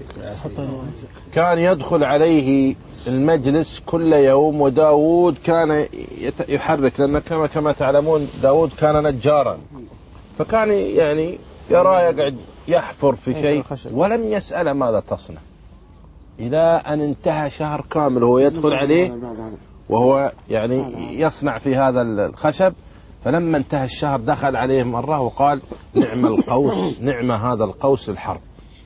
Speaker 2: كان يدخل عليه المجلس كل يوم، وداود كان يحرك، لأن كما كما تعلمون داود كان نجارا، فكان يعني يرى يقعد يحفر في شيء ولم يسأل ماذا تصنع، إلى أن انتهى شهر كامل وهو يدخل عليه وهو يعني يصنع في هذا الخشب. فلما انتهى الشهر دخل عليه مرة وقال نعم القوس، نعم هذا القوس الحرب،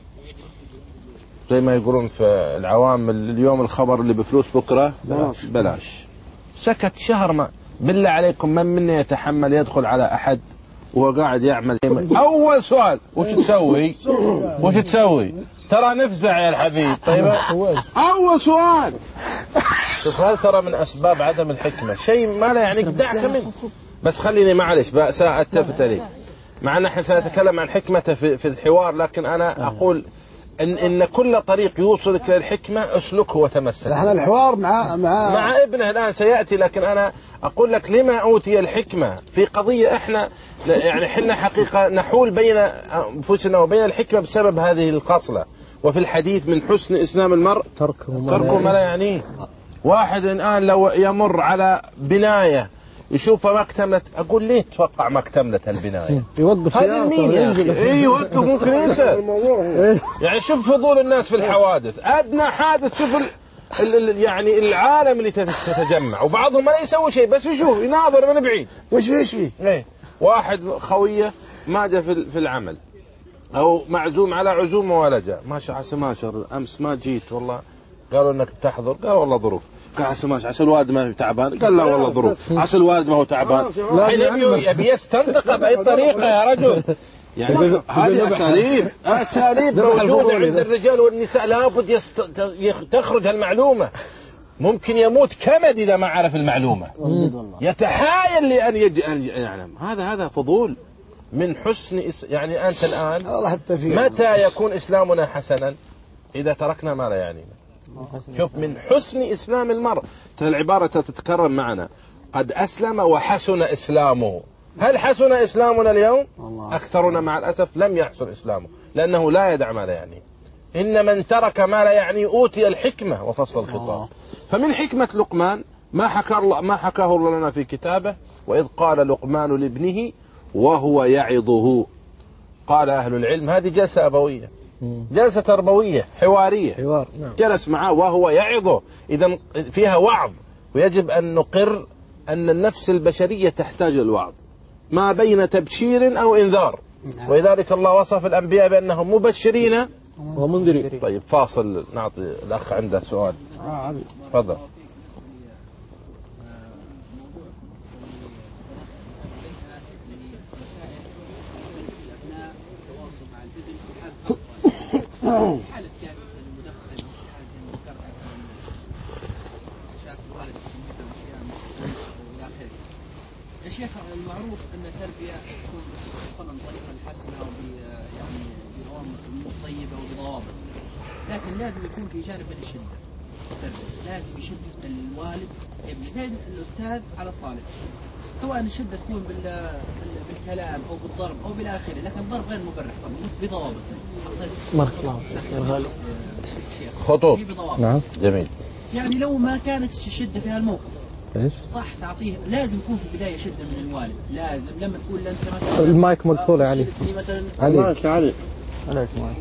Speaker 2: زي ما يقولون في العوام اليوم الخبر اللي بفلوس بكرة بلاش, بلاش. سكت شهر. ما بالله عليكم من منا يتحمل يدخل على أحد وهو قاعد يعمل؟ أول سؤال وش تسوي؟ وش تسوي؟ ترى نفزع يا الحبيب. طيب أول سؤال. شوف هذا ترى من أسباب عدم الحكمة، شيء ما لا يعني دعك منه. بس خليني معلش سأتفت لي، مع أن احنا سنتكلم عن حكمة في, في الحوار، لكن أنا أقول إن, إن كل طريق يوصلك للحكمة اسلكه وتمسك.
Speaker 4: احنا الحوار مع مع
Speaker 2: مع ابنه الآن سيأتي، لكن أنا أقول لك لما أوتي الحكمة في قضية احنا يعني حنا حقيقة نحول بين أنفسنا وبين الحكمة بسبب هذه الخصلة. وفي الحديث من حسن إسلام المرء تركه ما لا يعنيه. واحد الآن لو يمر على بناية يشوفها ما اكتملت، أقول ليه توقع ما اكتملت البناية؟
Speaker 5: يوقف
Speaker 2: هذا مين يا أخي؟ إيه يوقف ممكن ينسى. يعني شوف فضول الناس في الحوادث، أدنى حادث شوف ال ال يعني العالم اللي تتجمع، وبعضهم ما يسوي شيء بس يشوف يناظر من بعيد.
Speaker 4: وش فيه ايش فيه؟
Speaker 2: إيه واحد خويه ما جاء في في العمل أو معزوم على عزومة ولا جاء، ما شاء عسى ما شر أمس ما جيت والله، قالوا إنك تحضر، قال والله ظروف، قال عسى ما عسى الوالد ما هو تعبان، قال لا والله ظروف، عسى الوالد ما هو تعبان، الحين يبي يبي يستنطق بأي طريقة يا رجل. يعني هذه أساليب أساليب موجودة عند الرجال والنساء، لابد يست... تخرج المعلومة. ممكن يموت كمد إذا ما عرف المعلومة، يتحايل لأن يج... يعلم. هذا هذا فضول من حسن إس... يعني أنت الآن متى يكون إسلامنا حسنا؟ إذا تركنا ما لا يعنينا. شوف من حسن إسلام المرء، العبارة تتكرر معنا، قد أسلم وحسن إسلامه. هل حسن إسلامنا اليوم؟ أكثرنا مع الأسف لم يحسن إسلامه، لأنه لا يدع ما لا يعنيه. إن من ترك ما لا يعنيه أوتي الحكمة وفصل الخطاب. فمن حكمة لقمان ما حكى الله ما حكاه الله لنا في كتابه، وإذ قال لقمان لابنه وهو يعظه. قال أهل العلم هذه جلسة أبوية، جلسة تربوية حوارية، حوار. نعم. جلس معه وهو يعظه، إذا فيها وعظ، ويجب أن نقر أن النفس البشرية تحتاج الوعظ ما بين تبشير أو إنذار. ولذلك الله وصف الأنبياء بأنهم مبشرين ومنذرين. طيب فاصل نعطي الأخ عنده سؤال. تفضل.
Speaker 12: يا شيخ المعروف أن التربية تكون طبعا طريقة حسنة ويعني بأوامر طيبة وبضوابط، لكن لازم يكون في جانب من الشدة. لازم يشد الوالد ابن الأستاذ على الطالب، سواء الشدة تكون بالكلام أو بالضرب أو بالآخره، لكن الضرب غير مبرح طبعا بضوابط.
Speaker 5: بارك الله يا الغالي.
Speaker 2: خطوط. نعم جميل.
Speaker 12: يعني لو ما كانت الشدة في هالموقف
Speaker 5: ايش؟
Speaker 12: صح تعطيه، لازم يكون في البدايه شده من الوالد، لازم لما تقول له انت مثلا
Speaker 5: المايك مقفول يا علي.
Speaker 12: مثلا
Speaker 5: علي
Speaker 12: المايك
Speaker 5: يا علي عليك مايك.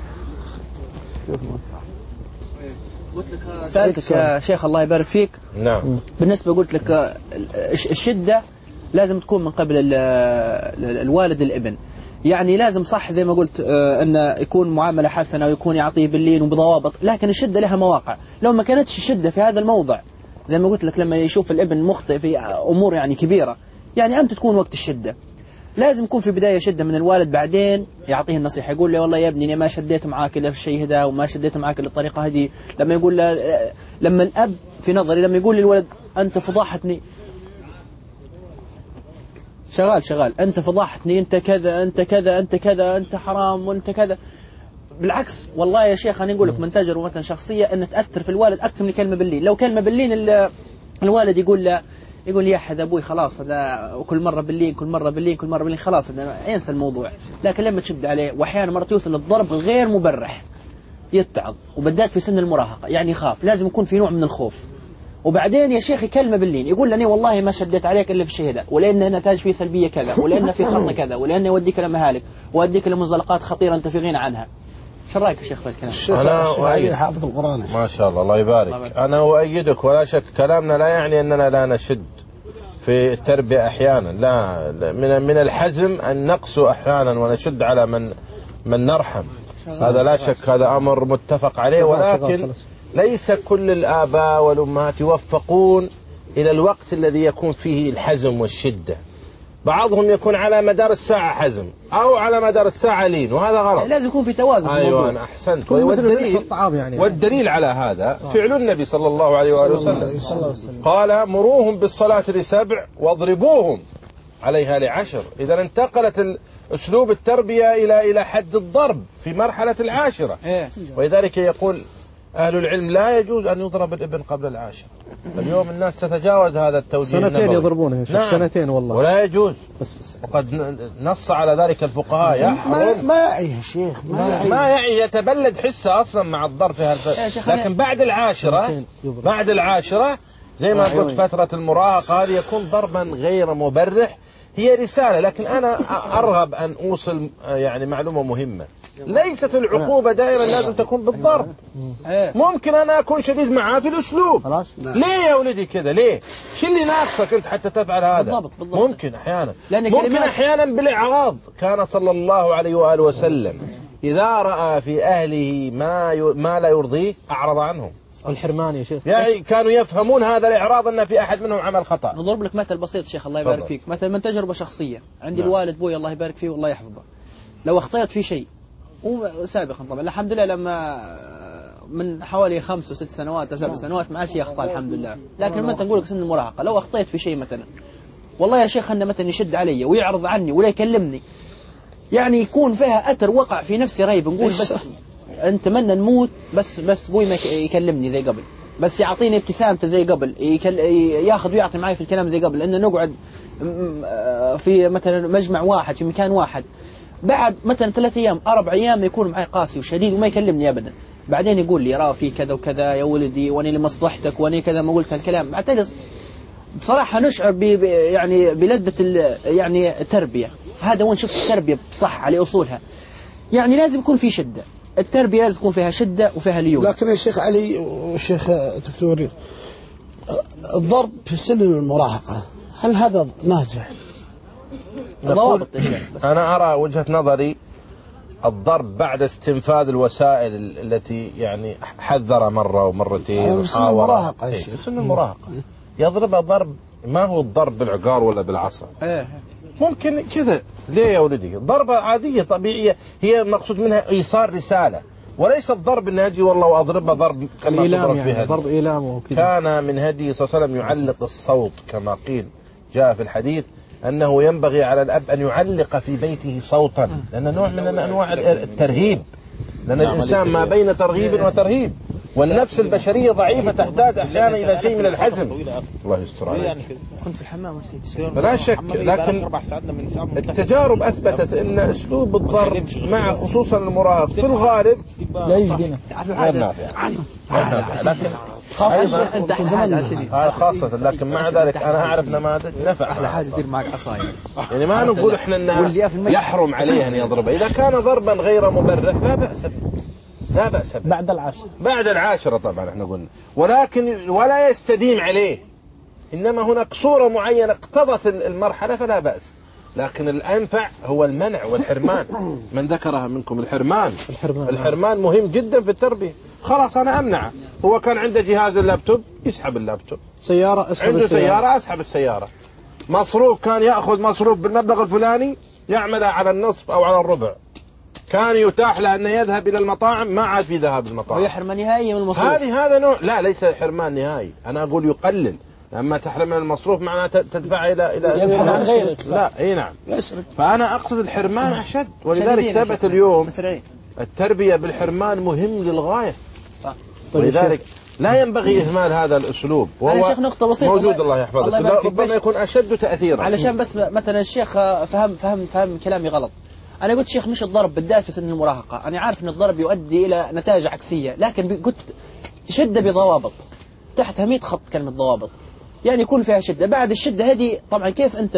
Speaker 12: قلت لك
Speaker 9: سألتك يا شيخ الله يبارك فيك.
Speaker 2: نعم.
Speaker 9: بالنسبه قلت لك الشده لازم تكون من قبل الوالد الابن، يعني لازم صح زي ما قلت أن يكون معاملة حسنة ويكون يعطيه باللين وبضوابط، لكن الشدة لها مواقع. لو ما كانتش الشدة في هذا الموضع زي ما قلت لك، لما يشوف الابن مخطئ في أمور يعني كبيرة، يعني أنت تكون وقت الشدة لازم يكون في بداية شدة من الوالد، بعدين يعطيه النصيحة، يقول له والله يا ابني ما شديت معاك إلا في الشيء هذا وما شديت معاك إلا الطريقة هذه. لما يقول له، لما الأب في نظري لما يقول للولد أنت فضحتني، شغال شغال أنت فضحتني، أنت كذا أنت كذا أنت كذا أنت حرام وأنت كذا، بالعكس والله يا شيخ أنا أقول لك من تجربة شخصية أن تأثر في الوالد أكثر من كلمة باللين. لو كلمة باللين الوالد يقول له يقول يا حد أبوي خلاص هذا كل مرة باللين كل مرة باللين كل مرة باللين خلاص ينسى الموضوع. لكن لما تشد عليه وأحيانا مرة يوصل للضرب غير مبرح يتعظ، وبالذات في سن المراهقة يعني يخاف، لازم يكون في نوع من الخوف. وبعدين يا شيخ كلمة باللين يقول لني والله ما شديت عليك إلا في الشيء هذا، ولأن نتاج فيه سلبية كذا، ولأن في خطأ كذا، ولأن يوديك لمهالك ويوديك لمنزلقات خطيرة أنت في غنى عنها. شو رأيك يا شيخ في الكلام؟
Speaker 2: أنا أؤيد حافظ القرآن ما شاء الله الله يبارك. الله يبارك. أنا أؤيدك ولا شك، كلامنا لا يعني أننا لا نشد في التربية أحيانا، لا من من الحزم أن نقسو أحيانا ونشد على من من نرحم، هذا لا شك هذا أمر متفق عليه، ولكن ليس كل الآباء والأمهات يوفقون إلى الوقت الذي يكون فيه الحزم والشدة. بعضهم يكون على مدار الساعة حزم أو على مدار الساعة لين، وهذا غلط.
Speaker 9: لازم يكون في توازن.
Speaker 2: أيوة أنا أحسنت. والدليل, يعني. والدليل على هذا فعل النبي صلى الله عليه وآله وسلم، قال مروهم بالصلاة لسبع واضربوهم عليها لعشر. إذا انتقلت أسلوب التربية إلى إلى حد الضرب في مرحلة العاشرة، ولذلك يقول أهل العلم لا يجوز أن يضرب الابن قبل العاشر. اليوم الناس تتجاوز هذا التوجيه
Speaker 13: سنتين
Speaker 2: النبوي.
Speaker 13: يضربونه يا شيخ.
Speaker 2: نعم.
Speaker 13: سنتين والله.
Speaker 2: ولا يجوز.
Speaker 13: بس بس
Speaker 2: وقد نص على ذلك الفقهاء. يحرم.
Speaker 4: ما, ما يعي يا شيخ ما يعي.
Speaker 2: ما يعي يتبلد حسه اصلا مع الضرب في هالفترة. لكن بعد العاشرة بعد العاشرة زي ما قلت فترة المراهقة هذه يكون ضربا غير مبرح. هي رسالة، لكن أنا أرغب أن أوصل يعني معلومة مهمة. ليست العقوبة دائما لازم تكون بالضرب. ممكن أنا أكون شديد معاه في الأسلوب.
Speaker 7: خلاص.
Speaker 2: ليه يا ولدي كذا؟ ليه؟ شو اللي ناقصك أنت حتى تفعل هذا؟
Speaker 7: بالضبط بالضبط.
Speaker 2: ممكن أحيانا ممكن أحيانا بالإعراض. كان صلى الله عليه وآله وسلم إذا رأى في أهله ما ي... ما لا يرضيه أعرض عنهم.
Speaker 13: الحرمان يا شيخ.
Speaker 2: يعني كانوا يفهمون هذا الإعراض أن في أحد منهم عمل خطأ.
Speaker 12: نضرب لك مثل بسيط شيخ الله يبارك فيك، مثل من تجربة شخصية. عندي
Speaker 2: نعم.
Speaker 12: الوالد بوي الله يبارك فيه والله يحفظه، لو اخطيت في شيء وسابقا طبعا الحمد لله لما من حوالي خمس وست سنوات سبع سنوات ما عادش يخطأ الحمد لله، لكن مثلا نقول لك سن المراهقة لو اخطيت في شيء مثلا والله يا شيخ انه مثلا يشد علي ويعرض عني ولا يكلمني، يعني يكون فيها أثر وقع في نفسي ريب، نقول بس نتمنى نموت بس بس بوي ما يكلمني زي قبل، بس يعطيني ابتسامته زي قبل، يكل... ياخذ ويعطي معي في الكلام زي قبل، لأنه نقعد في مثلا مجمع واحد في مكان واحد، بعد مثلا ثلاث أيام أربع أيام يكون معي قاسي وشديد وما يكلمني أبدا، بعدين يقول لي راه في كذا وكذا يا ولدي وأنا لمصلحتك وأنا كذا ما قلت هالكلام، بعد بصراحة نشعر ب يعني بلذة يعني التربية. هذا وين شفت التربية بصح على أصولها، يعني لازم يكون في شدة، التربية لازم يكون فيها شدة وفيها ليون.
Speaker 4: لكن يا شيخ علي والشيخ دكتور الضرب في سن المراهقة هل هذا ناجح؟
Speaker 2: ضوابط أنا أرى وجهة نظري الضرب بعد استنفاذ الوسائل التي يعني حذر مرة ومرتين
Speaker 4: وحاور. سن المراهقة
Speaker 2: إيه سن المراهقة يضرب ضرب ما هو الضرب بالعقار ولا بالعصا.
Speaker 12: إيه
Speaker 2: ممكن كذا. ليه يا ولدي؟ ضربة عادية طبيعية هي مقصود منها إيصال رسالة، وليس الضرب ان اجي والله واضربها ضرب كما
Speaker 13: إيلام
Speaker 2: تضرب
Speaker 13: يعني
Speaker 2: فيها.
Speaker 13: ضرب إيلام وكذا.
Speaker 2: كان من هدي صلى الله عليه وسلم يعلق الصوت كما قيل جاء في الحديث أنه ينبغي على الأب أن يعلق في بيته صوتا، لأن نوع من أنواع الترهيب، لأن الإنسان ما بين ترغيب وترهيب، والنفس البشرية ضعيفة تحتاج أحيانا إلى شيء من الحزم. الله يستر عليك.
Speaker 12: كنت في الحمام نسيت.
Speaker 2: لا شك، لكن التجارب أثبتت أن أسلوب الضرب مع خصوصا المراهق في الغالب
Speaker 8: لا يجدينا
Speaker 2: غير نافع. لكن خاصة انت خاصة لكن مع ذلك انا اعرف نماذج نفع.
Speaker 9: احلى حاجه تدير معك عصايه،
Speaker 2: يعني ما نقول احنا انها يحرم عليه ان يضربه، اذا كان ضربا غير مبرح لا باس به، لا باس به
Speaker 8: بعد العاشرة.
Speaker 2: بعد العاشرة طبعا احنا قلنا، ولكن ولا يستديم عليه، انما هناك صورة معينة اقتضت المرحلة فلا باس، لكن الأنفع هو المنع والحرمان. من ذكرها منكم الحرمان. الحرمان, الحرمان مهم جدا في التربية. خلاص أنا أمنعه، هو كان عنده جهاز اللابتوب يسحب اللابتوب،
Speaker 13: سيارة أسحب
Speaker 2: عنده
Speaker 13: السيارة.
Speaker 2: سيارة أسحب السيارة، مصروف كان يأخذ مصروف بالمبلغ الفلاني يعملها على النصف أو على الربع، كان يتاح له أنه يذهب إلى المطاعم ما عاد في ذهاب المطاعم،
Speaker 12: ويحرم نهائيا من المصروف.
Speaker 2: هذه هذا نوع، لا ليس حرمان نهائي، أنا أقول يقلل، لما تحرم من المصروف معناته تدفع إلى إلى لا اي نعم. فأنا أقصد الحرمان أشد، ولذلك ثبت اليوم التربية بالحرمان مهم للغاية.
Speaker 12: صح.
Speaker 2: ولذلك لا ينبغي إهمال هذا الأسلوب،
Speaker 12: وهو شيخ نقطة بسيطة
Speaker 2: موجود الله يحفظك، ربما يكون أشد تأثيرا.
Speaker 12: علشان بس مثلا الشيخ فهم فهم فهم كلامي غلط. أنا قلت شيخ مش الضرب بالذات في سن المراهقة، أنا عارف أن الضرب يؤدي إلى نتائج عكسية، لكن قلت شدة بضوابط، تحتها مئة خط كلمة ضوابط، يعني يكون فيها شدة. بعد الشدة هذه طبعا كيف أنت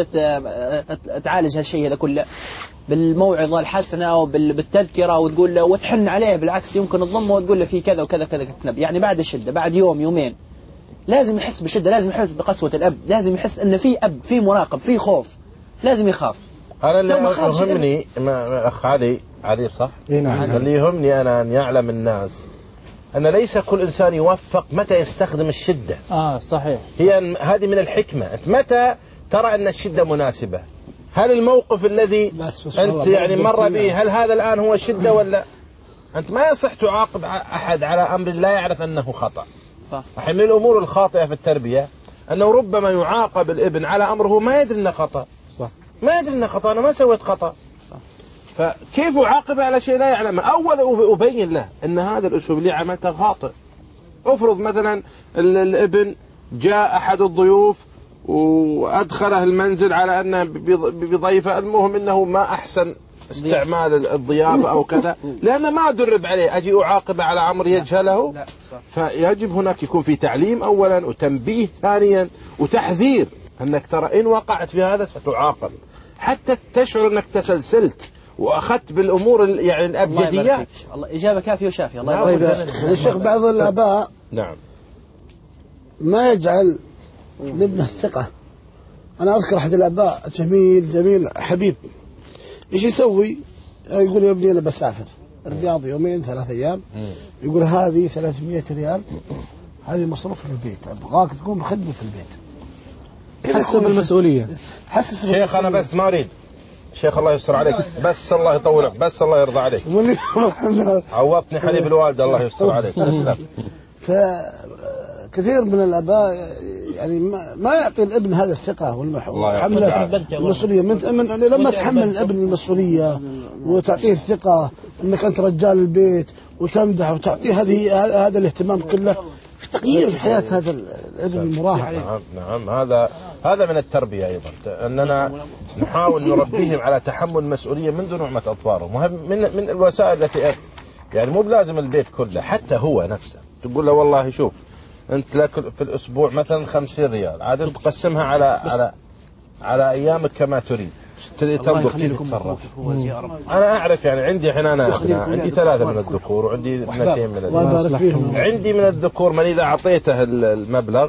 Speaker 12: تعالج هالشيء هذا كله؟ بالموعظة الحسنة وبالتذكرة وتقول له وتحن عليه، بالعكس يمكن تضمه وتقول له في كذا وكذا كذا كتنب. يعني بعد الشدة بعد يوم يومين لازم يحس بالشدة، لازم يحس بقسوة الأب، لازم يحس أن في أب، في مراقب، في خوف، لازم يخاف.
Speaker 2: أنا اللي يهمني أخ علي علي صح؟ نعم. اللي يهمني أنا أن يعلم الناس أن ليس كل إنسان يوفق متى يستخدم الشدة.
Speaker 8: آه صحيح.
Speaker 2: هي هذه من الحكمة، أنت متى ترى أن الشدة مناسبة؟ هل الموقف الذي بس بس أنت يعني مر به هل هذا الآن هو شدة ولا؟ أنت ما يصح تعاقب أحد على أمر لا يعرف أنه خطأ.
Speaker 12: صح.
Speaker 2: من الأمور الخاطئة في التربية أنه ربما يعاقب الابن على أمر هو ما يدري أنه خطأ.
Speaker 13: صح.
Speaker 2: ما يدري أنه خطأ، أنا ما سويت خطأ. صح. فكيف أعاقبه على شيء لا يعلمه؟ أول أبين له أن هذا الأسلوب اللي عملته خاطئ. أفرض مثلا الابن جاء أحد الضيوف وأدخله المنزل على أنه بضيفة، المهم أنه ما أحسن استعمال الضيافة أو كذا، لأنه ما أدرب عليه، أجي أعاقب على أمر يجهله. فيجب هناك يكون في تعليم أولا، وتنبيه ثانيا، وتحذير أنك ترى إن وقعت في هذا ستعاقب، حتى تشعر أنك تسلسلت وأخذت بالأمور يعني الأبجديات.
Speaker 12: الله إجابة كافية وشافية. الله يبارك فيك.
Speaker 4: الشيخ بعض الآباء
Speaker 2: نعم
Speaker 4: ما يجعل لابنه الثقة. أنا أذكر أحد الآباء جميل جميل حبيب، إيش يسوي؟ يقول يا ابني أنا بسافر الرياض يومين ثلاث أيام، يقول هذه ثلاثمائة ريال، هذه مصروف البيت، أبغاك تقوم بخدمة في البيت.
Speaker 13: حس بالمسؤولية.
Speaker 4: حسس
Speaker 2: شيخ أنا بس ما أريد شيخ، الله يستر عليك، بس الله يطولك، بس الله يرضى عليك، عوضتني حليب الوالدة، الله يستر عليك.
Speaker 4: فكثير من الآباء يعني ما يعطي الابن هذا الثقة والحملة المسؤولية. من من لما تحمل الابن المسؤولية وتعطيه الثقة أنك أنت رجال البيت وتمدح وتعطيه هذه هذا الاهتمام كله، في تغيير في حياة هذا الابن المراهق.
Speaker 2: نعم نعم، هذا هذا من التربية أيضا، أننا نحاول نربيهم على تحمل مسؤولية منذ نعمة أطفالهم. وهم من من الوسائل التي يعني مو بلازم البيت كله، حتى هو نفسه تقول له والله شوف أنت لك في الأسبوع مثلا خمسين ريال، عاد تقسمها على على على أيامك كما تريد، تنظر كيف تتصرف. أنا أعرف يعني عندي الحين أنا عندي ثلاثة من الذكور وعندي اثنتين من الإناث. عندي من الذكور من إذا أعطيته المبلغ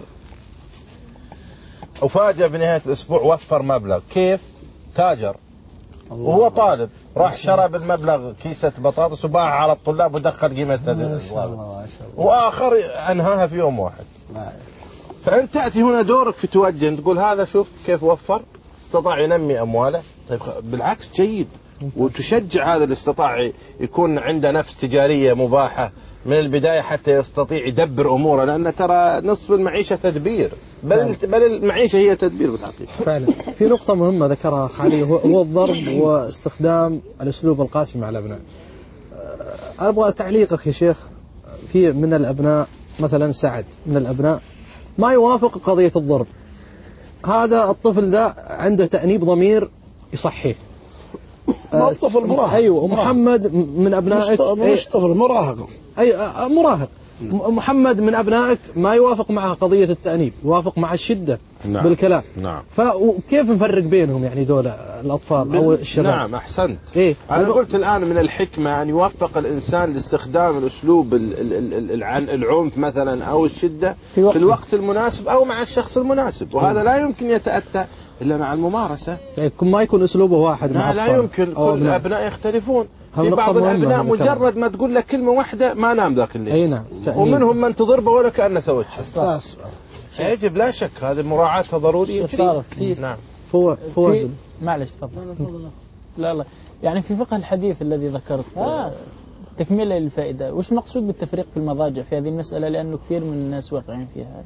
Speaker 2: وفاجأ بنهاية الأسبوع وفر مبلغ، كيف؟ تاجر وهو طالب، راح شرى بالمبلغ كيسة بطاطس وباعها على الطلاب ودخل قيمتها، وآخر أنهاها في يوم واحد. فأنت تأتي هنا دورك في توجه، تقول هذا شوف كيف وفر، استطاع ينمي أمواله. طيب بالعكس جيد، وتشجع هذا اللي استطاع يكون عنده نفس تجارية مباحة من البداية حتى يستطيع يدبر أموره، لأن ترى نصف المعيشة تدبير، بل بل المعيشة هي تدبير بالحقيقة.
Speaker 13: فعلا. في نقطة مهمة ذكرها خالي، هو الضرب واستخدام الأسلوب القاسي مع الأبناء. أبغى تعليقك يا شيخ. في من الأبناء مثلا سعد من الأبناء ما يوافق قضية الضرب، هذا الطفل ده عنده تأنيب ضمير يصحيه.
Speaker 4: ما الطفل مراهق.
Speaker 13: أيوة. ومحمد من أبنائك
Speaker 4: مش طفل مراهق.
Speaker 13: أي مراهق. محمد من أبنائك ما يوافق معه قضية التأنيب، يوافق مع الشدة. نعم. بالكلام.
Speaker 2: نعم.
Speaker 13: فكيف نفرق بينهم يعني دول الأطفال أو الشباب؟
Speaker 2: نعم أحسنت.
Speaker 13: إيه؟
Speaker 2: أنا قلت الآن من الحكمة أن يوفق الإنسان لاستخدام الأسلوب العنف مثلا أو الشدة في, في الوقت المناسب أو مع الشخص المناسب، وهذا لا يمكن يتأتى إلا مع الممارسة.
Speaker 13: يعني ما يكون أسلوبه واحد.
Speaker 2: لا لا يمكن، كل الأبناء يختلفون. في بعض الأبناء مجرد ما تقول له كلمة واحدة ما نام ذاك الليل.
Speaker 13: أي نعم.
Speaker 2: ومنهم من تضربه ولا كأنه سوت شيء.
Speaker 4: حساس.
Speaker 2: يجب لا شك هذه مراعاتها ضرورية
Speaker 8: كثير.
Speaker 13: نعم. فو فو
Speaker 8: معلش تفضل. لا لا يعني في فقه الحديث الذي ذكرت آه. تكملة للفائدة، وش المقصود بالتفريق في المضاجع في هذه المسألة، لأنه كثير من الناس واقعين فيها؟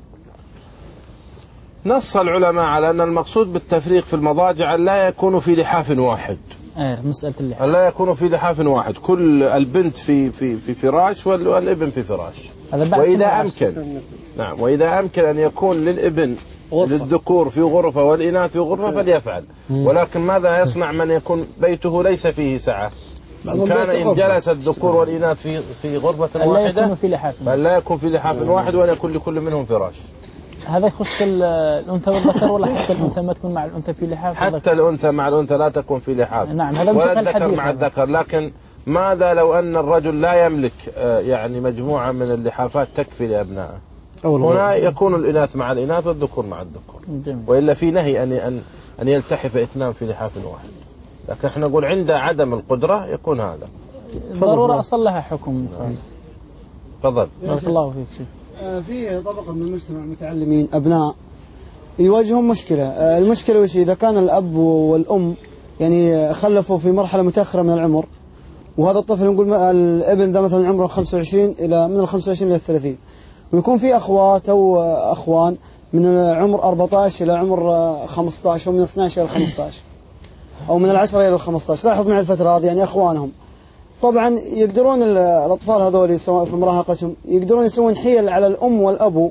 Speaker 2: نص العلماء على أن المقصود بالتفريق في المضاجع لا يكون في لحاف واحد.
Speaker 8: آه مسألة اللحاف.
Speaker 2: لا يكون في لحاف واحد، كل البنت في في في فراش والابن في فراش. وإذا أمكن نعم وإذا أمكن أن يكون للابن غرفة. للذكور في غرفة والإناث في غرفة فليفعل، ولكن ماذا يصنع من يكون بيته ليس فيه سعة؟ إن كان إن جلس الذكور والإناث في في غرفة واحدة فلا يكون في لحاف واحد ولا يكون لكل منهم فراش.
Speaker 8: هذا يخص الأنثى والذكر ولا حتى الأنثى ما تكون مع الأنثى في لحاف؟
Speaker 2: حتى الأنثى مع الأنثى لا تكون في لحاف.
Speaker 8: نعم هذا
Speaker 2: ولا الذكر مع الذكر. لكن ماذا لو أن الرجل لا يملك يعني مجموعة من اللحافات تكفي لأبنائه؟ هنا يكون الإناث مع الإناث والذكور مع الذكور. جميل. وإلا في نهي أن أن أن يلتحف اثنان في لحاف واحد، لكن احنا نقول عند عدم القدرة يكون هذا.
Speaker 8: ضرورة أصل لها حكم.
Speaker 2: تفضل.
Speaker 8: بارك الله فيك شيخ.
Speaker 11: في طبقة من المجتمع المتعلمين أبناء يواجهون مشكلة. المشكلة وش؟ إذا كان الأب والأم يعني خلفوا في مرحلة متأخرة من العمر، وهذا الطفل نقول الابن ذا مثلا عمره خمسة وعشرين إلى من الخمسة وعشرين إلى الثلاثين، ويكون في أخوات أو أخوان من عمر أربعة عشر إلى عمر خمسة عشر، ومن اثني عشر إلى خمسة عشر، أو من العشرة إلى الخمسة عشر. لاحظ مع الفترة هذه يعني أخوانهم طبعا يقدرون الأطفال هذول سواء في مراهقتهم يقدرون يسوون حيل على الأم والأبو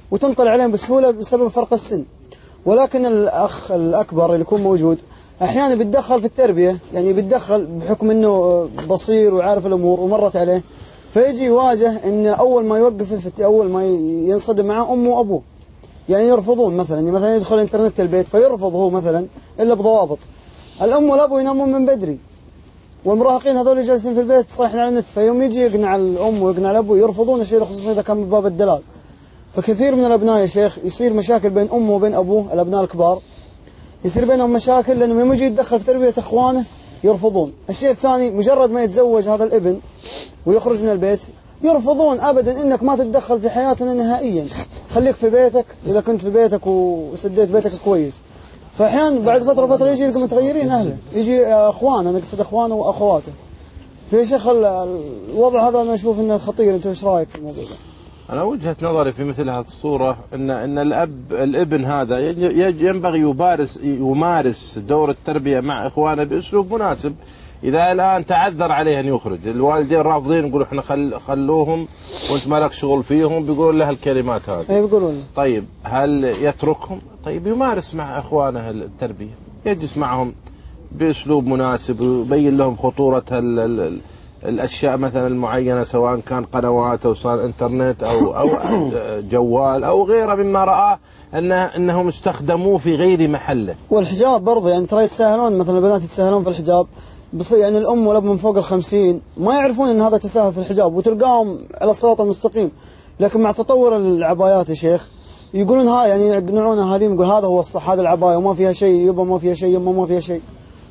Speaker 11: وتنطلع عليهم بسهولة بسبب فرق السن. ولكن الأخ الأكبر اللي يكون موجود أحيانا بيتدخل في التربية، يعني بيتدخل بحكم أنه بصير وعارف الأمور ومرت عليه، فيجي يواجه أن أول ما يوقف الفتي أول ما ينصدم معه أمه وأبوه، يعني يرفضون مثلا مثلا يدخل إنترنت البيت فيرفض هو مثلا إلا بضوابط. الأم والأبو ينامون من بدري، والمراهقين هذول جالسين في البيت صايحين على النت، فيوم يجي يقنع الأم ويقنع الأبو يرفضون الشيء، خصوصا إذا كان من باب الدلال. فكثير من الأبناء يا شيخ يصير مشاكل بين أمه وبين أبوه، الأبناء الكبار يصير بينهم مشاكل لأنه لما يجي يتدخل في تربية إخوانه يرفضون. الشيء الثاني مجرد ما يتزوج هذا الابن ويخرج من البيت يرفضون أبدا إنك ما تتدخل في حياتنا نهائيا، خليك في بيتك إذا كنت في بيتك وسديت بيتك كويس. فأحيانا بعد فترة فترة يجي لكم متغيرين أهله، يجي أخوانه، أنا قصد أخوانه وأخواته. في شيخ الوضع هذا أنا أشوف إنه خطير. أنت إيش رأيك في الموضوع ده؟
Speaker 2: أنا وجهة نظري في مثل هذه الصورة إن إن الأب الابن هذا ينبغي يبارس يمارس دور التربية مع إخوانه بأسلوب مناسب. إذا الآن تعذر عليه أن يخرج، الوالدين رافضين يقولوا إحنا خل خلوهم وأنت ما لك شغل فيهم، بيقولون له الكلمات هذه.
Speaker 11: أي بيقولون.
Speaker 2: طيب هل يتركهم؟ طيب يمارس مع إخوانه التربية، يجلس معهم بأسلوب مناسب ويبين لهم خطورة ال ال الأشياء مثلا المعينة، سواء كان قنوات أو صار إنترنت أو أو جوال أو غيره مما رآه أنه أنهم استخدموه في غير محله.
Speaker 11: والحجاب برضه يعني ترى يتساهلون، مثلا البنات يتساهلون في الحجاب، بس يعني الأم والأب من فوق الخمسين ما يعرفون أن هذا تساهل في الحجاب وتلقاهم على الصراط المستقيم. لكن مع تطور العبايات يا شيخ يقولون ها يعني يقنعون أهاليهم يقول هذا هو الصح، هذا العباية وما فيها شيء، يبا ما فيها شيء، يما ما فيها شيء،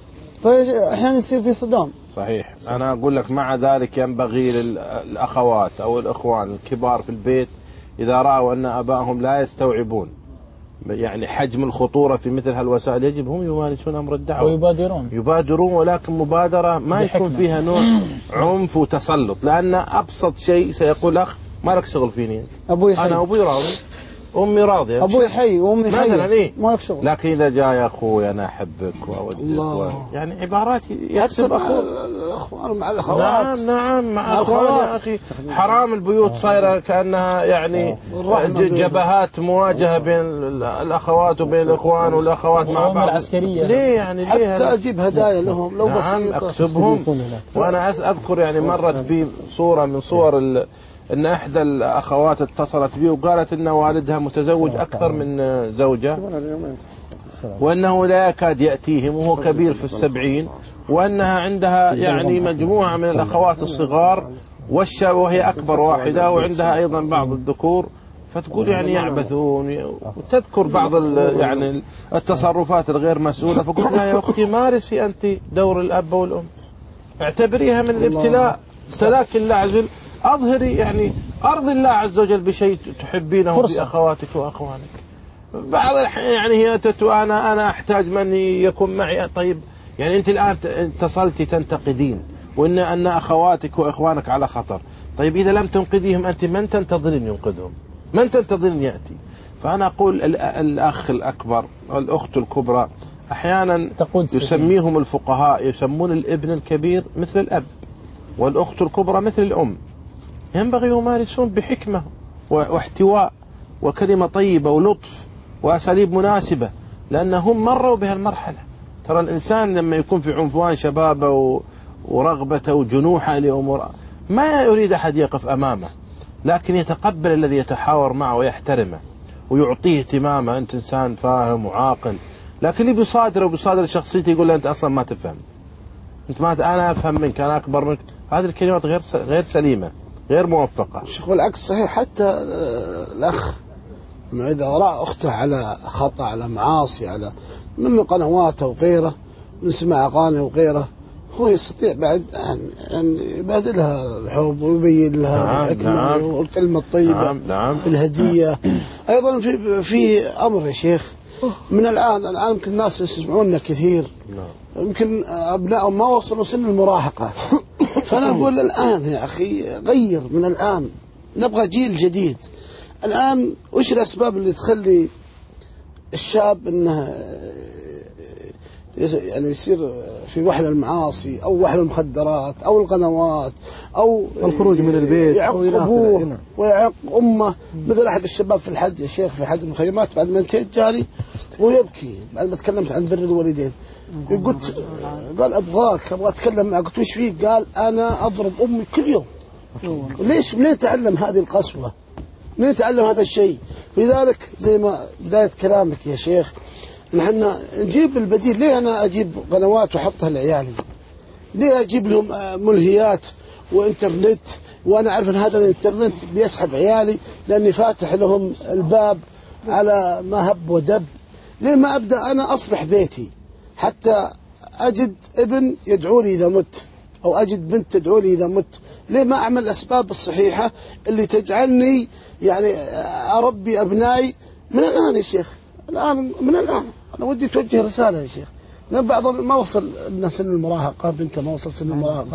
Speaker 11: فأحيانا يصير في صدام.
Speaker 2: صحيح. أنا أقول لك مع ذلك ينبغي للأخوات أو الإخوان الكبار في البيت إذا رأوا أن أبائهم لا يستوعبون يعني حجم الخطورة في مثل هالوسائل، يجب هم يمارسون أمر الدعوة
Speaker 8: ويبادرون
Speaker 2: يبادرون ولكن مبادرة ما
Speaker 8: بحكمة.
Speaker 2: يكون فيها نوع عنف وتسلط، لأن أبسط شيء سيقول أخ ما لك شغل فيني،
Speaker 11: أبوي حي.
Speaker 2: أنا أبوي راضي، أمي راضية،
Speaker 11: أبوي حي وأمي حي
Speaker 2: مثلا إيه؟
Speaker 11: ما لك شغل.
Speaker 2: لكن إذا جاء يا أخوي أنا أحبك وأودك يعني عبارات يحسب أخوه
Speaker 4: الأخوان مع الأخوات.
Speaker 2: نعم نعم مع أخوان يا أخي. حرام البيوت صايرة كأنها يعني جبهات مواجهة بين الأخوات وبين الأخوان والأخوات مع بعض.
Speaker 8: العسكرية
Speaker 2: ليه يعني ليه
Speaker 4: حتى أجيب هدايا لهم لو
Speaker 2: نعم
Speaker 4: بسيطة
Speaker 2: أكتبهم. وأنا أذكر يعني مرت بي صورة من صور ال ان احدى الاخوات اتصلت بي وقالت ان والدها متزوج اكثر من زوجة، وانه لا يكاد ياتيهم وهو كبير في السبعين، وانها عندها يعني مجموعة من الاخوات الصغار وهي اكبر واحدة، وعندها ايضا بعض الذكور، فتقول يعني يعبثون، وتذكر بعض يعني التصرفات الغير مسؤولة. فقلت لها يا اختي مارسي انت دور الاب والام، اعتبريها من الابتلاء، ابتلاك الله عز وجل، أظهري يعني أرضي الله عز وجل بشيء تحبينه في أخواتك وأخوانك. بعض الأحيان يعني هي تتو أنا أنا أحتاج من يكون معي. طيب يعني أنت الآن اتصلتي تنتقدين وإن أن أخواتك وإخوانك على خطر، طيب إذا لم تنقذيهم أنت من تنتظرين ينقذهم؟ من تنتظرين يأتي؟ فأنا أقول الأخ الأكبر والأخت الكبرى أحيانا يسميهم الفقهاء يسمون الابن الكبير مثل الأب والأخت الكبرى مثل الأم، ينبغي يمارسون بحكمة واحتواء وكلمة طيبة ولطف وأساليب مناسبة، لأنهم مروا بها المرحلة. ترى الإنسان لما يكون في عنفوان شبابه ورغبته وجنوحه لأمور ما يريد أحد يقف أمامه، لكن يتقبل الذي يتحاور معه ويحترمه ويعطيه اهتمامه. أنت إنسان فاهم وعاقل، لكن اللي بيصادره وبيصادر شخصيته يقول له أنت أصلا ما تفهم، أنت ما أنا أفهم منك، أنا أكبر منك. هذه الكلمات غير غير سليمة غير موفقة.
Speaker 4: شيخ والعكس صحيح. حتى الأخ إذا رأى أخته على خطأ على معاصي على من قنواته وغيره من سماع أغاني وغيره، هو يستطيع بعد أن يبادلها الحب ويبين لها
Speaker 2: نعم
Speaker 4: الحكمة
Speaker 2: نعم
Speaker 4: والكلمة الطيبة
Speaker 2: نعم نعم
Speaker 4: في الهدية. أيضا في في أمر يا شيخ من الآن الآن يمكن الناس يسمعوننا كثير، يمكن أبنائهم ما وصلوا سن المراهقة. فأنا أقول الآن يا أخي غير من الآن، نبغى جيل جديد. الآن وش الأسباب اللي تخلي الشاب إنه يعني يصير في وحل المعاصي أو وحل المخدرات أو القنوات أو
Speaker 13: الخروج من البيت
Speaker 4: يعق أبوه ويعق أمه. مثل أحد الشباب في الحج يا شيخ في حج المخيمات بعد ما انتهيت جالي ويبكي بعد ما تكلمت عن بر الوالدين. قلت قال أبغاك أبغى أتكلم معك. قلت وش فيك؟ قال أنا أضرب أمي كل يوم. ليش؟ منين تعلم هذه القسوة؟ منين تعلم هذا الشيء؟ لذلك زي ما بداية كلامك يا شيخ نحن نجيب البديل. ليه أنا أجيب قنوات وأحطها لعيالي؟ ليه أجيب لهم ملهيات وإنترنت وأنا أعرف أن هذا الإنترنت بيسحب عيالي لأني فاتح لهم الباب على ما هب ودب؟ ليه ما أبدأ أنا أصلح بيتي حتى أجد ابن يدعو لي إذا مت أو أجد بنت تدعو لي إذا مت؟ ليه ما أعمل الأسباب الصحيحة اللي تجعلني يعني أربي أبنائي من الآن يا شيخ؟ الآن من الآن أنا ودي توجه رسالة يا شيخ. بعض ما وصل لنا سن المراهقة، بنته ما وصل سن المراهقة،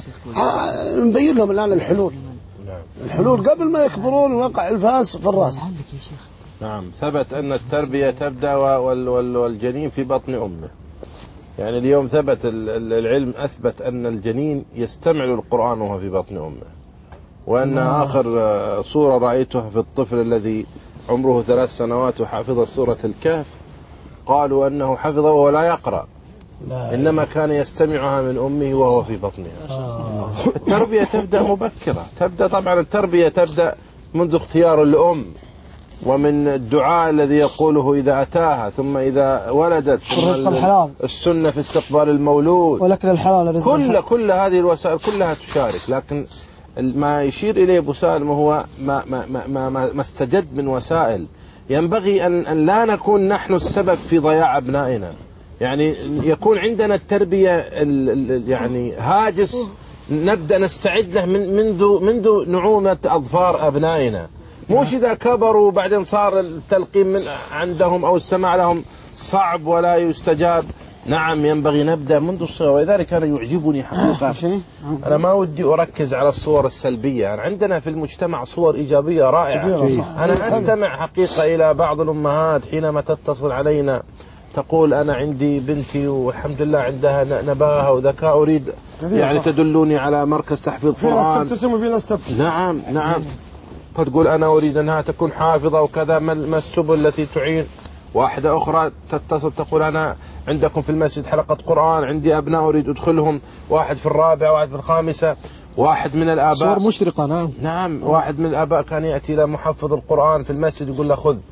Speaker 4: نبين لهم الآن الحلول. الحلول قبل ما يكبرون ويقع الفاس في الرأس.
Speaker 2: نعم، ثبت أن التربية تبدأ والجنين في بطن أمه. يعني اليوم ثبت العلم أثبت أن الجنين يستمع للقرآن وهو في بطن أمه، وأن آخر صورة رأيتها في الطفل الذي عمره ثلاث سنوات وحافظ سورة الكهف، قالوا أنه حفظ وهو لا يقرأ، إنما كان يستمعها من أمه وهو في بطنها. التربية تبدأ مبكرة. تبدأ طبعا التربية تبدأ منذ اختيار الأم ومن الدعاء الذي يقوله إذا أتاها، ثم إذا ولدت، ثم السنة في استقبال المولود،
Speaker 11: ولكن الحلال
Speaker 2: كل كل هذه الوسائل كلها تشارك. لكن ما يشير إليه أبو سالم هو ما ما ما ما, ما استجد من وسائل. ينبغي أن أن لا نكون نحن السبب في ضياع أبنائنا. يعني يكون عندنا التربية يعني هاجس نبدأ نستعد له من منذ منذ نعومة أظفار أبنائنا، مش إذا كبروا وبعدين صار التلقين من عندهم أو السماع لهم صعب ولا يستجاب. نعم، ينبغي نبدأ منذ الصغر. ولذلك أنا يعجبني حقيقة، أنا ما ودي أركز على الصور السلبية. عندنا في المجتمع صور إيجابية رائعة. أنا أستمع حقيقة إلى بعض الأمهات حينما تتصل علينا تقول أنا عندي بنتي والحمد لله عندها نباهة وذكاء، أريد يعني تدلوني على مركز تحفيظ قرآن. نعم نعم، فتقول أنا أريد أنها تكون حافظة وكذا، ما السبل التي تعين؟ واحدة أخرى تتصل تقول أنا عندكم في المسجد حلقة قرآن، عندي أبناء أريد أدخلهم، واحد في الرابعة واحد في الخامسة. واحد من الآباء
Speaker 13: صور مشرقة. نعم
Speaker 2: نعم، واحد من الآباء كان يأتي إلى محفظ القرآن في المسجد يقول له خذ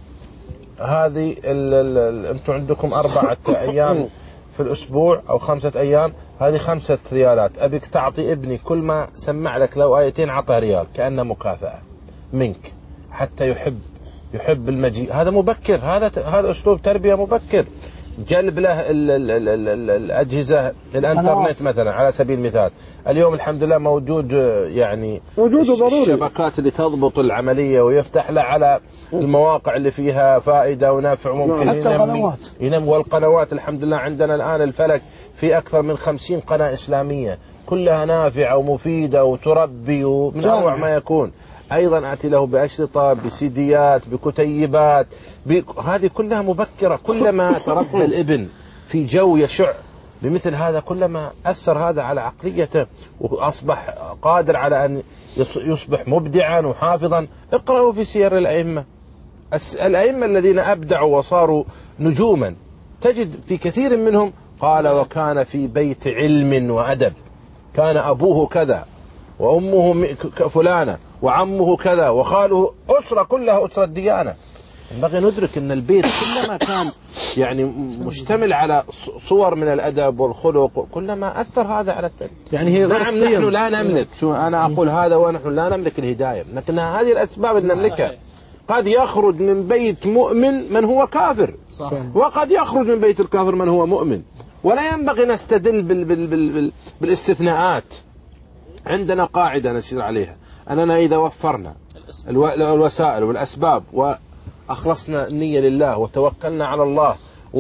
Speaker 2: هذه أنتم عندكم أربعة أيام في الأسبوع أو خمسة أيام، هذه خمسة ريالات، أبيك تعطي ابني كل ما سمع لك لو آيتين عطى ريال كأنه مكافأة منك حتى يحب يحب المجيء. هذا مبكر، هذا هذا أسلوب تربية مبكر. جلب له ال ال ال ال الأجهزة الانترنت مثلا على سبيل المثال. اليوم الحمد لله موجود يعني الشبكات اللي تضبط العملية ويفتح له على المواقع اللي فيها فائدة ونفع وممكن ينمي, ينمي. والقنوات الحمد لله عندنا الآن الفلك في أكثر من خمسين قناة إسلامية كلها نافعة ومفيدة وتربي ومن أروع ما يكون. أيضا أتي له بأشرطة بسيديات بكتيبات، هذه كلها مبكرة. كلما تربى الابن في جو يشع بمثل هذا كلما أثر هذا على عقليته وأصبح قادر على أن يصبح مبدعا وحافظا. اقرأوا في سير الأئمة، الأئمة الذين أبدعوا وصاروا نجوما تجد في كثير منهم قال وكان في بيت علم وأدب، كان أبوه كذا وأمه فلانة وعمه كذا وخاله، أسرة كلها أسرة ديانة. ينبغي ندرك أن البيت كلما كان يعني مشتمل على صور من الأدب والخلق كلما أثر هذا على التربية.
Speaker 13: يعني هي
Speaker 2: نعم نحن لا نملك، شو أنا أقول هذا ونحن لا نملك الهداية، لكن هذه الأسباب اللي نملكها. قد يخرج من بيت مؤمن من هو كافر، صح. وقد يخرج من بيت الكافر من هو مؤمن، ولا ينبغي نستدل بال بال بال بال بالاستثناءات. عندنا قاعدة نشير عليها أننا إذا وفرنا الوسائل والأسباب وأخلصنا النية لله وتوكلنا على الله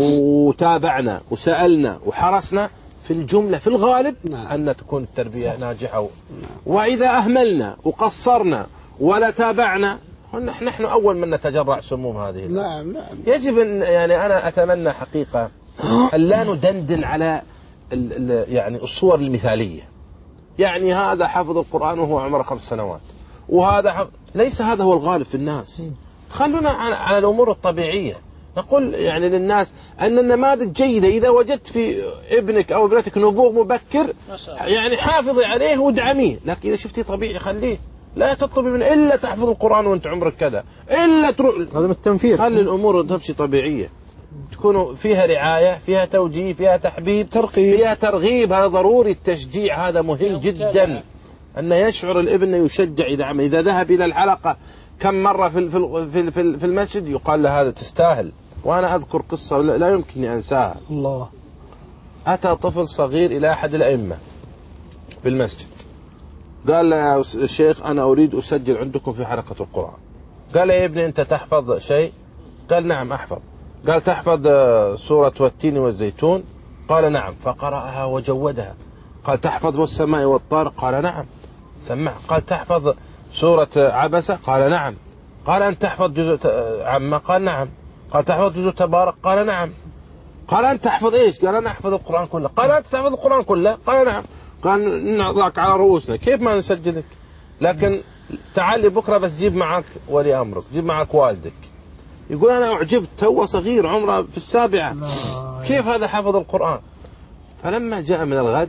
Speaker 2: وتابعنا وسألنا وحرصنا، في الجملة في الغالب أن تكون التربية ناجحة. وإذا أهملنا وقصرنا ولا تابعنا نحن أول من نتجرع سموم هذه.
Speaker 4: نعم نعم.
Speaker 2: يجب أن يعني أنا أتمنى حقيقة أن لا ندندن على ال ال يعني الصور المثالية، يعني هذا حفظ القرآن وهو عمره خمس سنوات، وهذا حفظ. ليس هذا هو الغالب في الناس. خلونا على, على الأمور الطبيعية. نقول يعني للناس أن النماذج جيدة. إذا وجدت في ابنك أو ابنتك نبوغ مبكر يعني حافظي عليه وادعميه، لكن إذا شفتيه طبيعي خليه. لا تطلبي منه إلا تحفظ القرآن وأنت عمرك كذا، إلا تروح.
Speaker 13: هذا من التنفير.
Speaker 2: خلي الأمور تمشي طبيعية، تكون فيها رعاية، فيها توجيه، فيها تحبيب،
Speaker 4: ترقيب.
Speaker 2: فيها ترغيب. هذا ضروري. التشجيع هذا مهم جدا، أن يشعر الابن يشجع. إذا عمل إذا ذهب إلى الحلقة كم مرة في في في في المسجد يقال له هذا تستاهل. وأنا أذكر قصة لا يمكنني أنساها.
Speaker 4: الله.
Speaker 2: أتى طفل صغير إلى أحد الأئمة في المسجد، قال له يا الشيخ أنا أريد أسجل عندكم في حلقة القرآن. قال له يا ابني أنت تحفظ شيء؟ قال نعم أحفظ. قال تحفظ سورة والتين والزيتون؟ قال نعم. فقرأها وجودها. قال تحفظ والسماء والطارق؟ قال نعم. سمع. قال تحفظ سورة عبسة؟ قال نعم. قال أنت تحفظ جزء عما؟ قال نعم. قال تحفظ جزء تبارك؟ قال نعم. قال أنت تحفظ إيش؟ قال أنا أحفظ القرآن كله. قال أنت تحفظ القرآن كله؟ قال نعم. قال نضعك على رؤوسنا، كيف ما نسجلك؟ لكن تعال بكرة بس جيب معك ولي أمرك، جيب معك والدك. يقول أنا أعجبت، تو صغير عمره في السابعة، كيف هذا حفظ القرآن؟ فلما جاء من الغد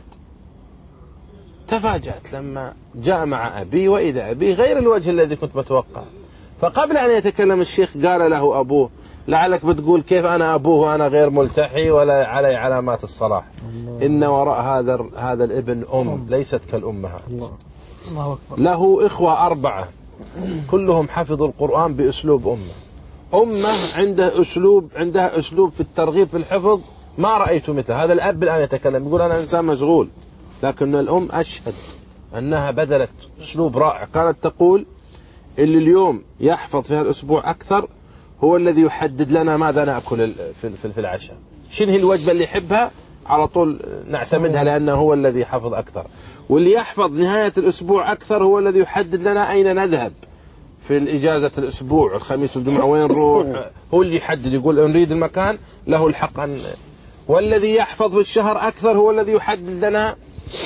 Speaker 2: تفاجأت لما جاء مع أبي، وإذا أبي غير الوجه الذي كنت متوقع. فقبل أن يتكلم الشيخ قال له أبوه لعلك بتقول كيف أنا أبوه وأنا غير ملتحي ولا علي علامات الصلاح. إن وراء هذا هذا الابن أم ليست كالأمهات.
Speaker 13: الله أكبر.
Speaker 2: له إخوة أربعة كلهم حفظوا القرآن بأسلوب أمه. أمه عنده أسلوب عندها أسلوب في الترغيب في الحفظ ما رأيت مثله. هذا الأب الآن يتكلم يقول أنا إنسان مشغول، لكن الأم أشهد أنها بذلت أسلوب رائع. كانت تقول اللي اليوم يحفظ في هالأسبوع أكثر هو الذي يحدد لنا ماذا نأكل في العشاء، شنو هي الوجبة اللي يحبها على طول نعتمدها لأنه هو الذي يحفظ أكثر. واللي يحفظ نهاية الأسبوع أكثر هو الذي يحدد لنا أين نذهب في الإجازة الأسبوع، الخميس والجمعة وين نروح، هو اللي يحدد. يقول نريد المكان له الحق أن. والذي يحفظ في الشهر أكثر هو الذي يحدد لنا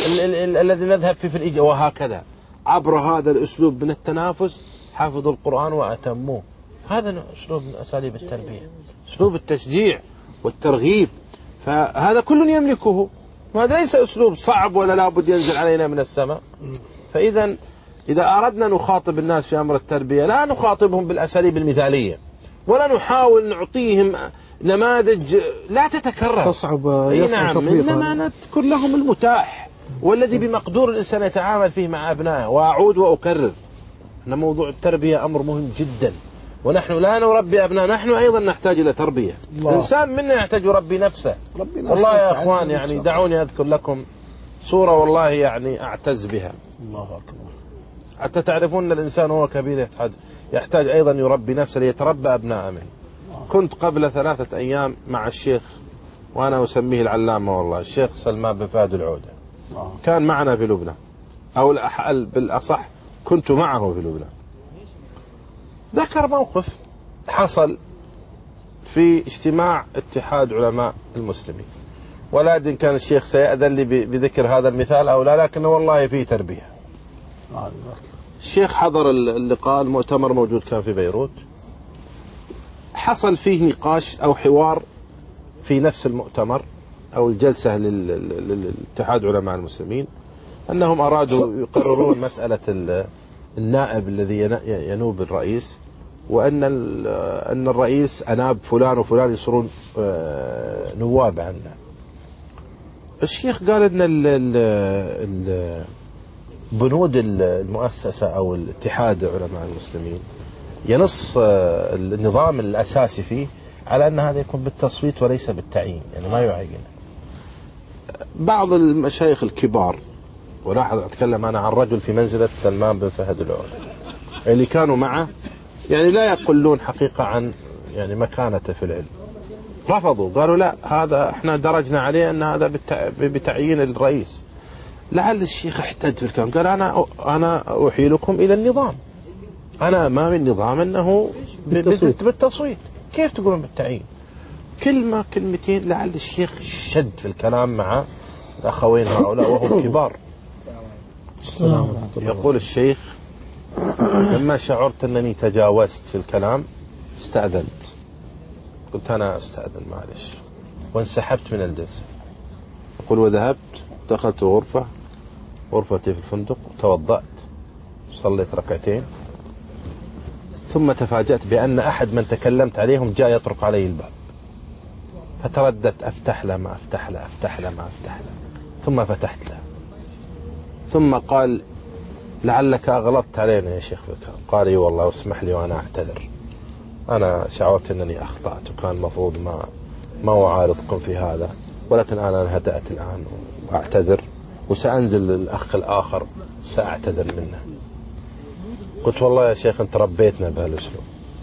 Speaker 2: الذي نذهب فيه في الإجازة. وهكذا عبر هذا الأسلوب من التنافس حفظوا القرآن وأتموه. هذا أسلوب من أساليب التربية، أسلوب التشجيع والترغيب. فهذا كل يملكه، وهذا ليس أسلوب صعب ولا لابد ينزل علينا من السماء. فإذا إذا أردنا نخاطب الناس في أمر التربية لا نخاطبهم بالأساليب المثالية، ولا نحاول نعطيهم نماذج لا تتكرر
Speaker 13: تصعب يصعب
Speaker 2: نعم.
Speaker 13: تطبيقها.
Speaker 2: إنما نذكر لهم المتاح والذي بمقدور الإنسان يتعامل فيه مع أبنائه. وأعود وأكرر أن موضوع التربية أمر مهم جدا، ونحن لا نربي أبناء، نحن أيضا نحتاج إلى تربية. الله. الإنسان منا يحتاج يربي نفسه. والله يا أخوان يعني دعوني أذكر لكم صورة والله يعني أعتز بها.
Speaker 4: الله أكبر.
Speaker 2: حتى تعرفون أن الإنسان هو كبير يحتاج يحتاج أيضا يربي نفسه ليتربى أبناء منه. كنت قبل ثلاثة أيام مع الشيخ وأنا أسميه العلامة والله الشيخ سلمان بن فهد العودة. كان معنا في لبنان، أو بالأصح كنت معه في لبنان. ذكر موقف حصل في اجتماع اتحاد علماء المسلمين، ولا أدري كان الشيخ سيأذن لي بذكر هذا المثال أو لا، لكنه والله فيه تربية. الشيخ حضر اللقاء، المؤتمر موجود كان في بيروت. حصل فيه نقاش أو حوار في نفس المؤتمر أو الجلسة للاتحاد علماء المسلمين، أنهم أرادوا يقررون مسألة النائب الذي ينوب الرئيس، وأن أن الرئيس أناب فلان وفلان يصيرون نواب عنه. الشيخ قال أن بنود المؤسسة أو الاتحاد علماء المسلمين ينص النظام الأساسي فيه على أن هذا يكون بالتصويت وليس بالتعيين، يعني ما يعين. بعض المشايخ الكبار، ولاحظ أتكلم أنا عن رجل في منزلة سلمان بن فهد العودة اللي كانوا معه، يعني لا يقولون حقيقة عن يعني مكانته في العلم، رفضوا قالوا لا هذا احنا درجنا عليه أن هذا بتعيين الرئيس. لعل الشيخ احتج في الكلام، قال أنا أنا أحيلكم إلى النظام، أنا أمام النظام أنه بالتصويت. بالتصويت كيف تقولون بالتعيين؟ كلمة كلمتين لعل الشيخ شد في الكلام معه الأخوين هؤلاء وهم كبار. يقول الشيخ: لما شعرت أنني تجاوزت في الكلام استأذنت، قلت أنا أستأذن معلش، وانسحبت من الجلسة. يقول: وذهبت دخلت الغرفة، غرفتي في الفندق، توضأت، صليت ركعتين، ثم تفاجأت بأن أحد من تكلمت عليهم جاء يطرق علي الباب، فترددت أفتح له ما أفتح له أفتح له ما أفتح له، ثم فتحت له، ثم قال: لعلك أغلطت علينا يا شيخ في الكلام. قال: اي والله واسمح لي وأنا أعتذر، أنا شعرت أنني أخطأت وكان المفروض ما ما أعارضكم في هذا، ولكن أنا هدأت الآن وأعتذر، وسأنزل للأخ الآخر سأعتذر منه. قلت: والله يا شيخ أنت ربيتنا بهالأسلوب،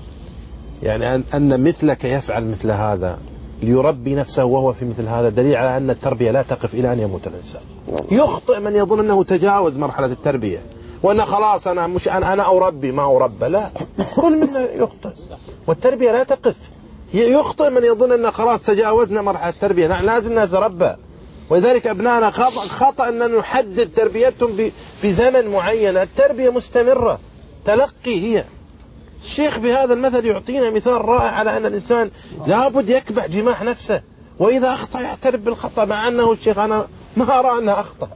Speaker 2: يعني أن مثلك يفعل مثل هذا ليربي نفسه وهو في مثل هذا دليل على أن التربية لا تقف إلى أن يموت الإنسان. يخطئ من يظن أنه تجاوز مرحلة التربية وأن خلاص أنا مش أنا أنا أربي ما أربى، لا، كل منا يخطئ، والتربية لا تقف. يخطئ من يظن أن خلاص تجاوزنا مرحلة التربية، نحن لازم نتربى. ولذلك أبنائنا خطأ, خطأ أن نحدد تربيتهم بزمن معين. التربية مستمرة، تلقي هي. الشيخ بهذا المثل يعطينا مثال رائع على أن الإنسان لابد يكبح جماح نفسه، وإذا أخطأ يعترف بالخطأ، مع أنه الشيخ أنا ما أرى أنه أخطأ،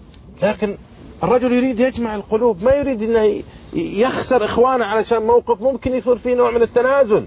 Speaker 2: لكن الرجل يريد يجمع القلوب، ما يريد أنه يخسر إخوانه علشان موقف ممكن يصير فيه نوع من التنازل.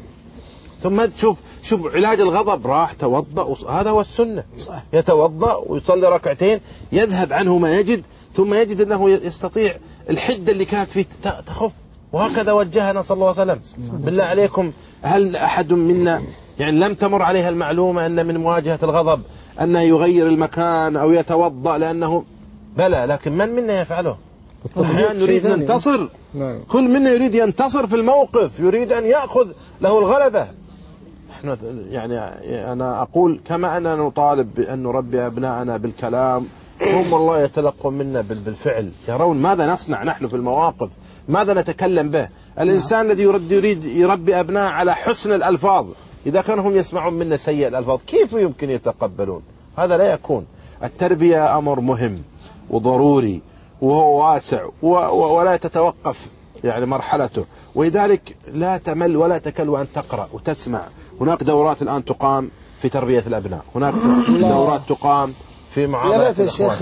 Speaker 2: ثم تشوف شوف علاج الغضب، راح توضأ، هذا هو السنة، يتوضأ ويصلي ركعتين، يذهب عنه ما يجد، ثم يجد أنه يستطيع الحدة اللي كانت فيه تخف. وهكذا وجهنا صلى الله عليه وسلم. بالله عليكم، هل أحد منا يعني لم تمر عليها المعلومة أن من مواجهة الغضب أنه يغير المكان أو يتوضأ لأنه بلى، لكن من منا يفعله؟ أحيانا نريد أن ننتصر، كل منا يريد ينتصر في الموقف، يريد أن يأخذ له الغلبة. احنا يعني أنا أقول كما أننا نطالب بأن نربي أبناءنا بالكلام، هم والله يتلقون منا بالفعل، يرون ماذا نصنع نحن في المواقف، ماذا نتكلم به. الإنسان الذي يريد يريد يربي أبناء على حسن الألفاظ، إذا كانوا هم يسمعون منا سيء الألفاظ كيف يمكن يتقبلون؟ هذا لا يكون. التربية أمر مهم وضروري وهو واسع ولا تتوقف يعني مرحلته، ولذلك لا تمل ولا تكل وأن تقرأ وتسمع. هناك دورات الآن تقام في تربية الأبناء، هناك دورات تقام في معاملة الشيخ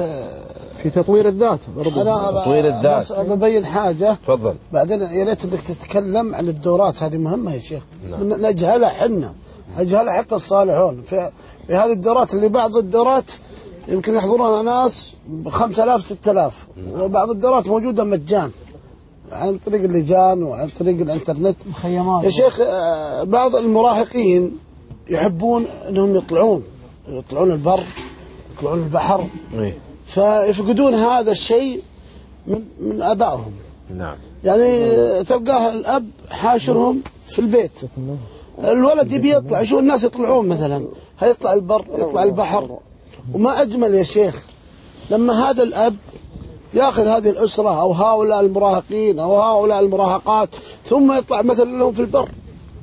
Speaker 13: في تطوير الذات.
Speaker 4: أنا
Speaker 2: تطوير الذات
Speaker 4: بس ببين حاجة.
Speaker 2: تفضل.
Speaker 4: بعدين يا ريت انك تتكلم عن الدورات هذه، مهمة يا شيخ. نعم. نجهلها حنا، نجهلها حتى الصالحون في, في هذه الدورات، اللي بعض الدورات يمكن يحضرونها ناس بخمسة آلاف ستة آلاف، وبعض الدورات موجودة مجان عن طريق اللجان وعن طريق الانترنت.
Speaker 11: مخيمات
Speaker 4: يا شيخ، بعض المراهقين يحبون انهم يطلعون يطلعون البر، يطلعون البحر،
Speaker 2: إيه؟
Speaker 4: فيفقدون هذا الشيء من من ابائهم.
Speaker 2: نعم.
Speaker 4: يعني تلقاه الاب حاشرهم في البيت، الولد يبي يطلع، يشوف الناس يطلعون مثلا، هيطلع البر، يطلع البحر. وما اجمل يا شيخ لما هذا الاب ياخذ هذه الاسره او هؤلاء المراهقين او هؤلاء المراهقات، ثم يطلع مثلا لهم في البر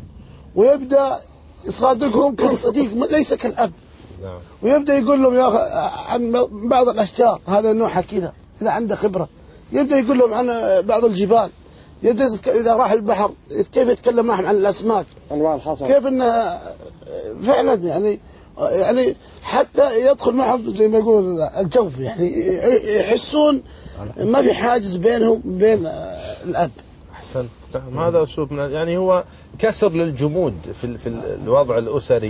Speaker 4: ويبدا يصادقهم كالصديق ليس كالاب.
Speaker 2: نعم.
Speaker 4: ويبدأ يقول لهم يا عن بعض الأشجار، هذا نوعها كذا إذا عنده خبرة. يبدأ يقول لهم عن بعض الجبال، يبدأ إذا راح البحر كيف يتكلم معهم عن الأسماك،
Speaker 6: أنواع الحصى،
Speaker 4: كيف إنه فعلا يعني يعني حتى يدخل معهم زي ما يقول الجو، يعني يحسون ما في حاجز بينهم بين الأب.
Speaker 2: أحسنت. نعم، هذا أسلوب يعني هو كسر للجمود في في الوضع الأسري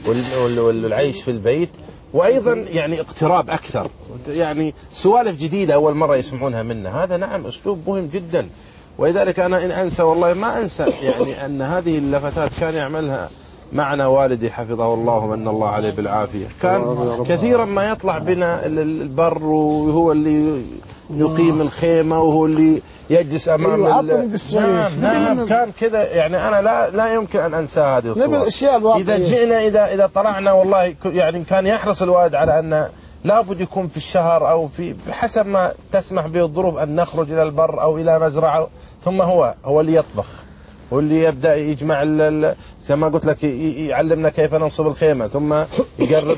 Speaker 2: والعيش في البيت، وأيضا يعني اقتراب أكثر، يعني سوالف جديدة أول مرة يسمعونها منا. هذا نعم أسلوب مهم جدا. ولذلك أنا إن أنسى والله ما أنسى يعني أن هذه اللفتات كان يعملها معنا والدي حفظه الله ومن الله عليه بالعافية. كان كثيرا ما يطلع بنا البر، وهو اللي يقيم الخيمة، وهو اللي يجلس امام نعم نعم كان كذا. يعني انا لا لا يمكن ان انسى هذه الصور. اذا جئنا اذا اذا طلعنا والله يعني كان يحرص الوالد على ان لابد يكون في الشهر او في بحسب ما تسمح به الظروف ان نخرج الى البر او الى مزرعه، ثم هو هو اللي يطبخ واللي يبدأ يجمع زي ما قلت لك يعلمنا كيف ننصب الخيمة، ثم يقرب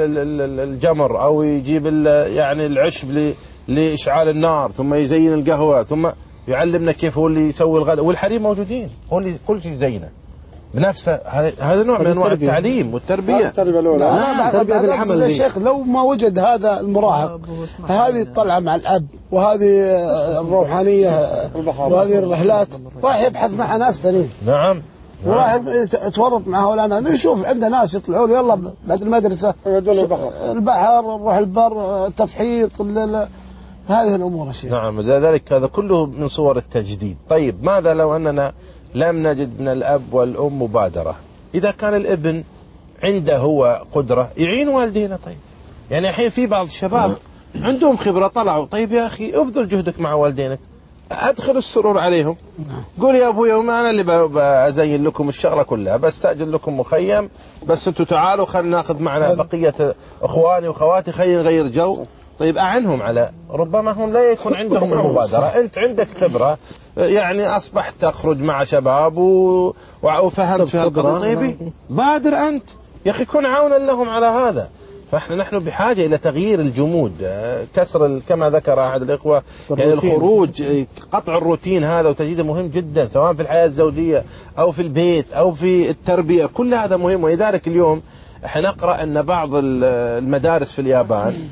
Speaker 2: الجمر أو يجيب يعني العشب لإشعال النار، ثم يزين القهوة، ثم يعلمنا كيف هو اللي يسوي الغداء، والحريم موجودين هو اللي كل شيء زينه بنفسه. هذا نوع من انواع التعليم والتربيه.
Speaker 4: التربيه الاولى لا التربيه بالعمل. يا شيخ لو ما وجد هذا المراهق هذه الطلعه مع الاب وهذه الروحانيه وهذه الرحلات راح يبحث مع ناس ثانيين.
Speaker 2: نعم
Speaker 4: وراح يتورط مع هؤلاء. نشوف عندنا ناس يطلعون يلا بعد المدرسه البحر، نروح البر، التفحيط، هذه الامور الشيخ.
Speaker 2: نعم ذلك هذا كله من صور التجديد. طيب ماذا لو اننا لم نجد من الاب والام مبادره؟ اذا كان الابن عنده هو قدره يعين والدينا. طيب يعني الحين في بعض الشباب عندهم خبره طلعوا، طيب يا اخي ابذل جهدك مع والدينك، ادخل السرور عليهم. قول يا ابويا وما انا اللي بزين لكم الشغله كلها، بستاجر لكم مخيم، بس انتم تعالوا خلينا ناخذ معنا بقيه اخواني واخواتي، خلينا نغير جو. طيب أعنهم على ربما هم لا يكون عندهم المبادرة. أنت عندك خبرة يعني أصبحت تخرج مع شباب و... وفهمت في هالقضية. طيب بادر أنت يا أخي، كن عونا لهم على هذا. فإحنا نحن بحاجة إلى تغيير الجمود، كسر ال... كما ذكر أحد الإخوة يعني الخروج، قطع الروتين هذا وتجديده مهم جدا، سواء في الحياة الزوجية أو في البيت أو في التربية، كل هذا مهم. ولذلك اليوم احنا نقرأ أن بعض المدارس في اليابان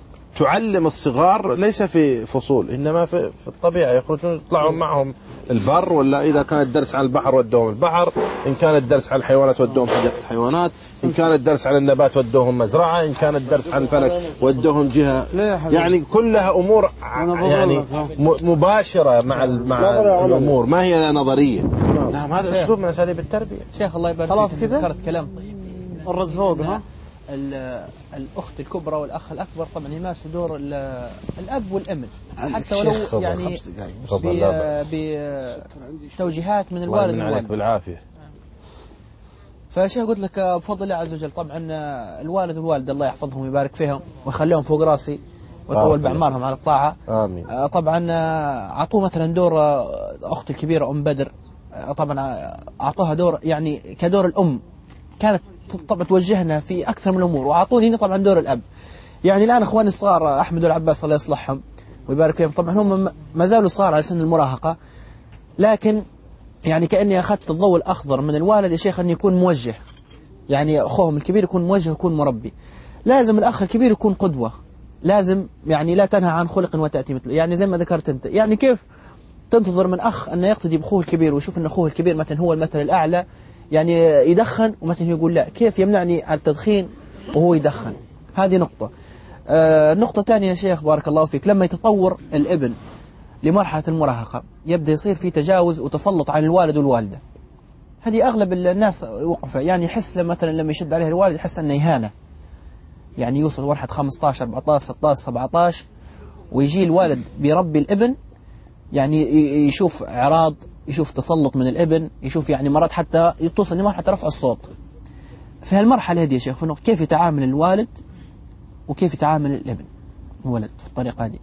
Speaker 2: تعلم الصغار ليس في فصول، إنما في الطبيعة، يخرجون يطلعون معهم البر، ولا إذا كان الدرس عن البحر ودوهم البحر، إن كان الدرس عن الحيوانات ودوهم حديقة الحيوانات، إن كان الدرس عن النبات ودوهم مزرعة، إن كان الدرس عن الفلك ودوهم جهة، يعني كلها أمور يعني مباشرة مع مع الأمور، ما هي نظرية. نعم هذا أسلوب من أساليب التربية.
Speaker 12: شيخ الله يبارك فيك، خلاص كذا ذكرت كلام طيب.
Speaker 11: الرز فوق ها
Speaker 12: الأخت الكبرى والأخ الأكبر طبعا يمارسوا دور الأب والأم، حتى ولو يعني بتوجيهات من الوالد والوالد.
Speaker 2: بالعافية.
Speaker 12: فشيخ قلت لك بفضل الله عز وجل طبعا الوالد والوالدة الله يحفظهم ويبارك فيهم ويخليهم فوق راسي ويطول بأعمارهم على الطاعة.
Speaker 2: آمين.
Speaker 12: طبعا أعطوه مثلا دور أخت الكبيرة أم بدر، طبعا أعطوها دور يعني كدور الأم، كانت طبعا توجهنا في أكثر من الأمور، وأعطوني هنا طبعا دور الأب. يعني الآن إخواني الصغار أحمد والعباس الله يصلحهم ويبارك فيهم، طبعا هم ما زالوا صغار على سن المراهقة، لكن يعني كأني أخذت الضوء الأخضر من الوالد يا شيخ أن يكون موجه، يعني أخوهم الكبير يكون موجه ويكون مربي. لازم الأخ الكبير يكون قدوة، لازم يعني لا تنهى عن خلق وتأتي مثله، يعني زي ما ذكرت أنت. يعني كيف تنتظر من أخ أنه يقتدي بأخوه الكبير ويشوف أن أخوه الكبير مثلا هو المثل الأعلى، يعني يدخن ومثلا يقول لا، كيف يمنعني عن التدخين وهو يدخن؟ هذه نقطة. آه نقطة ثانية يا شيخ بارك الله فيك، لما يتطور الابن لمرحلة المراهقة يبدأ يصير في تجاوز وتسلط على الوالد والوالدة. هذه أغلب الناس وقفة، يعني يحس مثلا لما يشد عليه الوالد يحس أنه إهانة، يعني يوصل مرحلة خمسة عشر أربعة عشر ستة عشر سبعة عشر ويجي الوالد بيربي الابن، يعني يشوف إعراض، يشوف تسلط من الابن، يشوف يعني مرات حتى يتصل لمرحلة رفع الصوت. في هالمرحلة هذه يا شيخ في كيف يتعامل الوالد وكيف يتعامل الابن الولد في الطريقة هذه؟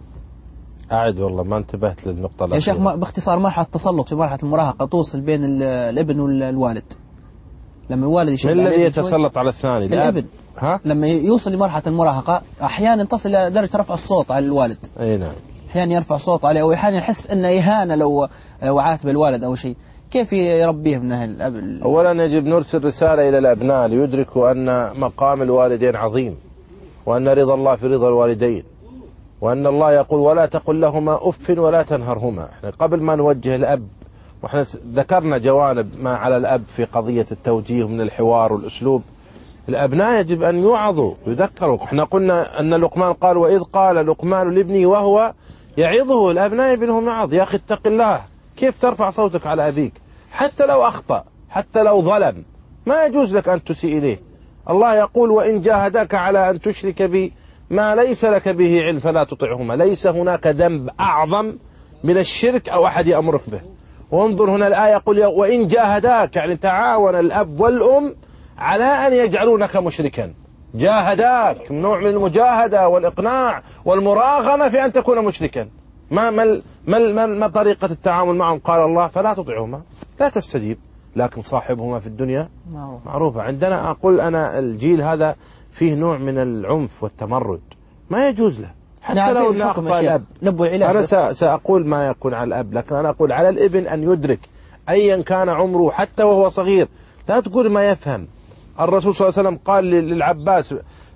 Speaker 2: أعد والله ما انتبهت للنقطة الأخيرة.
Speaker 12: يا شيخ باختصار مرحلة التسلط في مرحلة المراهقة توصل بين الابن والوالد. لما الوالد يشد
Speaker 2: من الذي يتسلط على الثاني؟
Speaker 12: الابن. ها؟ لما يوصل لمرحلة المراهقة أحيانا تصل إلى درجة رفع الصوت على الوالد.
Speaker 2: أي نعم.
Speaker 12: أحيانا يرفع صوت عليه، أو أحيانا يحس أنه إهانة لو لو عاتب الوالد أو شيء. كيف يربيه من الأب؟
Speaker 2: أولا يجب نرسل رسالة إلى الأبناء ليدركوا أن مقام الوالدين عظيم، وأن رضا الله في رضا الوالدين، وأن الله يقول ولا تقل لهما أف ولا تنهرهما. احنا قبل ما نوجه الأب، واحنا ذكرنا جوانب ما على الأب في قضية التوجيه من الحوار والأسلوب، الأبناء يجب أن يوعظوا ويذكروا. احنا قلنا أن لقمان قال وإذ قال لقمان لابنه وهو يعظه. الأبناء يبنهم يعظ، يا أخي اتق الله، كيف ترفع صوتك على أبيك حتى لو أخطأ، حتى لو ظلم، ما يجوز لك أن تسيء إليه. الله يقول وإن جاهداك على أن تشرك بي ما ليس لك به علم فلا تطعهما. ليس هناك ذنب أعظم من الشرك أو أحد يأمرك به. وانظر هنا الآية يقول وإن جاهداك، يعني تعاون الأب والأم على أن يجعلونك مشركا. جاهداك نوع من المجاهدة والإقناع والمراغمة في أن تكون مشركا. ما ما ما, ما, ما طريقة التعامل معهم؟ قال الله فلا تطعهما. لا تستجيب. لكن صاحبهما في الدنيا
Speaker 8: معروف.
Speaker 2: معروفة. عندنا أقول أنا الجيل هذا فيه نوع من العنف والتمرد، ما يجوز له حتى لو لا أخطأ الأب. أنا سأقول ما يكون على الأب، لكن أنا أقول على الابن أن يدرك أيا كان عمره حتى وهو صغير. لا تقول ما يفهم. الرسول صلى الله عليه وسلم قال للعباس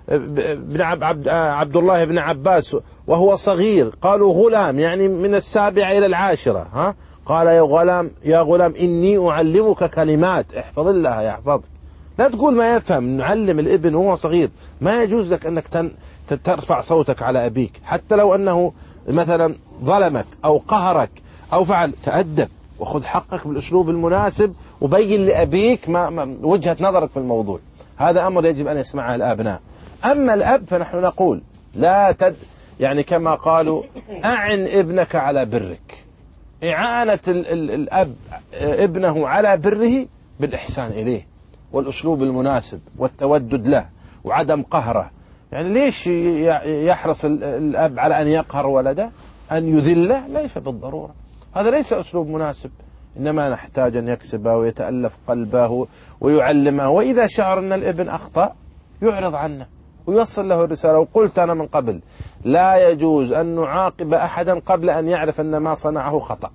Speaker 2: بن عبد, عبد الله بن عباس وهو صغير، قالوا غلام يعني من السابعة إلى العاشرة، ها؟ قال يا غلام يا غلام إني أعلمك كلمات احفظ الله يحفظك. لا تقول ما يفهم. نعلم الابن وهو صغير. ما يجوز لك أنك تن ترفع صوتك على أبيك حتى لو أنه مثلا ظلمك أو قهرك أو فعل. تأدب وخذ حقك بالأسلوب المناسب وبين لأبيك ما ما وجهة نظرك في الموضوع. هذا أمر يجب أن يسمعه الأبناء. أما الأب فنحن نقول لا تد يعني كما قالوا أعن ابنك على برك. إعانة ال ال الأب ابنه على بره بالإحسان إليه والأسلوب المناسب والتودد له وعدم قهره. يعني ليش يحرص الأب على أن يقهر ولده أن يذله؟ ليس بالضرورة، هذا ليس أسلوب مناسب. إنما نحتاج أن يكسبه ويتألف قلبه ويعلمه، وإذا شعر أن الابن أخطأ يعرض عنه ويوصل له الرسالة. وقلت أنا من قبل لا يجوز أن نعاقب أحدا قبل أن يعرف أن ما صنعه خطأ.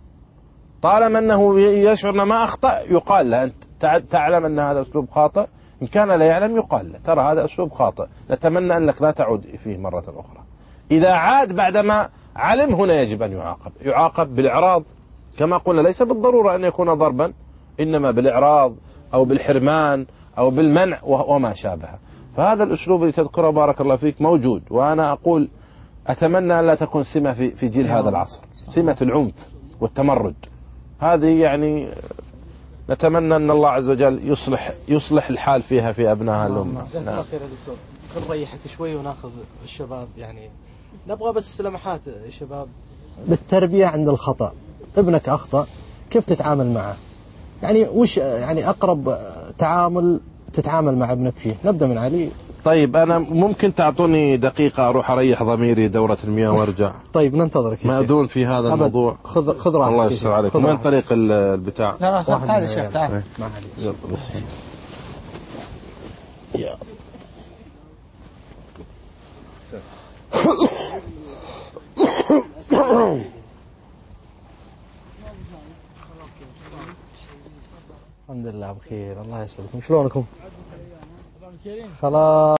Speaker 2: طالما أنه يشعر أن ما أخطأ يقال له أنت تعلم أن هذا أسلوب خاطئ. إن كان لا يعلم يقال له ترى هذا أسلوب خاطئ، نتمنى أنك لا تعود فيه مرة أخرى. إذا عاد بعدما علم هنا يجب أن يعاقب. يعاقب بالإعراض كما قلنا، ليس بالضرورة أن يكون ضربا، إنما بالإعراض أو بالحرمان أو بالمنع وما شابه. فهذا الأسلوب اللي تذكره بارك الله فيك موجود. وأنا أقول أتمنى أن لا تكون سمة في في جيل هذا العصر، سمة العنف والتمرد. هذه يعني نتمنى أن الله عز وجل يصلح يصلح الحال فيها في أبناء الأمة.
Speaker 13: جزاك الله خير يا دكتور. خل نريحك شوي وناخذ الشباب، يعني نبغى بس لمحات يا شباب بالتربية عند الخطأ. ابنك أخطأ كيف تتعامل معه؟ يعني وش يعني أقرب تعامل تتعامل مع ابنك فيه؟ نبدأ من علي.
Speaker 2: طيب أنا ممكن تعطوني دقيقة أروح أريح ضميري دورة المياه وارجع؟
Speaker 13: طيب ننتظرك.
Speaker 2: مأذون في هذا
Speaker 13: أبد.
Speaker 2: الموضوع.
Speaker 13: خذ خذ راحتك.
Speaker 2: الله يستر عليكم. وين طريق البتاع؟
Speaker 8: لا لا تعال يا شيخ تعال.
Speaker 13: ما عليك.
Speaker 2: يلا بس. يا
Speaker 13: الحمد لله بخير، الله يسعدكم. شلونكم؟ خلاص.